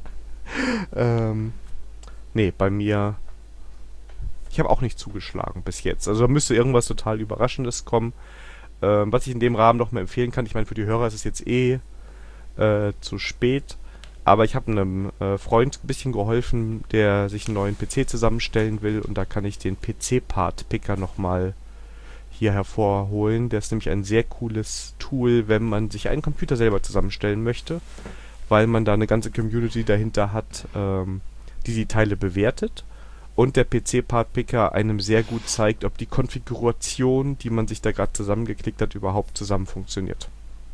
Speaker 1: Nee, bei mir, ich habe auch nicht zugeschlagen bis jetzt. Also da müsste irgendwas total Überraschendes kommen. Was ich in dem Rahmen noch mal empfehlen kann, ich meine, für die Hörer ist es jetzt zu spät, aber ich habe einem Freund ein bisschen geholfen, der sich einen neuen PC zusammenstellen will, und da kann ich den PC-Part-Picker nochmal hier hervorholen. Der ist nämlich ein sehr cooles Tool, wenn man sich einen Computer selber zusammenstellen möchte, weil man da eine ganze Community dahinter hat, die Teile bewertet, und der PC-Part-Picker einem sehr gut zeigt, ob die Konfiguration, die man sich da gerade zusammengeklickt hat, überhaupt zusammen funktioniert.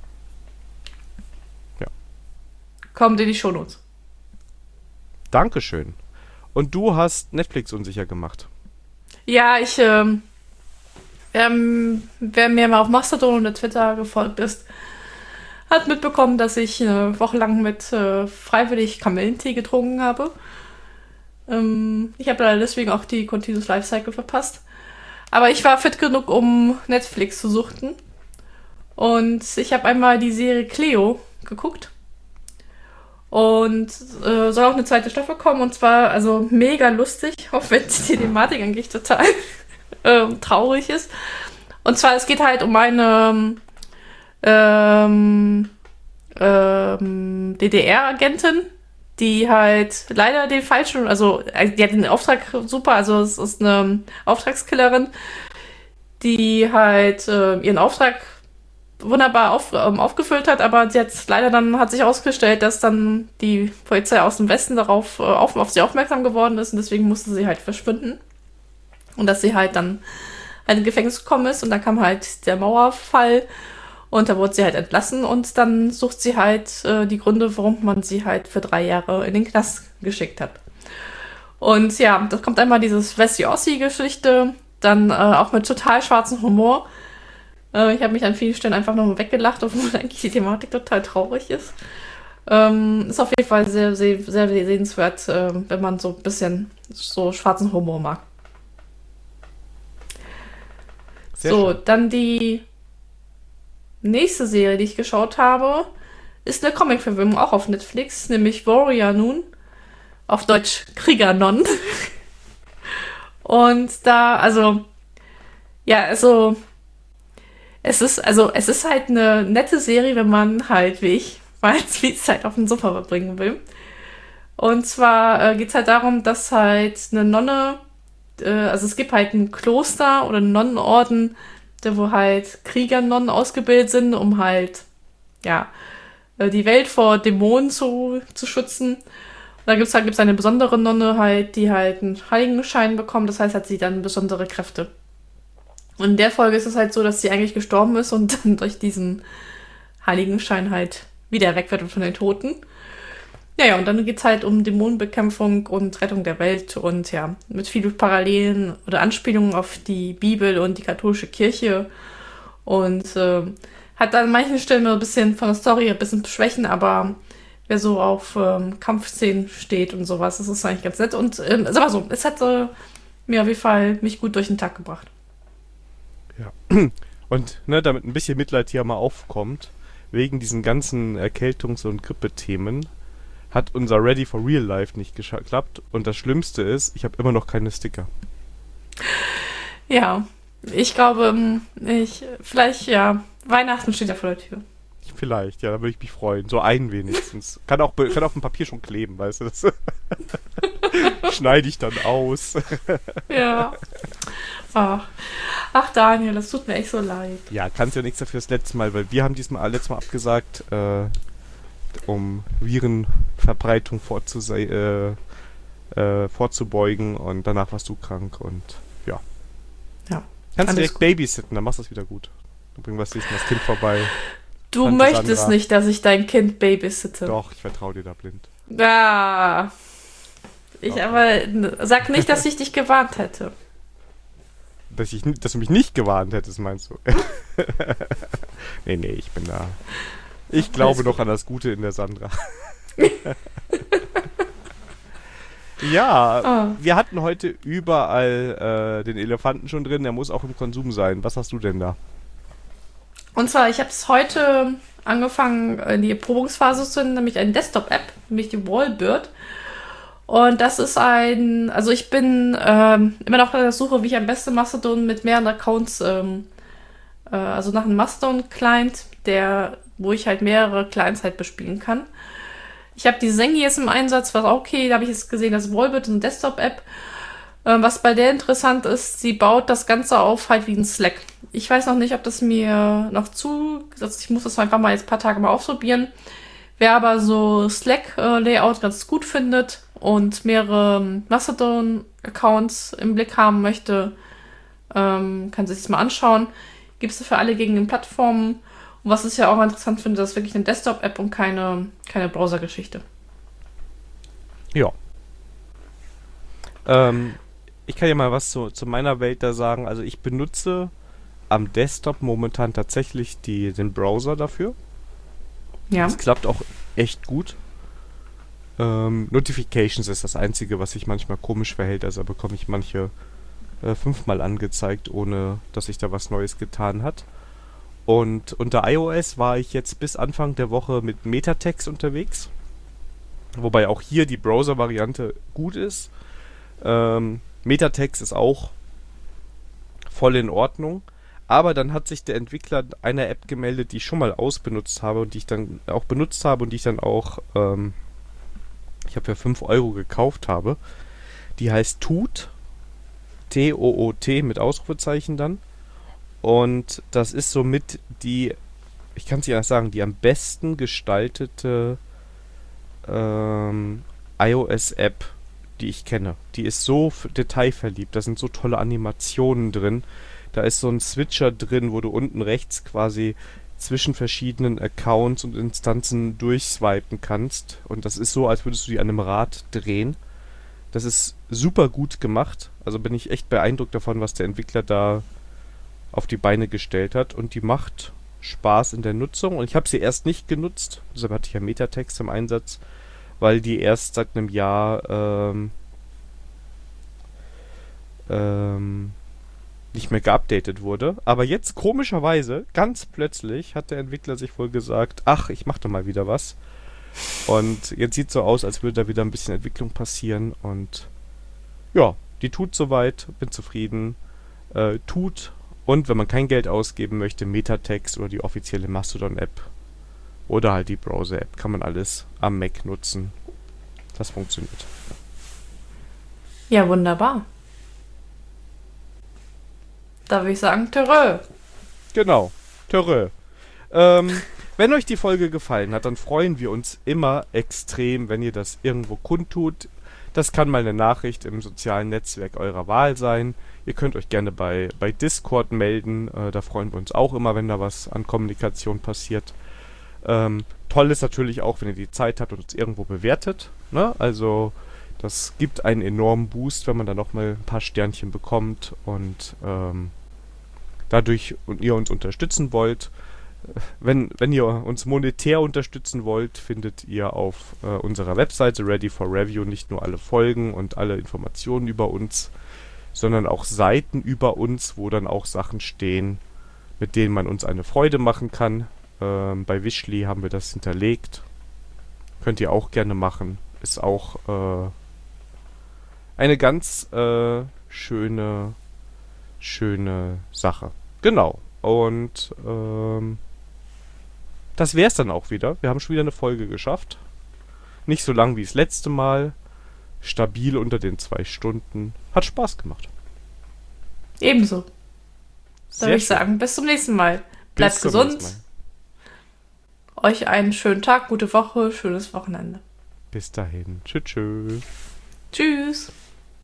Speaker 1: Ja.
Speaker 2: Kommt in die Shownotes.
Speaker 1: Dankeschön. Und du hast Netflix unsicher gemacht.
Speaker 2: Ja, wer mir mal auf Mastodon oder Twitter gefolgt ist, hat mitbekommen, dass ich eine Woche lang mit freiwillig Kamillentee getrunken habe. Ich habe leider deswegen auch die Continuous Lifecycle verpasst. Aber ich war fit genug, um Netflix zu suchten. Und ich habe einmal die Serie Cleo geguckt. Und soll auch eine zweite Staffel kommen. Und zwar also mega lustig, auch wenn die Thematik eigentlich total traurig ist. Und zwar, es geht halt um eine DDR-Agentin, die halt leider den falschen, also die hat den Auftrag super, also es ist eine Auftragskillerin, die halt ihren Auftrag wunderbar aufgefüllt hat, aber sie hat leider dann, hat sich herausgestellt, dass dann die Polizei aus dem Westen darauf auf sie aufmerksam geworden ist, und deswegen musste sie halt verschwinden. Und dass sie halt dann in ein Gefängnis gekommen ist, und dann kam halt der Mauerfall und da wurde sie halt entlassen, und dann sucht sie halt die Gründe, warum man sie halt für 3 Jahre in den Knast geschickt hat. Und ja, das kommt einmal dieses Wessi-Ossi-Geschichte, dann auch mit total schwarzem Humor. Ich habe mich an vielen Stellen einfach nur weggelacht, obwohl eigentlich die Thematik total traurig ist. Ist auf jeden Fall sehr, sehr, sehr sehenswert, wenn man so ein bisschen so schwarzen Humor mag. Sehr so, schön. Dann die nächste Serie, die ich geschaut habe, ist eine Comic-Verfilmung, auch auf Netflix, nämlich Warrior Nun. Auf Deutsch Kriegernon. Und da, also, ja, also, es ist halt eine nette Serie, wenn man halt, wie ich, mal viel Zeit auf dem Sofa verbringen will. Und zwar geht es halt darum, dass halt eine Nonne, also es gibt halt ein Kloster oder einen Nonnenorden, wo halt Kriegernonnen ausgebildet sind, um halt, ja, die Welt vor Dämonen zu schützen. Und da gibt's eine besondere Nonne halt, die halt einen Heiligenschein bekommt, das heißt, hat sie dann besondere Kräfte. Und in der Folge ist es halt so, dass sie eigentlich gestorben ist und dann durch diesen Heiligenschein halt wieder erweckt wird von den Toten. Ja, und dann geht's halt um Dämonenbekämpfung und Rettung der Welt und ja, mit vielen Parallelen oder Anspielungen auf die Bibel und die katholische Kirche, und hat an manchen Stellen ein bisschen von der Story ein bisschen Schwächen, aber wer so auf Kampfszenen steht und sowas, das ist eigentlich ganz nett. Und sag mal so, es hat mir auf jeden Fall mich gut durch den Tag gebracht.
Speaker 1: Ja, und ne, damit ein bisschen Mitleid hier mal aufkommt, wegen diesen ganzen Erkältungs- und Grippethemen, hat unser Ready for Real Life nicht geklappt. Und das Schlimmste ist, ich habe immer noch keine Sticker.
Speaker 2: Ja, ich glaube, vielleicht, ja, Weihnachten steht ja vor der Tür.
Speaker 1: Vielleicht, ja, da würde ich mich freuen. So einen wenigstens. Kann auf dem Papier schon kleben, weißt du. Das schneide ich dann aus.
Speaker 2: Ja. Ach, Daniel, das tut mir echt so leid.
Speaker 1: Ja, kannst ja nichts dafür das letzte Mal, weil wir haben letztes Mal abgesagt, um Virenverbreitung vorzubeugen und danach warst du krank und ja.
Speaker 2: Ja.
Speaker 1: Kannst
Speaker 2: alles
Speaker 1: direkt
Speaker 2: gut.
Speaker 1: babysitten, dann machst du das wieder gut. Dann bringen wir das nächste Mal das Kind vorbei.
Speaker 2: Du
Speaker 1: Tante
Speaker 2: möchtest
Speaker 1: Sandra.
Speaker 2: nicht, dass ich dein Kind babysitte.
Speaker 1: Doch, ich vertraue dir da blind.
Speaker 2: Ah. Ich
Speaker 1: Okay.
Speaker 2: aber sag nicht, dass ich dich gewarnt hätte.
Speaker 1: Dass du mich nicht gewarnt hättest, meinst du? Nee, ich bin da. Ich glaube
Speaker 2: Alles
Speaker 1: noch an das Gute in der Sandra. Ja,
Speaker 2: Ah.
Speaker 1: wir hatten heute überall den Elefanten schon drin, der muss auch im Konsum sein. Was hast du denn da?
Speaker 2: Und zwar, ich habe es heute angefangen, in die Erprobungsphase zu nehmen, nämlich eine Desktop-App, nämlich die Wallbird. Und das ist also ich bin immer noch auf der Suche, wie ich am besten Mastodon mit mehreren Accounts, also nach einem Mastodon-Client, wo ich halt mehrere Clients halt bespielen kann. Ich habe die Zengi jetzt im Einsatz, was auch okay, da habe ich jetzt gesehen, das Wallbird ist eine Desktop-App. Was bei der interessant ist, sie baut das Ganze auf halt wie ein Slack. Ich weiß noch nicht, ob das mir noch also ich muss das einfach mal jetzt ein paar Tage mal ausprobieren. Wer aber so Slack-Layout ganz gut findet und mehrere Mastodon-Accounts im Blick haben möchte, kann sich das mal anschauen. Gibt es für alle gängigen Plattformen. Und was ich ja auch interessant finde, das ist wirklich eine Desktop-App und keine Browser-Geschichte.
Speaker 1: Ja. Ich kann ja mal was zu meiner Welt da sagen. Also ich benutze am Desktop momentan tatsächlich den Browser dafür.
Speaker 2: Ja.
Speaker 1: Das klappt auch echt gut. Notifications ist das Einzige, was sich manchmal komisch verhält. Also da bekomme ich manche 5-mal angezeigt, ohne dass sich da was Neues getan hat. Und unter iOS war ich jetzt bis Anfang der Woche mit Metatext unterwegs. Wobei auch hier die Browser-Variante gut ist. Metatext ist auch voll in Ordnung. Aber dann hat sich der Entwickler einer App gemeldet, die ich schon mal ausbenutzt habe und die ich dann auch benutzt habe und die ich dann auch, ich habe für 5 Euro gekauft habe. Die heißt Toot. T-O-O-T mit Ausrufezeichen dann. Und das ist somit ich kann es nicht anders sagen, die am besten gestaltete iOS-App, die ich kenne. Die ist so detailverliebt, da sind so tolle Animationen drin. Da ist so ein Switcher drin, wo du unten rechts quasi zwischen verschiedenen Accounts und Instanzen durchswipen kannst. Und das ist so, als würdest du die an einem Rad drehen. Das ist super gut gemacht. Also bin ich echt beeindruckt davon, was der Entwickler da auf die Beine gestellt hat. Und die macht Spaß in der Nutzung. Und ich habe sie erst nicht genutzt. Deshalb hatte ich ja Metatext im Einsatz. Weil die erst seit einem Jahr nicht mehr geupdatet wurde. Aber jetzt komischerweise, ganz plötzlich, hat der Entwickler sich wohl gesagt, ach, ich mach doch mal wieder was. Und jetzt sieht so aus, als würde da wieder ein bisschen Entwicklung passieren. Und ja, die tut soweit, bin zufrieden. Tut, und wenn man kein Geld ausgeben möchte, Metatext oder die offizielle Mastodon-App oder halt die Browser-App, kann man alles am Mac nutzen. Das funktioniert.
Speaker 2: Ja, wunderbar. Da würde ich sagen, Terö.
Speaker 1: Genau. Törö. Wenn euch die Folge gefallen hat, dann freuen wir uns immer extrem, wenn ihr das irgendwo kundtut. Das kann mal eine Nachricht im sozialen Netzwerk eurer Wahl sein. Ihr könnt euch gerne bei Discord melden. Da freuen wir uns auch immer, wenn da was an Kommunikation passiert. Toll ist natürlich auch, wenn ihr die Zeit habt und uns irgendwo bewertet. Ne? Also das gibt einen enormen Boost, wenn man da nochmal ein paar Sternchen bekommt und dadurch ihr uns unterstützen wollt. Wenn ihr uns monetär unterstützen wollt, findet ihr auf unserer Webseite Ready for Review nicht nur alle Folgen und alle Informationen über uns, sondern auch Seiten über uns, wo dann auch Sachen stehen, mit denen man uns eine Freude machen kann. Bei Wishly haben wir das hinterlegt. Könnt ihr auch gerne machen. Ist auch eine ganz schöne Sache. Genau. Und das wär's dann auch wieder. Wir haben schon wieder eine Folge geschafft. Nicht so lang wie das letzte Mal. Stabil unter den 2 Stunden. Hat Spaß gemacht.
Speaker 2: Ebenso. Da
Speaker 1: Sehr
Speaker 2: würde ich
Speaker 1: schön.
Speaker 2: sagen, bis zum nächsten Mal. Bleibt
Speaker 1: Bis zum
Speaker 2: gesund.
Speaker 1: nächsten Mal.
Speaker 2: Euch einen schönen Tag, gute Woche, schönes Wochenende.
Speaker 1: Bis dahin. Tschüss.
Speaker 2: Tschüss.